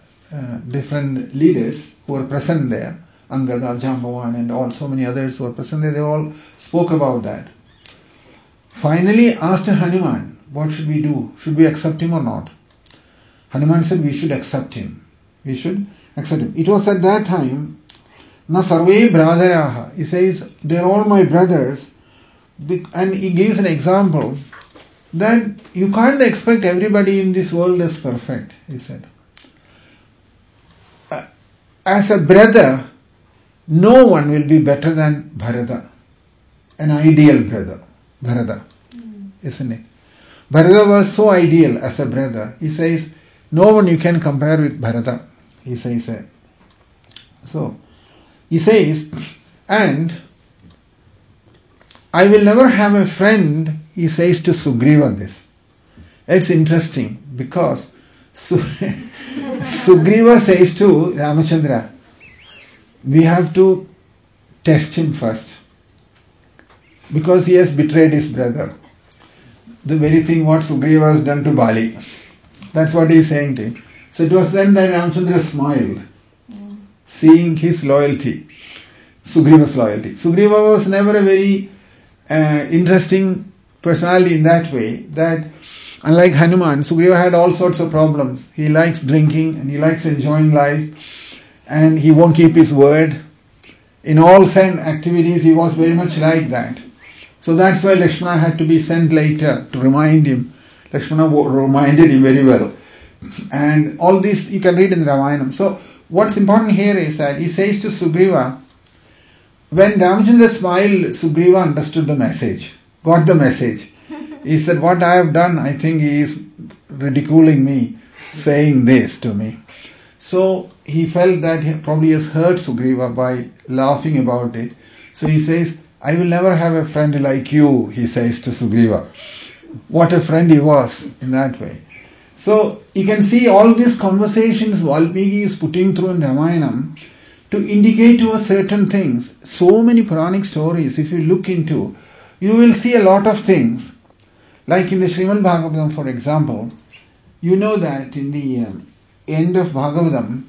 leaders who were present there, Angada, Jambavan and all so many others who were present there, they all spoke about that. Finally asked Hanuman, what should we do? Should we accept him or not? Hanuman said, we should accept him. We should accept him. It was at that time, Na sarve bradaraha. He says, they're all my brothers. And he gives an example that you can't expect everybody in this world is perfect, he said. As a brother, no one will be better than Bharata, an ideal brother, Bharata, isn't it? Bharata was so ideal as a brother. He says, no one you can compare with Bharata, he says. So, he says, and I will never have a friend, he says to Sugriva this. It's interesting because Sugriva says to Ramachandra, we have to test him first, because he has betrayed his brother. The very thing what Sugriva has done to Bali. That's what he is saying to him. So it was then that Ramachandra smiled, seeing his loyalty, Sugriva's loyalty. Sugriva was never a very interesting personality in that way, that unlike Hanuman, Sugriva had all sorts of problems. He likes drinking and he likes enjoying life, and he won't keep his word. In all activities he was very much like that. So that's why Lakshmana had to be sent later to remind him. Lakshmana reminded him very well. And all this you can read in the Ramayana. So what's important here is that he says to Sugriva, when Ramachandra smiled, Sugriva understood the message, got the message. He said, what I have done, I think he is ridiculing me, saying this to me. So he felt that he probably has hurt Sugriva by laughing about it. So he says, I will never have a friend like you, he says to Sugriva. What a friend he was in that way. So you can see all these conversations Valmiki is putting through in Ramayana to indicate to us certain things. So many Puranic stories, if you look into, you will see a lot of things. Like in the Srimad Bhagavatam, for example, you know that in the end of Bhagavatam,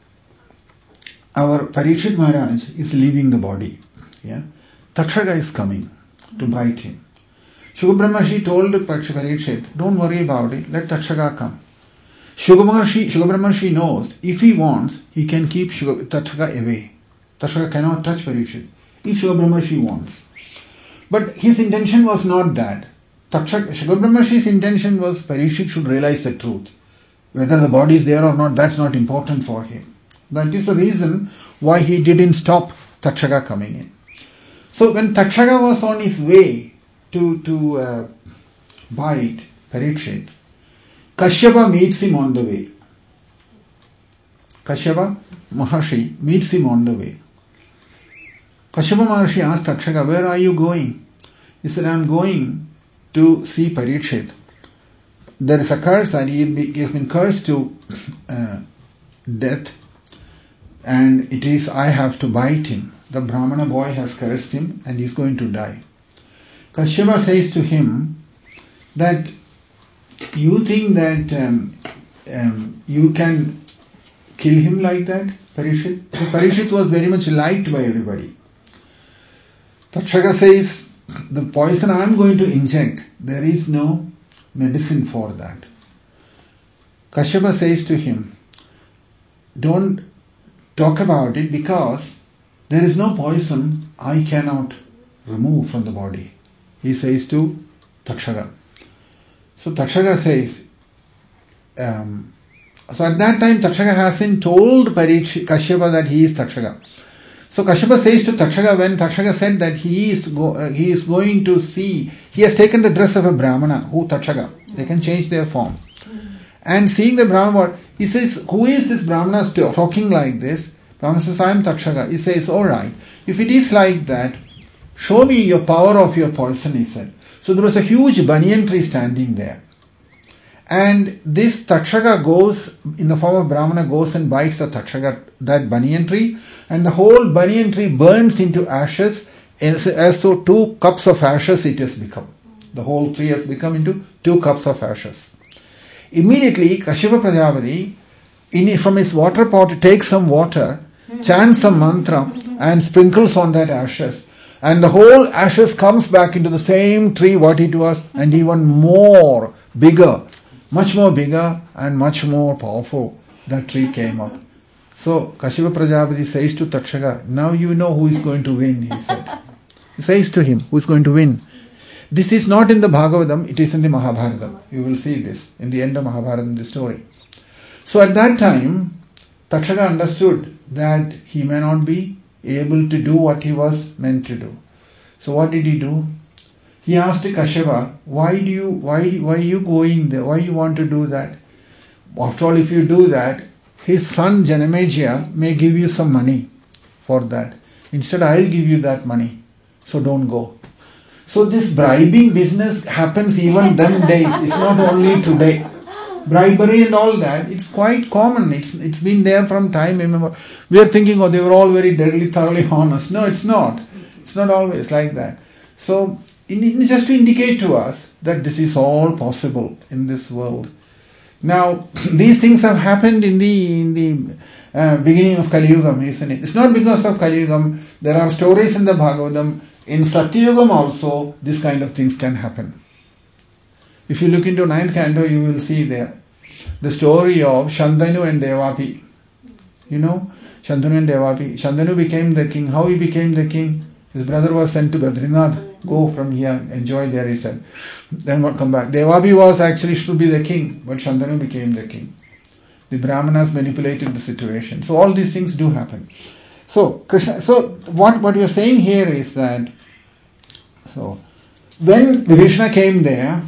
our Parikshit Maharaj is leaving the body. Yeah, Takshaka is coming to bite him. Shukabrahmashi told Parikshit, don't worry about it, let Takshaka come. Shukabrahmashi knows, if he wants, he can keep Takshaka away. Takshaka cannot touch Parikshit, if Shukabrahmashi wants. But his intention was not that. Shukabrahmashi's intention was Parikshit should realize the truth. Whether the body is there or not, that's not important for him. That is the reason why he didn't stop Takshaka coming in. So when Takshaka was on his way to bite Parikshit, Kashyapa meets him on the way. Kashyapa Maharshi meets him on the way. Kashyapa Maharshi asked Takshaka, where are you going? He said, I am going to see Parikshit. there is a curse that he has been cursed to death, and it is, I have to bite him. The Brahmana boy has cursed him and he is going to die. Kashyapa says to him that you think that you can kill him like that, Parishit? So Parishit was very much liked by everybody. Takshaka says, the poison I am going to inject, there is no medicine for that. Kashyapa says to him, don't talk about it, because there is no poison I cannot remove from the body. He says to Takshaka. So Takshaka says, so at that time Takshaka hasn't told Kashyapa that he is Takshaka. So Kashyapa says to Takshaka, when Takshaka said that he is going to see, he has taken the dress of a Brahmana, who Takshaka, they can change their form. And seeing the Brahmana, he says, who is this Brahmana talking like this? Brahmana says, I am Takshaka. He says, alright, if it is like that, show me your power of your poison, he said. So there was a huge banyan tree standing there. And this Takshaka goes, in the form of Brahmana, goes and bites the Takshaka, that banyan tree, and the whole banyan tree burns into ashes, as though 2 cups of ashes it has become. The whole tree has become into 2 cups of ashes. Immediately, Kashyapa Prajapati, from his water pot, takes some water, chants some mantra, and sprinkles on that ashes. And the whole ashes comes back into the same tree what it was, and even more bigger, much more bigger and much more powerful. That tree came up. So Kashyapa Prajapati says to Takshaka, now you know who is going to win, he said. He says to him, who is going to win. This is not in the Bhagavatam, it is in the Mahabharata. You will see this in the end of Mahabharata, the story. So at that time, Takshaka understood that he may not be able to do what he was meant to do. So what did he do? He asked Kashyapa, why are you going there? Why you want to do that? After all, if you do that, his son Janamejaya may give you some money for that. Instead, I'll give you that money. So don't go. So this bribing business happens even them days. It's not only today. Bribery and all that, it's quite common. It's been there from time. Remember, we are thinking, oh, they were all very deadly, thoroughly honest. No, it's not. It's not always like that. So, just to indicate to us that this is all possible in this world. Now, these things have happened in the beginning of Kali Yugam, isn't it? It's not because of Kali Yugam. There are stories in the Bhagavatam. In Satyayugam also, this kind of things can happen. If you look into 9th canto, you will see there the story of Shantanu and Devapi. You know, Shantanu and Devapi. Shantanu became the king. How he became the king? His brother was sent to Badrinath. Go from here, enjoy there, he said. Then what come back? Devapi was actually should be the king, but Shantanu became the king. The Brahmanas manipulated the situation. So all these things do happen. So Krishna. So what we are saying here is that, so when Vibhishana came there,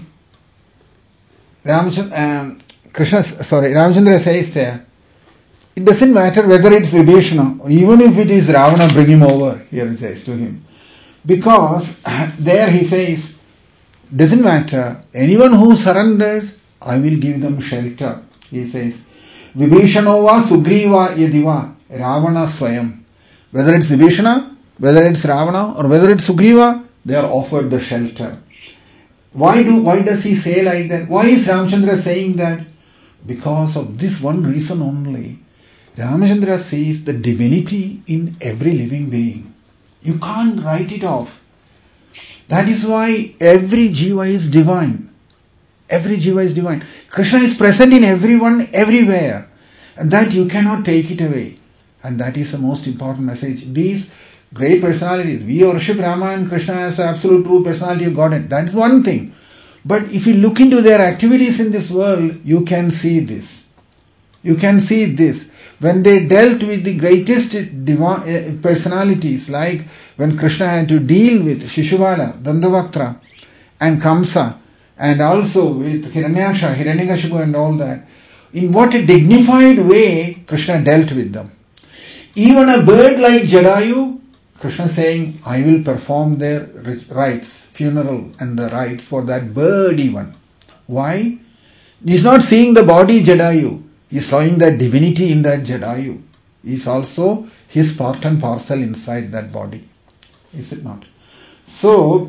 Ramchandra says there, it doesn't matter whether it's Vibhishana, even if it is Ravana, bring him over, here he says to him. Because there he says, doesn't matter, anyone who surrenders, I will give them shelter. He says, Vibhishanova Sugriva Yadiva Ravana Swayam. Whether it's Vibhishana, whether it's Ravana, or whether it's Sugriva, they are offered the shelter. Why does he say like that? Why is Ramchandra saying that? Because of this one reason only. Ramchandra sees the divinity in every living being. You can't write it off. That is why every jiva is divine. Every jiva is divine. Krishna is present in everyone, everywhere. And that you cannot take it away. And that is the most important message. These great personalities, we worship Rama and Krishna as the absolute true personality of Godhead. That is one thing. But if you look into their activities in this world, you can see this. You can see this. When they dealt with the greatest personalities, like when Krishna had to deal with Shishubala, Dandavaktra, and Kamsa, and also with Hiranyaksha, Hiranyakashipu and all that, in what a dignified way Krishna dealt with them. Even a bird like Jadayu, Krishna saying, I will perform their rites, funeral and the rites for that bird even. Why? He's not seeing the body Jadayu. He's seeing the divinity in that Jadayu. He's also his part and parcel inside that body. Is it not? So,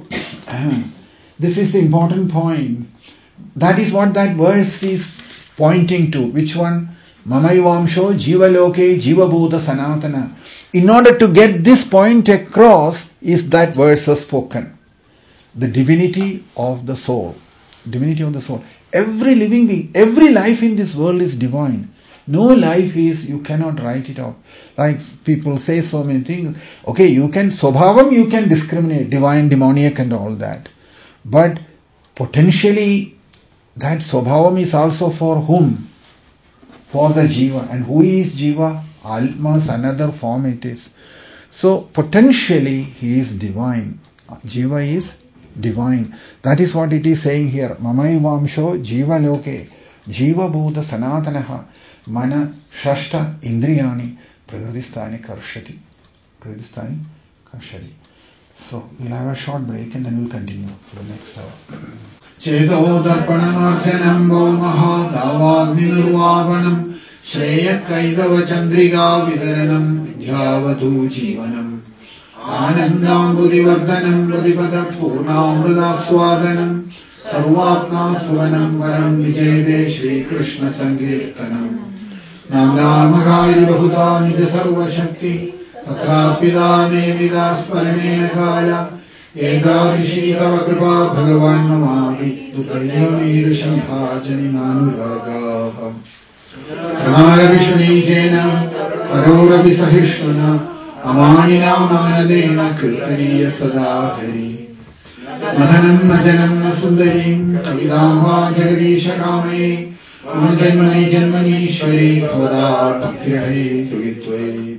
this is the important point. That is what that verse is pointing to. Which one? Mamayvamsho Jiva Loke Jiva Bhuta Sanatana. In order to get this point across, is that verse spoken. The divinity of the soul. Divinity of the soul. Every living being, every life in this world is divine. No life is, you cannot write it off. Like people say so many things. Okay, you can, Swabhavam you can discriminate, divine, demoniac and all that. But potentially, that Swabhavam is also for whom? For the Jiva. And who is Jiva? Atma's another form it is. So potentially he is divine. Jiva is divine. That is what it is saying here. Mamayvamsho Jiva Loke Jiva Bhuta Sanatanaha Mana Shashta Indriyani Pragadisthani Karshati. Pragadisthani Karshati. So we'll have a short break and then we'll continue for the next hour. Cheto Darpanamarjanam Bhaumaha Davagninurvavanam Shreya Kaidava Chandriga Vidaranam Vidyavadhu Jivanam Anandam Buddhivardhanam Buddhipada Purnamrida Swadanam Sarvapna Suvanam Varam Vijayade Shri Krishna Sankirtanam Namnamagari Bahuda Nija Sarva Shakti Tatrapidane Vidasvarane Kala Edarishi Tava Kripa Bhagavan Namami Dutayamir Bhajani Manuragaham Pranara Vishwani Jena Parora Visahishvana Amanina Manadena Kirtaniya Sadahari Madhanam Najanam Nasundarim Kavidamva Jagadisha Kame Unajanmani Janmani Shwari Bhavada Bhaktirahari Tugitwari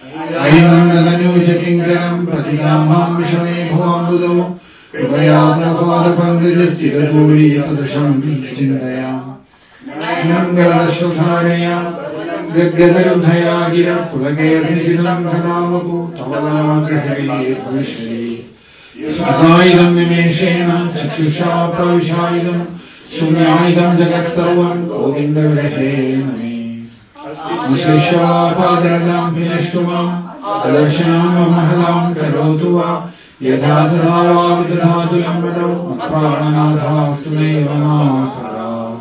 Ainam Nadanu Jakinkaram Patigamam Vishwani Bhavam Kripaya Prabhada Pandajasya Duri Sadrasham Chindayam Nangala Shotharaya Gadgadharudhaya Gira Pulagaya Nijinam Kadamapu Tavalam Grahari Vishwari Sadaidam Nimeshena Chakshusha Pravishaidam Shunyaidam Jagat Sarvam Govinda Vrahe Nami Visheshava Padradam Pinashtumam Adarshanam Mahalam Karotuva Yadhadhara Vidhadhu Lambadam Prananadha Stuneva Matara.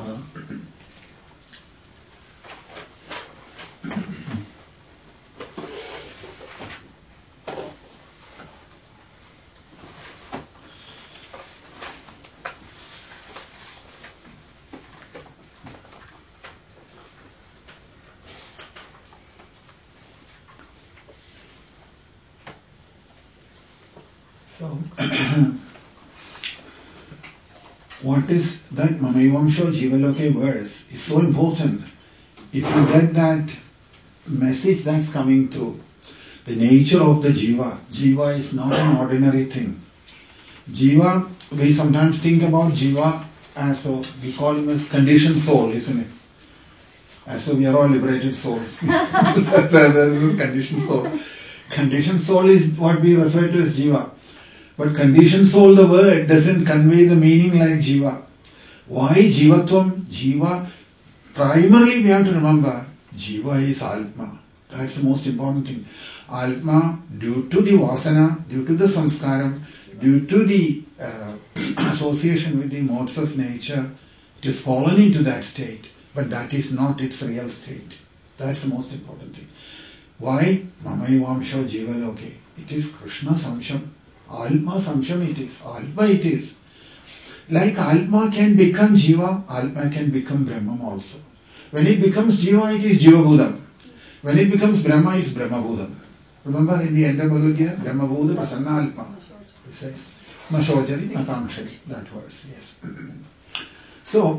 What is that Mamayvamsho Jivaloke verse is so important. If you get that message that's coming through, the nature of the Jiva. Jiva is not an ordinary thing. Jiva, we sometimes think about Jiva as we call him as conditioned soul, isn't it? As so we are all liberated souls. Conditioned soul. Conditioned soul is what we refer to as Jiva. But conditioned soul, the word, doesn't convey the meaning like Jiva. Why Jivatvam? Jiva, primarily we have to remember, Jiva is Atma. That's the most important thing. Atma, due to the vasana, due to the samskaram, due to the association with the modes of nature, it has fallen into that state. But that is not its real state. That's the most important thing. Why? Mamayvamsho Jivaloke. It is Krishna Samsham. Atma Samsham it is. Atma it is. Like Atma can become Jiva, Atma can become Brahman also. When it becomes Jiva, it is Jiva Bhudam. When it becomes Brahma, it's Brahma Bhudam. Remember in the end of Bhagavad Gita, Brahma Bhuda Prasanna Atma. It says, Na Shojari, Na Kamshari. That verse, yes. So,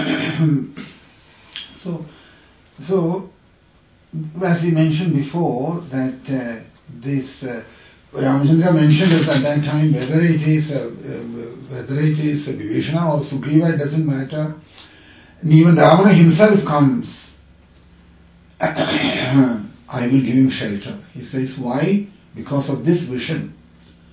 as we mentioned before, that this Ramachandra mentioned at that time whether it is Vibhishana or Sugriva, it doesn't matter. And even Ravana himself comes. I will give him shelter. He says, why? Because of this vision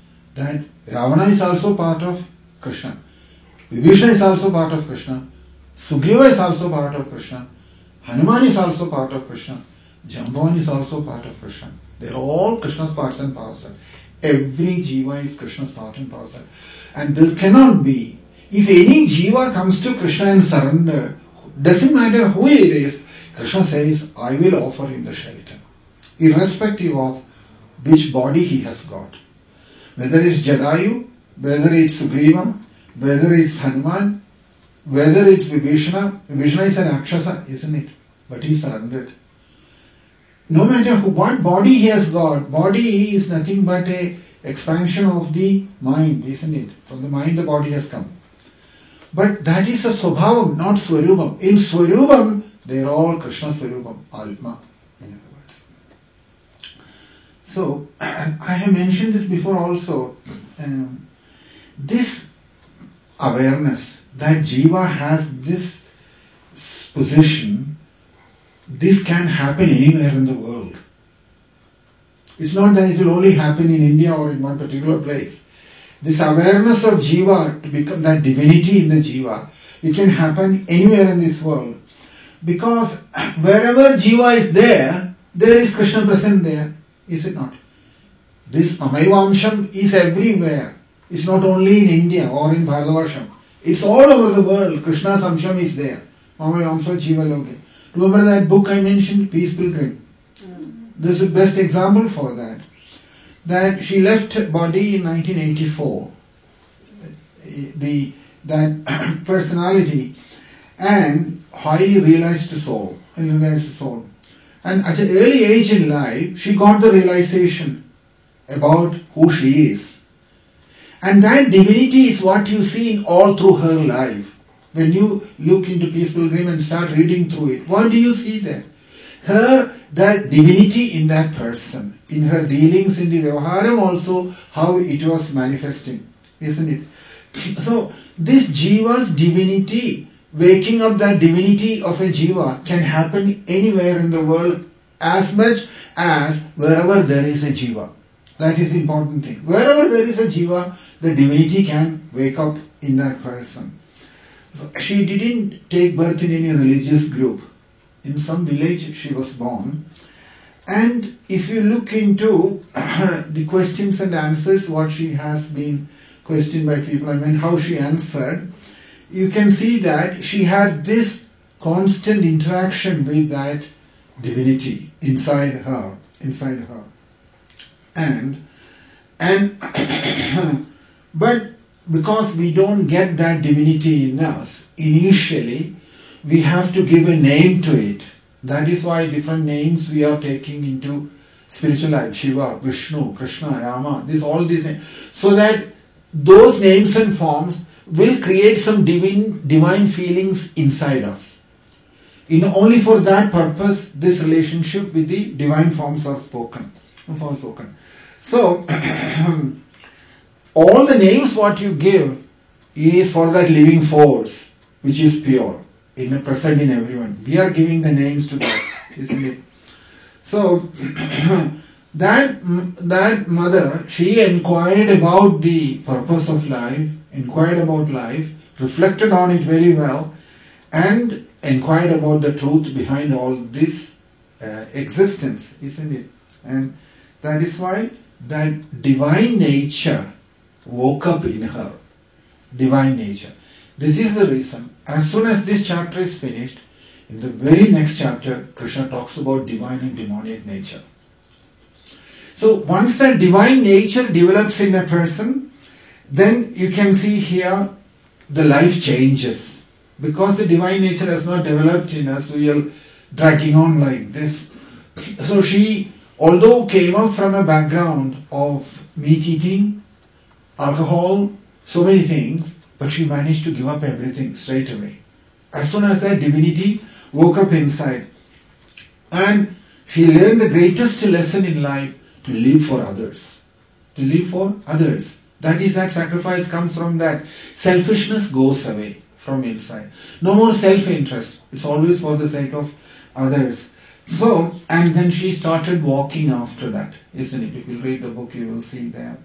that Ravana is also part of Krishna. Vibhishana is also part of Krishna. Sugriva is also part of Krishna. Hanuman is also part of Krishna. Jamban is also part of Krishna. They are all Krishna's parts and parcel. Every jiva is Krishna's part and parcel. And there cannot be, if any jiva comes to Krishna and surrender, doesn't matter who it is, Krishna says, I will offer him the shelter. Irrespective of which body he has got. Whether it's Jadayu, whether it's Sugriva, whether it's Hanuman, whether it's Vibhishana. Vibhishana is an Akshasa, isn't it? But he surrendered. No matter what body he has got, body is nothing but a expansion of the mind, isn't it? From the mind the body has come. But that is a Swabhavam, not Swarupam. In Swarupam, they are all Krishna Swarupam, Atma, in other words. So, I have mentioned this before also. This awareness that Jiva has this position, this can happen anywhere in the world. It's not that it will only happen in India or in one particular place. This awareness of Jiva to become that divinity in the Jiva, it can happen anywhere in this world. Because wherever Jiva is there is Krishna present there, is it not? This Amaivamsham is everywhere. It's not only in India or in Bharatavarsam. It's all over the world. Krishna's Amsham is there. Amaivamsa Jiva Loke. Remember that book I mentioned, Peace Pilgrim? This is the best example for that. That she left her body in 1984. That personality and highly realized soul. And at an early age in life, she got the realization about who she is. And that divinity is what you see in all through her life. When you look into Peace Pilgrim and start reading through it, what do you see there? That divinity in that person, in her dealings in the Vyavaharam also, how it was manifesting, isn't it? So, this Jiva's divinity, waking up that divinity of a Jiva can happen anywhere in the world as much as wherever there is a Jiva. That is the important thing. Wherever there is a Jiva, the divinity can wake up in that person. So she didn't take birth in any religious group. In some village she was born. And if you look into the questions and answers, what she has been questioned by people, how she answered, you can see that she had this constant interaction with that divinity inside her. But because we don't get that divinity in us, initially we have to give a name to it. That is why different names we are taking into spiritual life. Shiva, Vishnu, Krishna, Rama, all these names. So that those names and forms will create some divine feelings inside us. Only for that purpose, this relationship with the divine forms are spoken. So, all the names what you give is for that living force, which is pure, present in everyone. We are giving the names to that, isn't it? So, that mother, she inquired about the purpose of life, inquired about life, reflected on it very well, and inquired about the truth behind all this existence, isn't it? And that is why that divine nature woke up in her. Divine nature. This is the reason. As soon as this chapter is finished, in the very next chapter, Krishna talks about divine and demonic nature. So once that divine nature develops in a person, then you can see here the life changes. Because the divine nature has not developed in us, we are dragging on like this. So she, although came up from a background of meat eating, alcohol, so many things, but she managed to give up everything straight away. As soon as that divinity woke up inside. And she learned the greatest lesson in life, to live for others. To live for others. That is, that sacrifice comes from that. Selfishness goes away from inside. No more self-interest. It's always for the sake of others. So, and then she started walking after that, isn't it? If you read the book, you will see there.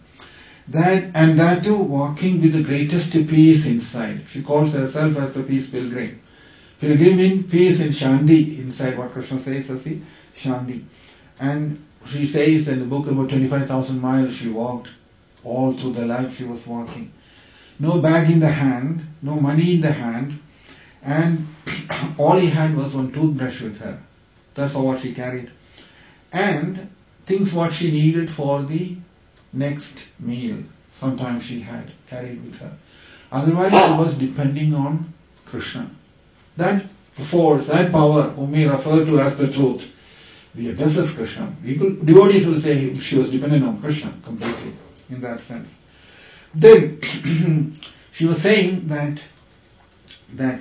That too, walking with the greatest peace inside. She calls herself as the Peace Pilgrim. Pilgrim in peace in Shanti, inside what Krishna says as the Shanti. And she says in the book about 25,000 miles she walked, all through the life she was walking. No bag in the hand, no money in the hand, and all he had was one toothbrush with her. That's all what she carried. And things what she needed for the next meal, sometimes she had carried with her. Otherwise she was depending on Krishna. That force, that power, whom we refer to as the truth, we address as Krishna. Devotees will say she was dependent on Krishna completely, in that sense. Then she was saying that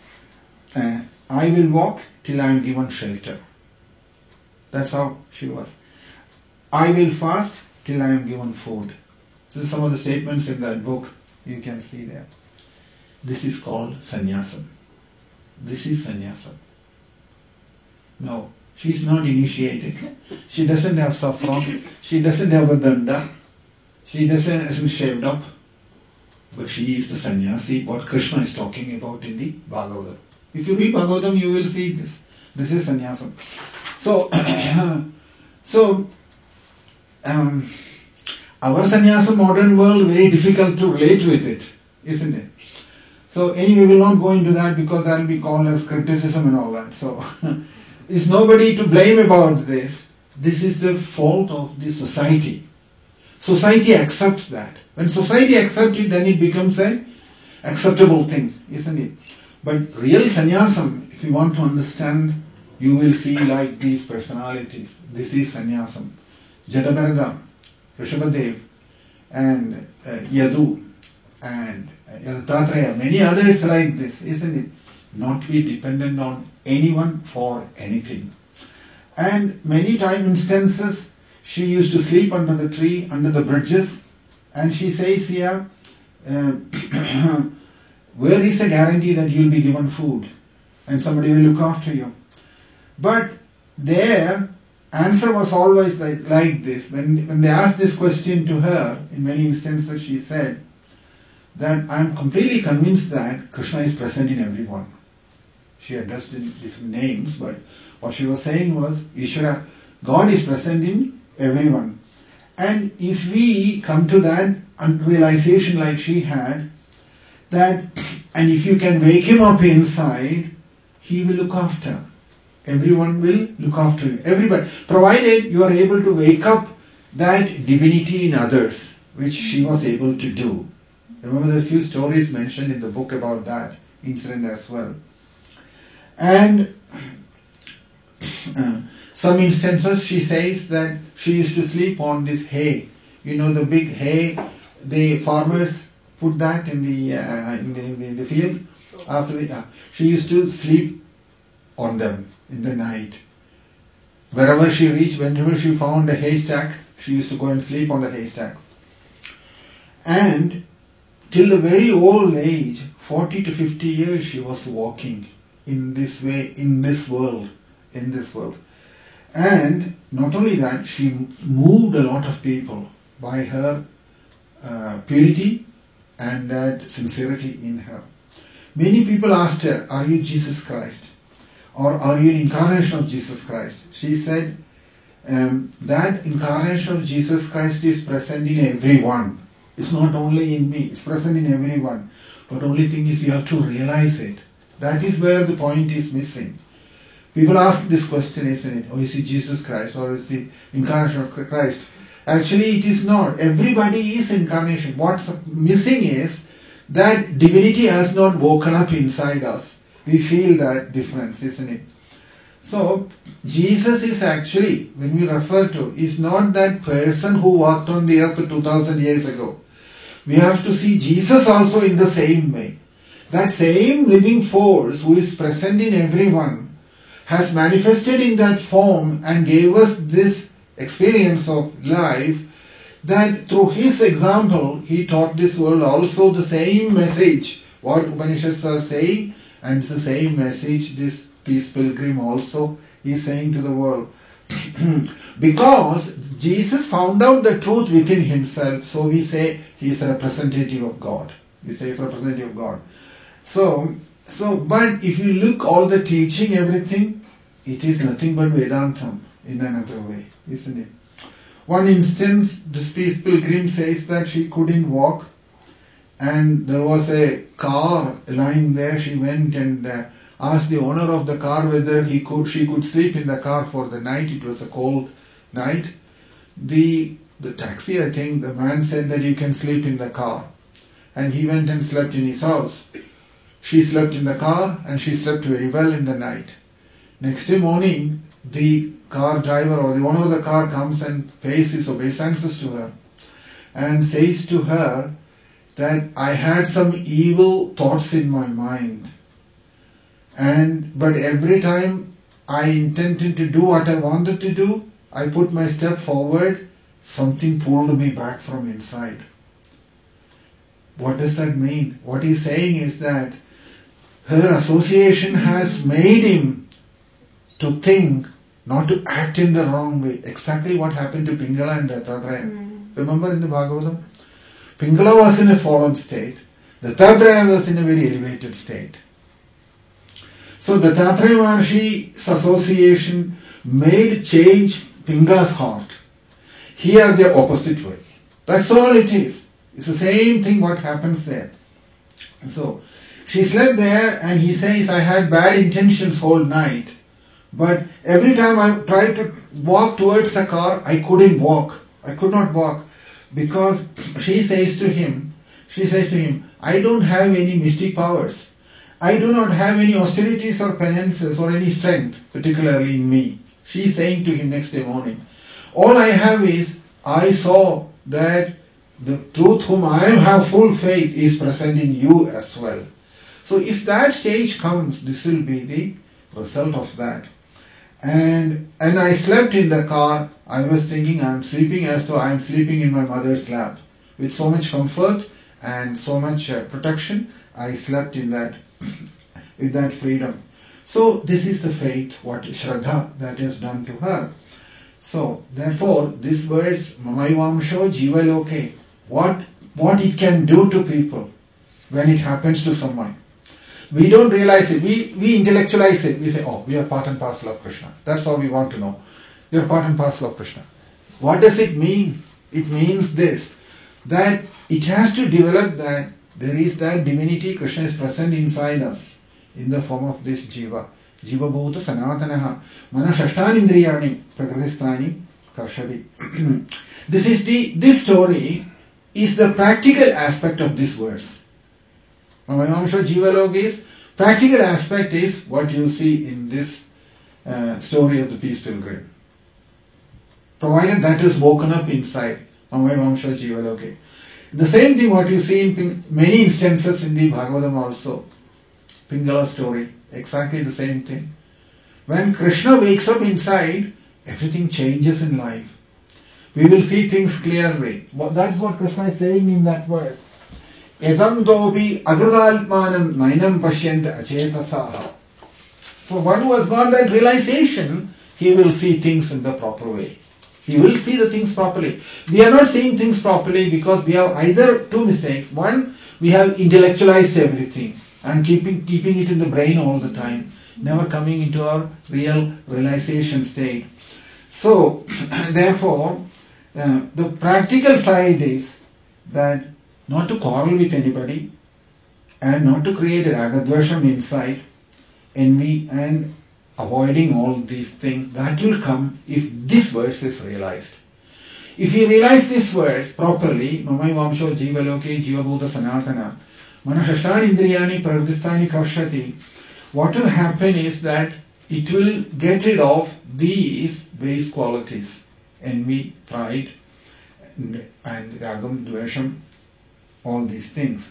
I will walk till I am given shelter. That's how she was. I will fast till I am given food. So some of the statements in that book you can see there. This is called sannyasam. This is sannyasam. No, she's not initiated. She doesn't have saffron. She doesn't have a danda. She hasn't shaved up. But she is the sannyasi, what Krishna is talking about in the Bhagavatam. If you read Bhagavatam, you will see this. This is sannyasam. So, our sannyasa modern world, very difficult to relate with it, isn't it? So anyway, we will not go into that because that will be called as criticism and all that. So, is nobody to blame about this. This is the fault of the society. Society accepts that. When society accepts it, then it becomes an acceptable thing, isn't it? But real sannyasam, if you want to understand, you will see like these personalities. This is sannyasam. Jadabharata, Rishabhadev, and Yadu, and Dattatreya, many others like this, isn't it? Not to be dependent on anyone for anything. And many instances, she used to sleep under the tree, under the bridges, and she says here, where is the guarantee that you will be given food and somebody will look after you? But their answer was always like this. When they asked this question to her, in many instances she said that I am completely convinced that Krishna is present in everyone. She addressed in different names, but what she was saying was, Ishvara, God is present in everyone. And if we come to that realization like she had, that, and if you can wake him up inside, he will look after. Everyone will look after you. Everybody. Provided you are able to wake up that divinity in others, which she was able to do. Remember there are a few stories mentioned in the book about that incident as well. And some instances she says that she used to sleep on this hay. You know the big hay, the farmers put that in the field after the. She used to sleep on them in the night. Wherever she reached, whenever she found a haystack, she used to go and sleep on the haystack. And till the very old age, 40 to 50 years, she was walking in this way, in this world. And not only that, she moved a lot of people by her purity and that sincerity in her. Many people asked her, are you Jesus Christ? Or are you an incarnation of Jesus Christ? She said, that incarnation of Jesus Christ is present in everyone. It's not only in me, it's present in everyone. But the only thing is you have to realize it. That is where the point is missing. People ask this question, isn't it? Oh, is it Jesus Christ or is the incarnation of Christ? Actually, it is not. Everybody is incarnation. What's missing is that divinity has not woken up inside us. We feel that difference, isn't it? So, Jesus is actually, when we refer to, is not that person who walked on the earth 2000 years ago. We have to see Jesus also in the same way. That same living force who is present in everyone has manifested in that form and gave us this experience of life, that through his example, he taught this world also the same message, what Upanishads are saying, and it's the same message this peace pilgrim also is saying to the world. Because Jesus found out the truth within himself, so we say he is a representative of God. We say he is a representative of God. So, So, but if you look all the teaching, everything, it is nothing but Vedantam in another way, isn't it? One instance, this peace pilgrim says that she couldn't walk and there was a car lying there. She went and asked the owner of the car whether she could sleep in the car for the night. It was a cold night. The taxi, I think, the man said that you can sleep in the car. And he went and slept in his house. She slept in the car and she slept very well in the night. Next day morning, the car driver or the owner of the car comes and pays his obeisances to her and says to her that I had some evil thoughts in my mind. But every time I intended to do what I wanted to do, I put my step forward, something pulled me back from inside. What does that mean? What he's saying is that her association has made him to think, not to act in the wrong way. Exactly what happened to Pingala and Dattatreya. Remember in the Bhagavatam? Pingala was in a fallen state. Dattatreya was in a very elevated state. So Dattatreya Maharshi's association made change Pingala's heart. Here the opposite way. That's all it is. It's the same thing what happens there. So she slept there and he says, I had bad intentions whole night. But every time I tried to walk towards the car, I couldn't walk. I could not walk. Because she says to him, I don't have any mystic powers. I do not have any austerities or penances or any strength, particularly in me. She is saying to him next day morning, all I have is, I saw that the truth whom I have full faith is present in you as well. So if that stage comes, this will be the result of that. And I slept in the car. I was thinking I am sleeping as though I am sleeping in my mother's lap. With so much comfort and so much protection, I slept in that, with that freedom. So this is the faith, what Shraddha that has done to her. So therefore, this verse, Mamaivamsho Jiva Loke, what it can do to people when it happens to someone. We don't realize it. We intellectualize it. We say, oh, we are part and parcel of Krishna. That's all we want to know. We are part and parcel of Krishna. What does it mean? It means this, that it has to develop that there is that divinity, Krishna is present inside us in the form of this Jiva. Jiva Bhuta Sanatanaha. Mana Shashtanindriyani Prakritistani Karshadi. This story is the practical aspect of this verse. Mamaivamsho Jiva is practical aspect is what you see in this story of the peace pilgrim. Provided that is woken up inside Mamaivamsho Jiva. The same thing what you see in many instances in the Bhagavatam also. Pingala story, exactly the same thing. When Krishna wakes up inside, everything changes in life. We will see things clearly. That's what Krishna is saying in that verse. Edam dopi agradalmanam nainam pashyanta achetasaha. For one who has got that realization, he will see things in the proper way. He will see the things properly. We are not seeing things properly because we have either two mistakes. One, we have intellectualized everything and keeping it in the brain all the time, never coming into our real realization state. So, therefore, the practical side is that not to quarrel with anybody and not to create a ragadvasham inside, envy and avoiding all these things. That will come if this verse is realized. If you realize this verse properly, Mamaivamsho Jiva Loke Jiva Bhuta Sanatana, Mana Shashtanindriyani Prakritistani Karshati, what will happen is that it will get rid of these base qualities, envy, pride, and ragam, dvesham, all these things.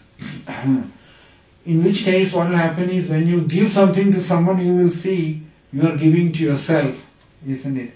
In which case what will happen is when you give something to someone, you will see you are giving to yourself, isn't it?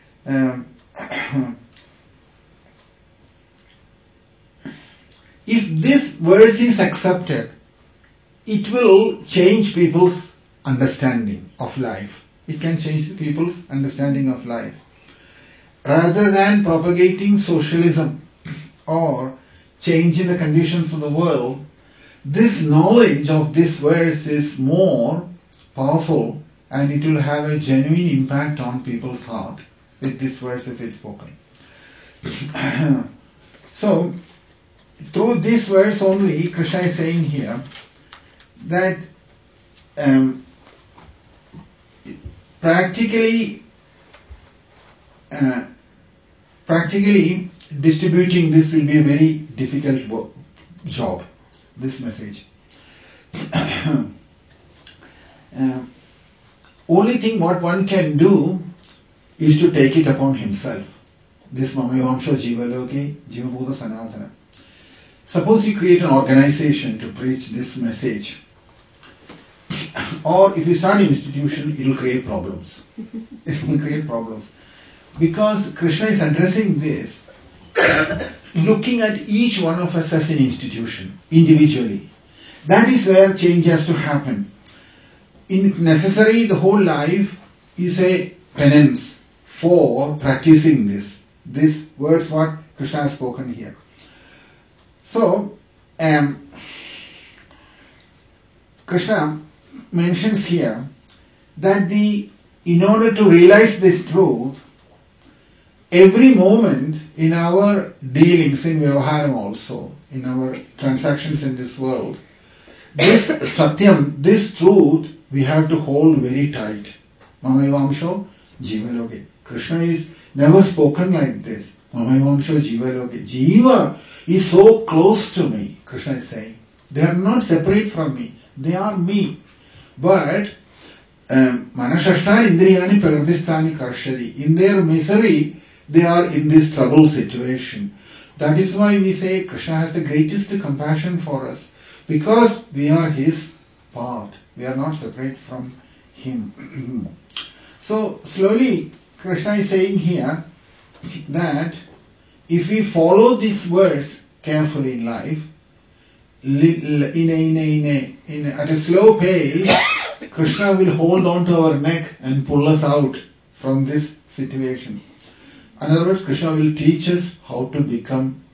If this verse is accepted, it will change people's understanding of life. It can change people's understanding of life. Rather than propagating socialism or changing the conditions of the world, this knowledge of this verse is more powerful and it will have a genuine impact on people's heart with this verse if it's spoken. So, through this verse only, Krishna is saying here that practically distributing this will be a very difficult job, this message. Only thing what one can do is to take it upon himself. This Mamayamsha Jivaloke, Jivabhuta Sanatana. Suppose you create an organization to preach this message, or if you start an institution, it will create problems. It will create problems. Because Krishna is addressing this, looking at each one of us as an institution, individually. That is where change has to happen. Necessary, the whole life is a penance for practicing this. These words what Krishna has spoken here. So, Krishna mentions here that in order to realize this truth, every moment in our dealings in Vyavaharam also, in our transactions in this world, this Satyam, this truth, we have to hold very tight. Mamayamsho Jivaloke. Krishna is never spoken like this. Mamayamsho Jivaloke. Jiva is so close to me, Krishna is saying. They are not separate from me. They are me. But Manashashtan Indriyani Pragadisthani Karshadi. In their misery, they are in this troubled situation. That is why we say Krishna has the greatest compassion for us. Because we are his part. We are not separate from him. So slowly Krishna is saying here that if we follow this verse carefully in life, at a slow pace, Krishna will hold on to our neck and pull us out from this situation. In other words, Krishna will teach us how to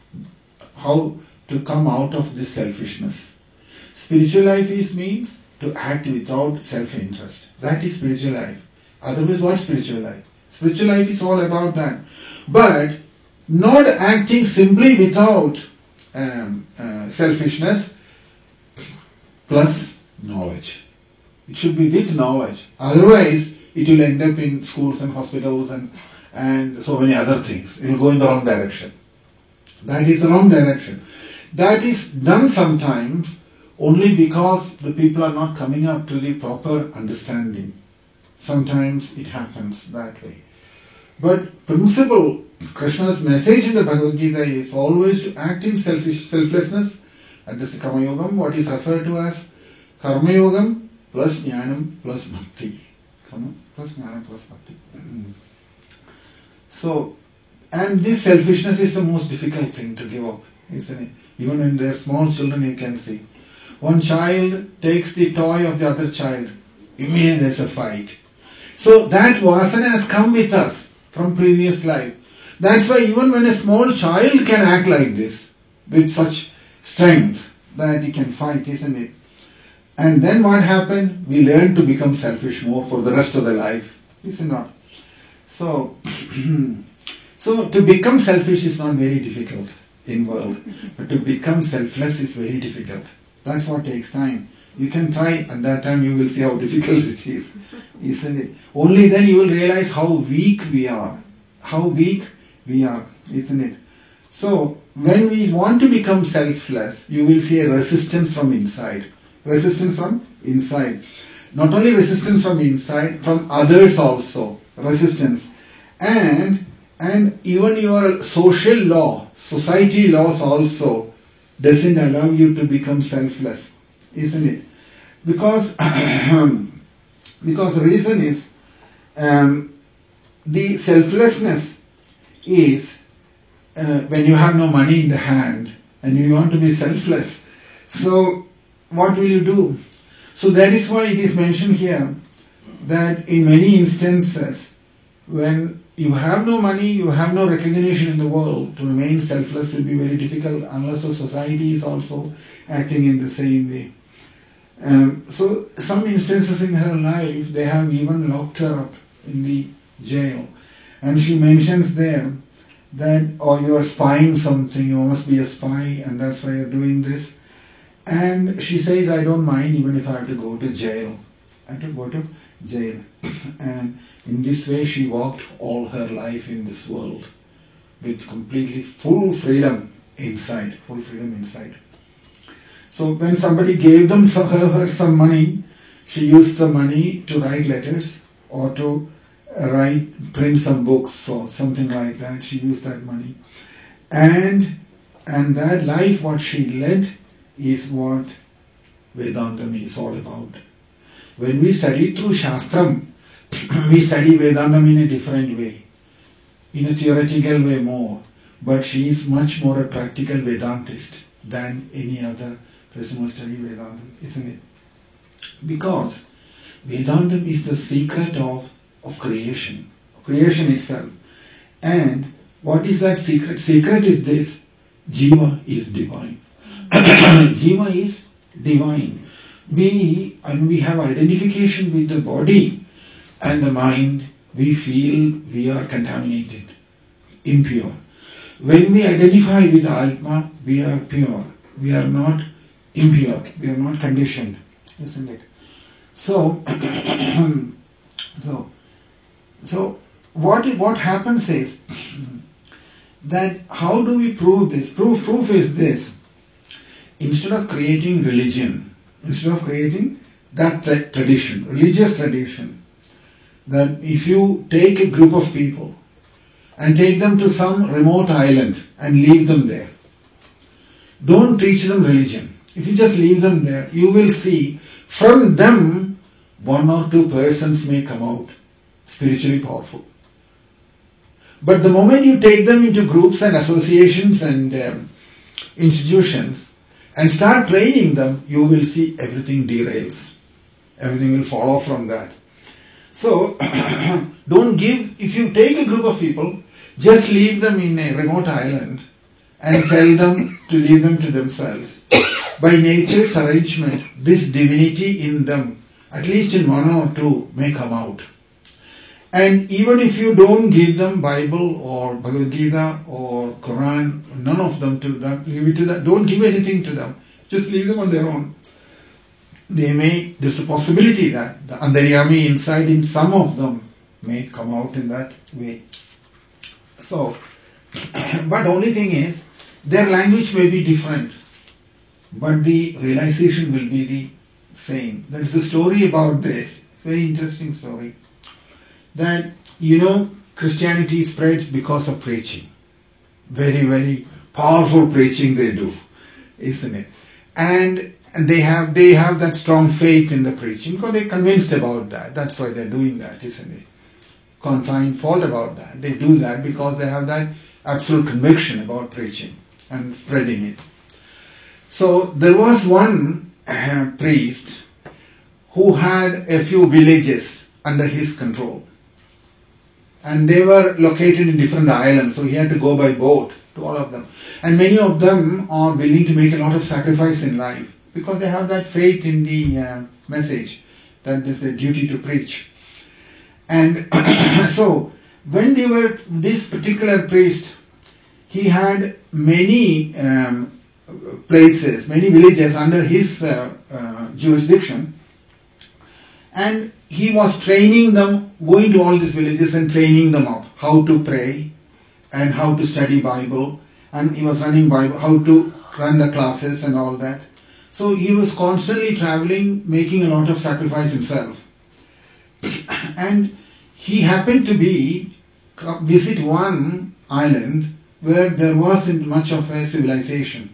come out of this selfishness. Spiritual life means to act without self-interest. That is spiritual life. Otherwise, what is spiritual life? Spiritual life is all about that. But not acting simply without selfishness plus knowledge. It should be with knowledge. Otherwise, it will end up in schools and hospitals and so many other things. It will go in the wrong direction. That is the wrong direction. That is done sometimes only because the people are not coming up to the proper understanding. Sometimes it happens that way. But principle, Krishna's message in the Bhagavad Gita is always to act in selflessness. And this is Karma Yogam, what is referred to as Karma Yogam plus Jnanam plus Bhakti. Karma plus Jnanam plus Bhakti. So, and this selfishness is the most difficult thing to give up, isn't it? Even when they are small children, you can see. One child takes the toy of the other child. Immediately there's a fight. So that vasana has come with us from previous life. That's why even when a small child can act like this, with such strength, that he can fight, isn't it? And then what happened? We learn to become selfish more for the rest of the life, is it not? So, so to become selfish is not very difficult in world, but to become selfless is very difficult. That's what takes time. You can try, at that time you will see how difficult it is, isn't it? Only then you will realize how weak we are. How weak we are, isn't it? So, when we want to become selfless, you will see a resistance from inside. Resistance from inside. Not only resistance from inside, from others also. Resistance. And even your social law, society laws also doesn't allow you to become selfless, isn't it? Because the reason is the selflessness is when you have no money in the hand and you want to be selfless. So what will you do? So that is why it is mentioned here that in many instances when you have no money, you have no recognition in the world, to remain selfless will be very difficult unless the society is also acting in the same way. So some instances in her life, they have even locked her up in the jail. And she mentions there that, oh, you are spying something, you must be a spy, and that's why you're doing this. And she says, I don't mind even if I have to go to jail. I have to go to jail. And in this way, she walked all her life in this world with completely full freedom inside, full freedom inside. So when somebody gave them her some money, she used the money to write letters or to print some books or something like that. She used that money. And that life, what she led, is what Vedantam is all about. When we study through Shastram, we study Vedantam in a different way, in a theoretical way more. But she is much more a practical Vedantist than any other person who study Vedantam, isn't it? Because Vedantam is the secret of creation itself. And what is that secret? Secret is this: Jiva is divine. Jiva is divine. We have identification with the body and the mind. We feel we are contaminated, impure. When we identify with the Atma, we are pure. We are not impure. We are not conditioned, isn't it? So what happens is that how do we prove this? Proof is this. Instead of creating religion, instead of creating that tradition, religious tradition, that if you take a group of people and take them to some remote island and leave them there, don't teach them religion. If you just leave them there, you will see from them 1 or 2 persons may come out spiritually powerful. But the moment you take them into groups and associations and institutions and start training them, you will see everything derails. Everything will follow from that. So, don't give, if you take a group of people, just leave them in a remote island and tell them to leave them to themselves. By nature's arrangement, this divinity in them, at least in 1 or 2, may come out. And even if you don't give them Bible or Bhagavad Gita or Quran, none of them to them, leave it to them. Don't give anything to them. Just leave them on their own. There's a possibility that the Antaryami inside in some of them may come out in that way. So, but only thing is, their language may be different, but the realization will be the same. There is a story about this, very interesting story. That, Christianity spreads because of preaching. Very, very powerful preaching they do, isn't it? And they have that strong faith in the preaching because they're convinced about that. That's why they're doing that, isn't it? Can't find fault about that. They do that because they have that absolute conviction about preaching and spreading it. So there was one priest who had a few villages under his control. And they were located in different islands, so he had to go by boat to all of them. And many of them are willing to make a lot of sacrifice in life because they have that faith in the message that is their duty to preach. And so when this particular priest, he had many places, many villages under his jurisdiction, and he was training them, going to all these villages and training them up, how to pray and how to study Bible, and he was running Bible, how to run the classes and all that. So he was constantly traveling, making a lot of sacrifice himself. And he happened to visit one island where there wasn't much of a civilization.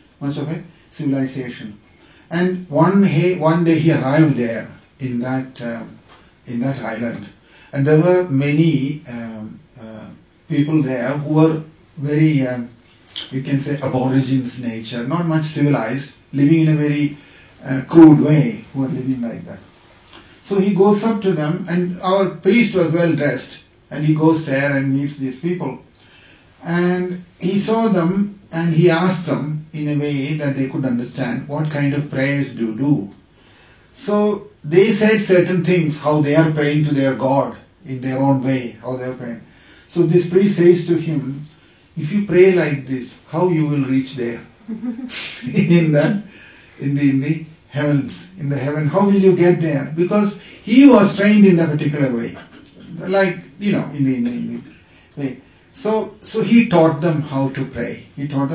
And one day he arrived there in that island, and there were many people there who were very, you can say, aborigines nature, not much civilized, living in a very crude way, who were living like that. So he goes up to them, and our priest was well dressed, And he goes there and meets these people. And he saw them and he asked them in a way that they could understand what kind of prayers do you do. So they said certain things, how they are praying to their God in their own way, how they are praying. So this priest says to him, if you pray like this, how you will reach there? in the heavens, in the heaven, how will you get there? Because he was trained in a particular way, like, in the way. So he taught them how to pray.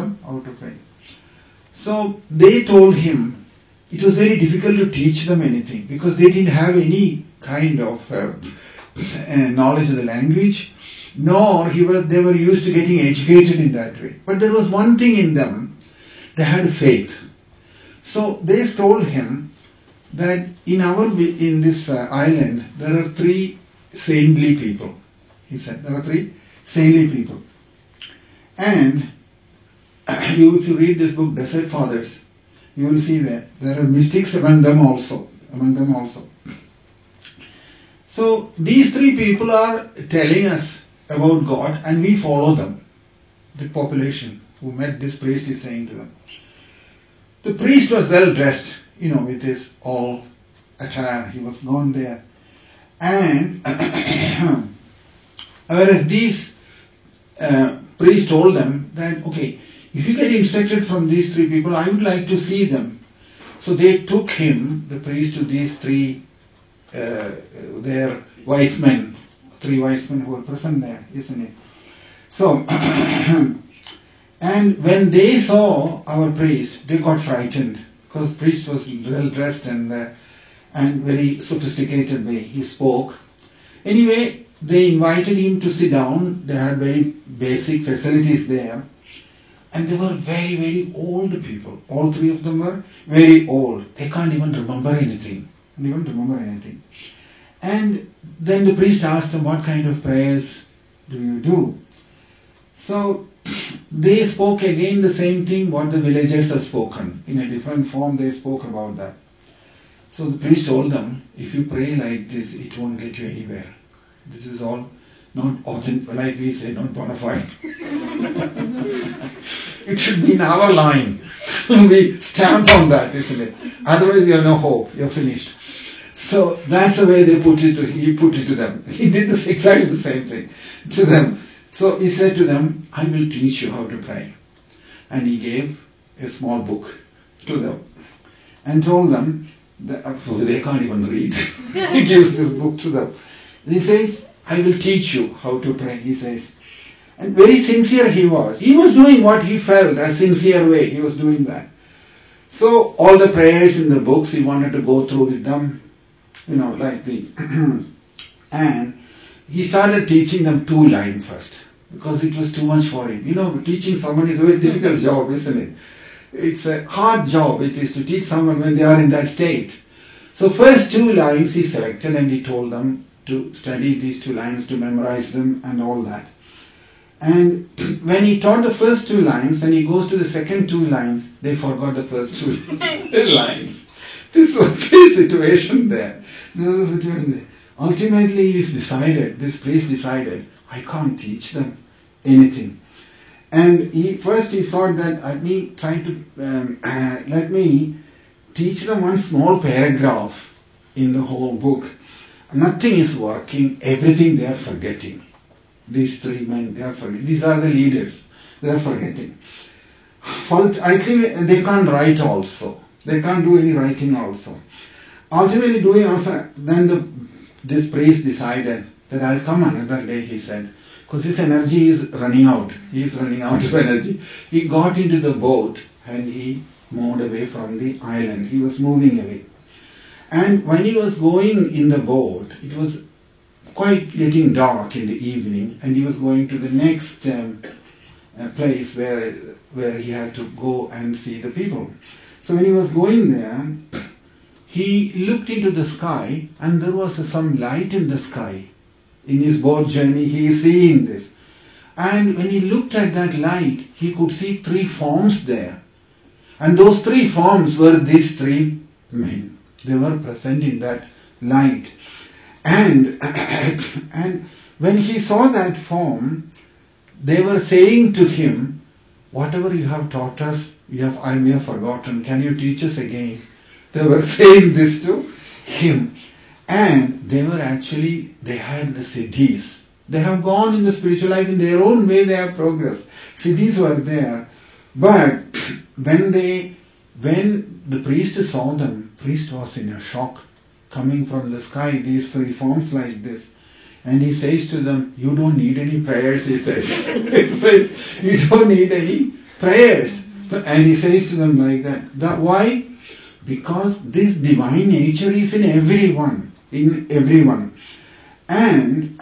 So they told him it was very difficult to teach them anything because they didn't have any kind of knowledge of the language, nor they were used to getting educated in that way. But there was one thing in them, they had faith. So they told him that in this island there are 3 saintly people. He said there are 3 saintly people. And if you read this book, Desert Fathers, you will see that there are mystics among them also. So these 3 people are telling us about God and we follow them. The population who met this priest is saying to them. The priest was well dressed, with his all attire. He was gone there. And whereas these priests told them that, okay, if you get instructed from these 3 people, I would like to see them. So they took him, the priest, to these 3 their wise men, 3 wise men who were present there, isn't it? So, and when they saw our priest, they got frightened because priest was well dressed and very sophisticated way he spoke. Anyway, they invited him to sit down. They had very basic facilities there. And they were very, very old people. All 3 of them were very old. They can't even remember anything. And then the priest asked them, what kind of prayers do you do? So they spoke again the same thing what the villagers have spoken. In a different form they spoke about that. So the priest told them, if you pray like this, it won't get you anywhere. This is all not authentic, like we say, not bona fide. It should be in our line. We stamp on that, isn't it? Otherwise you have no hope, you're finished. So that's the way he put it to them. He did exactly the same thing to them. So he said to them, I will teach you how to pray. And he gave a small book to them and told them, they can't even read. He gives this book to them. He says, I will teach you how to pray, he says. And very sincere he was. He was doing what he felt, a sincere way. He was doing that. So all the prayers in the books he wanted to go through with them, like this. And he started teaching them 2 lines first, because it was too much for him. Teaching someone is a very difficult job, isn't it? It's a hard job it is to teach someone when they are in that state. So first 2 lines he selected and he told them to study these 2 lines, to memorize them and all that. And when he taught the first 2 lines and he goes to the second 2 lines, they forgot the first 2 lines. This was the situation there. Ultimately this priest decided, I can't teach them anything. And he thought that let me teach them one small paragraph in the whole book. Nothing is working, everything they are forgetting. These 3 men, they are forgetting. These are the leaders, they are forgetting. I think they can't write also. They can't do any writing also. Ultimately then this priest decided that I'll come another day, he said. Because his energy is running out. He is running out of energy. He got into the boat and he moved away from the island. He was moving away. And when he was going in the boat, it was quite getting dark in the evening, and he was going to the next place where he had to go and see the people. So when he was going there, he looked into the sky and there was some light in the sky. In his boat journey, he is seeing this. And when he looked at that light, he could see 3 forms there. And those 3 forms were these 3 men. They were present in that light. And when he saw that form, they were saying to him, whatever you have taught us, we have forgotten. Can you teach us again? They were saying this to him. And they had the siddhis. They have gone in the spiritual life in their own way, they have progressed. Siddhis were there. But when the priest saw them, priest was in a shock. Coming from the sky, these three forms like this. And he says to them, you don't need any prayers, he says. He says, you don't need any prayers. And he says to them like that. Why? Because this divine nature is in everyone. And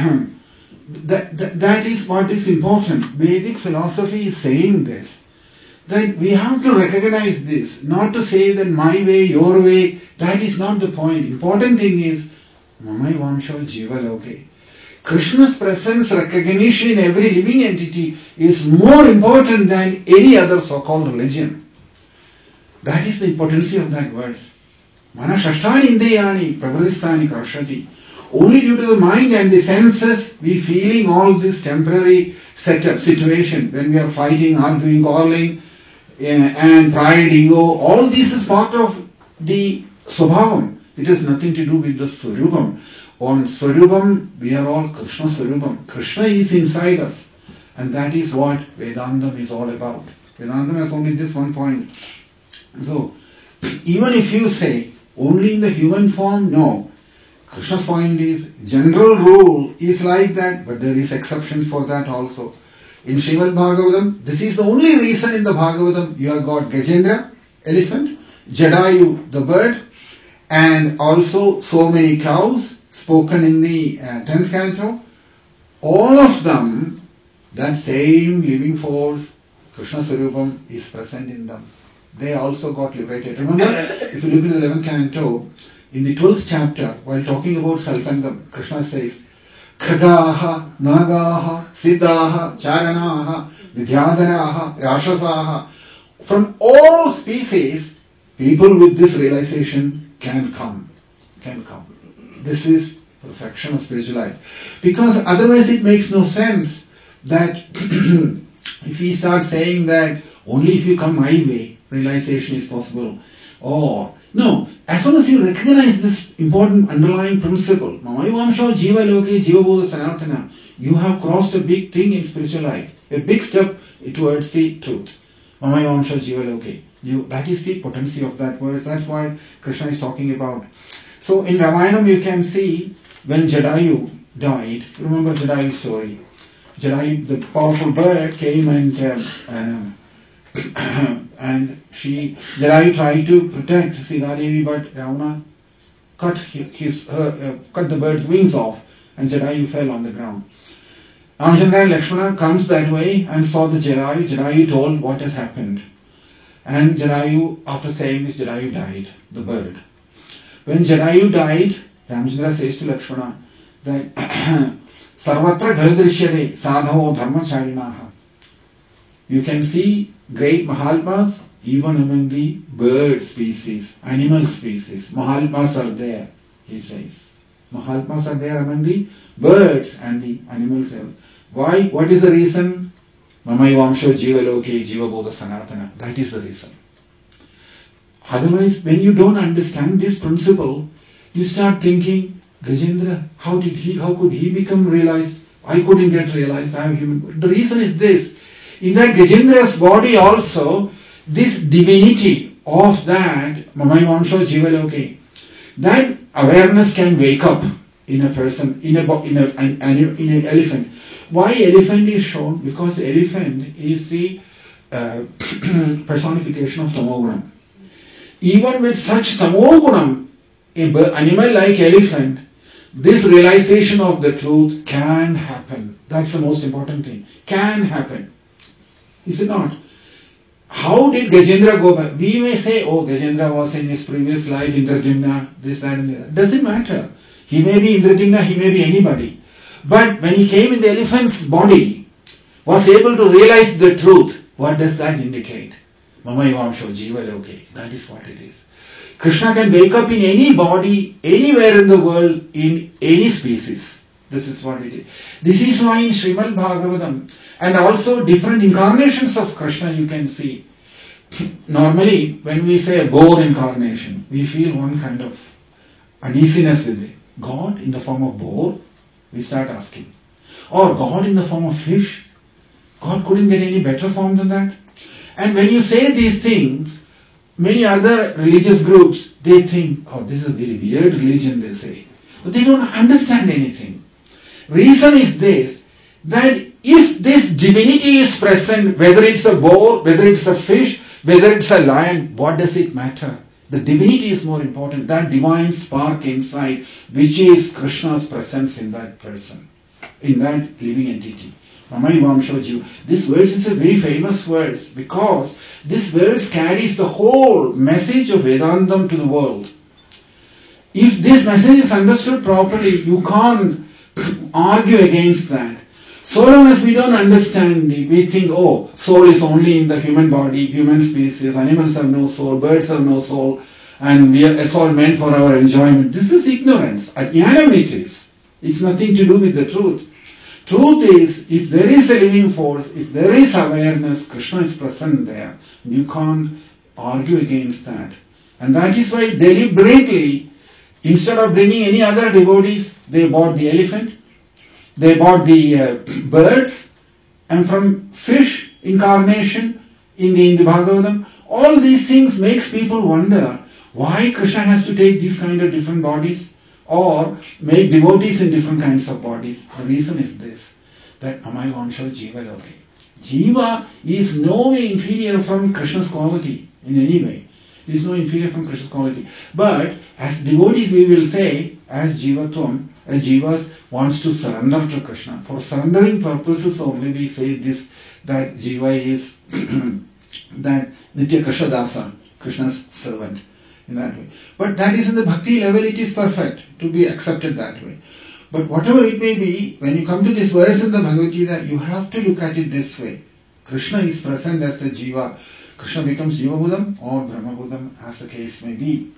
that is what is important. Vedic philosophy is saying this. That we have to recognize this. Not to say that my way, your way, that is not the point. Important thing is, Mamai Vamsho Jiva Loke. Krishna's presence, recognition in every living entity is more important than any other so-called religion. That is the potency of that verse. Mana Shashtani Indriyani Pravridistani Karshati. Only due to the mind and the senses, we feeling all this temporary setup situation when we are fighting, arguing, quarreling, and pride, ego. All this is part of the Swabhavam. It has nothing to do with the Swarupam. On Swarupam, we are all Krishna Swarupam. Krishna is inside us. And that is what Vedantam is all about. Vedantam has only this one point. So, even if you say, only in the human form, no. Krishna's point is, general rule is like that, but there is exceptions for that also. In Srimad Bhagavatam, this is the only reason in the Bhagavatam you have got Gajendra, elephant, Jadayu, the bird, and also so many cows spoken in the 10th canto. All of them, that same living force, Krishna Swarupam, is present in them. They also got liberated. Remember, if you look in the 11th canto, in the 12th chapter, while talking about Salsangam, Krishna says, Khagaha, Nagaha, Siddhaha, Charanaha, Vidyadharaha, Rashasaha. From all species, people with this realization can come. This is perfection of spiritual life. Because otherwise it makes no sense that if we start saying that only if you come my way, realization is possible. Or, no, as long as you recognize this important underlying principle, Mamayavamsho Jiva Loke Jiva Bodha Sanatana, you have crossed a big thing in spiritual life, a big step towards the truth. Mamayavamsho Jiva Loke. That is the potency of that verse. That's why Krishna is talking about. So in Ramayana you can see when Jadayu died, remember Jadayu's story. Jadayu, the powerful bird, came and Jadayu tried to protect Sitadevi, but Ravana cut the bird's wings off, and Jadayu fell on the ground. Ramchandra and Lakshmana comes that way and saw the Jadayu. Jadayu told what has happened. And Jadayu, after saying this, Jadayu died, the bird. When Jadayu died, Ramchandra says to Lakshmana that Sarvatra Gharadrishyade Sadhavo Dharmacharinaha. You can see great Mahatmas even among the bird species, animal species. Mahatmas are there, he says. Mahatmas are there among the birds and the animals. Why? What is the reason? Mamayavamsho Jiva Loke Jiva Bodha Sanatana. That is the reason. Otherwise, when you don't understand this principle, you start thinking, Gajendra, how could he become realized? I couldn't get realized. I am human. The reason is this. In that Gajendra's body also, this divinity of that Mamayavamsho Jiva Loke, that awareness can wake up in a person, in an elephant. Why elephant is shown? Because the elephant is the personification of Tamogunam. Even with such Tamogunam, an animal like elephant, this realization of the truth can happen. That's the most important thing. Can happen. Is it not? How did Gajendra go back? We may say, oh, Gajendra was in his previous life, Indrajimna, this, that and that. Doesn't matter. He may be Indrajimna, he may be anybody. But when he came in the elephant's body, was able to realize the truth, what does that indicate? Mamayavamsho Jiva Loke. That is what it is. Krishna can wake up in any body, anywhere in the world, in any species. This is what it is. This is why in Srimad Bhagavatam and also different incarnations of Krishna you can see. Normally, when we say a boar incarnation, we feel one kind of uneasiness with it. God in the form of boar, we start asking. Or God in the form of fish. God couldn't get any better form than that. And when you say these things, many other religious groups, they think, oh, this is a very weird religion, they say. But they don't understand anything. Reason is this, that if this divinity is present, whether it's a boar, whether it's a fish, whether it's a lion, what does it matter? The divinity is more important. That divine spark inside, which is Krishna's presence in that person, in that living entity. Mamai Vamshojiv. This verse is a very famous verse because this verse carries the whole message of Vedantam to the world. If this message is understood properly, you can't argue against that. So long as we don't understand it, we think, oh, soul is only in the human body, human species, animals have no soul, birds have no soul, and it's all meant for our enjoyment. This is ignorance. Ajnanam it is. It's nothing to do with the truth. Truth is, if there is a living force, if there is awareness, Krishna is present there. You can't argue against that. And that is why deliberately, instead of bringing any other devotees, they bought the elephant, they bought the birds, and from fish incarnation in the Bhagavatam, all these things makes people wonder why Krishna has to take these kind of different bodies or make devotees in different kinds of bodies. The reason is this, that Amai Vansho Jiva Loke. Jiva is no way inferior from Krishna's quality in any way. It is no inferior from Krishna's quality. But as devotees we will say, as Jivatvam, as Jivas wants to surrender to Krishna. For surrendering purposes only we say this, that Jiva is that Nitya Krishna Dasa, Krishna's servant. In that way. But that is in the bhakti level, it is perfect to be accepted that way. But whatever it may be, when you come to this verse in the Bhagavad Gita, you have to look at it this way. Krishna is present as the Jiva. Krishna becomes Jiva Buddham or Brahma Buddham, as the case may be.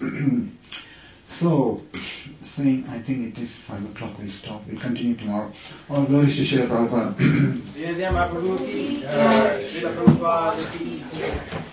So, saying, I think it is 5 o'clock, we'll stop. We'll continue tomorrow. All glories to Srila Prabhupada.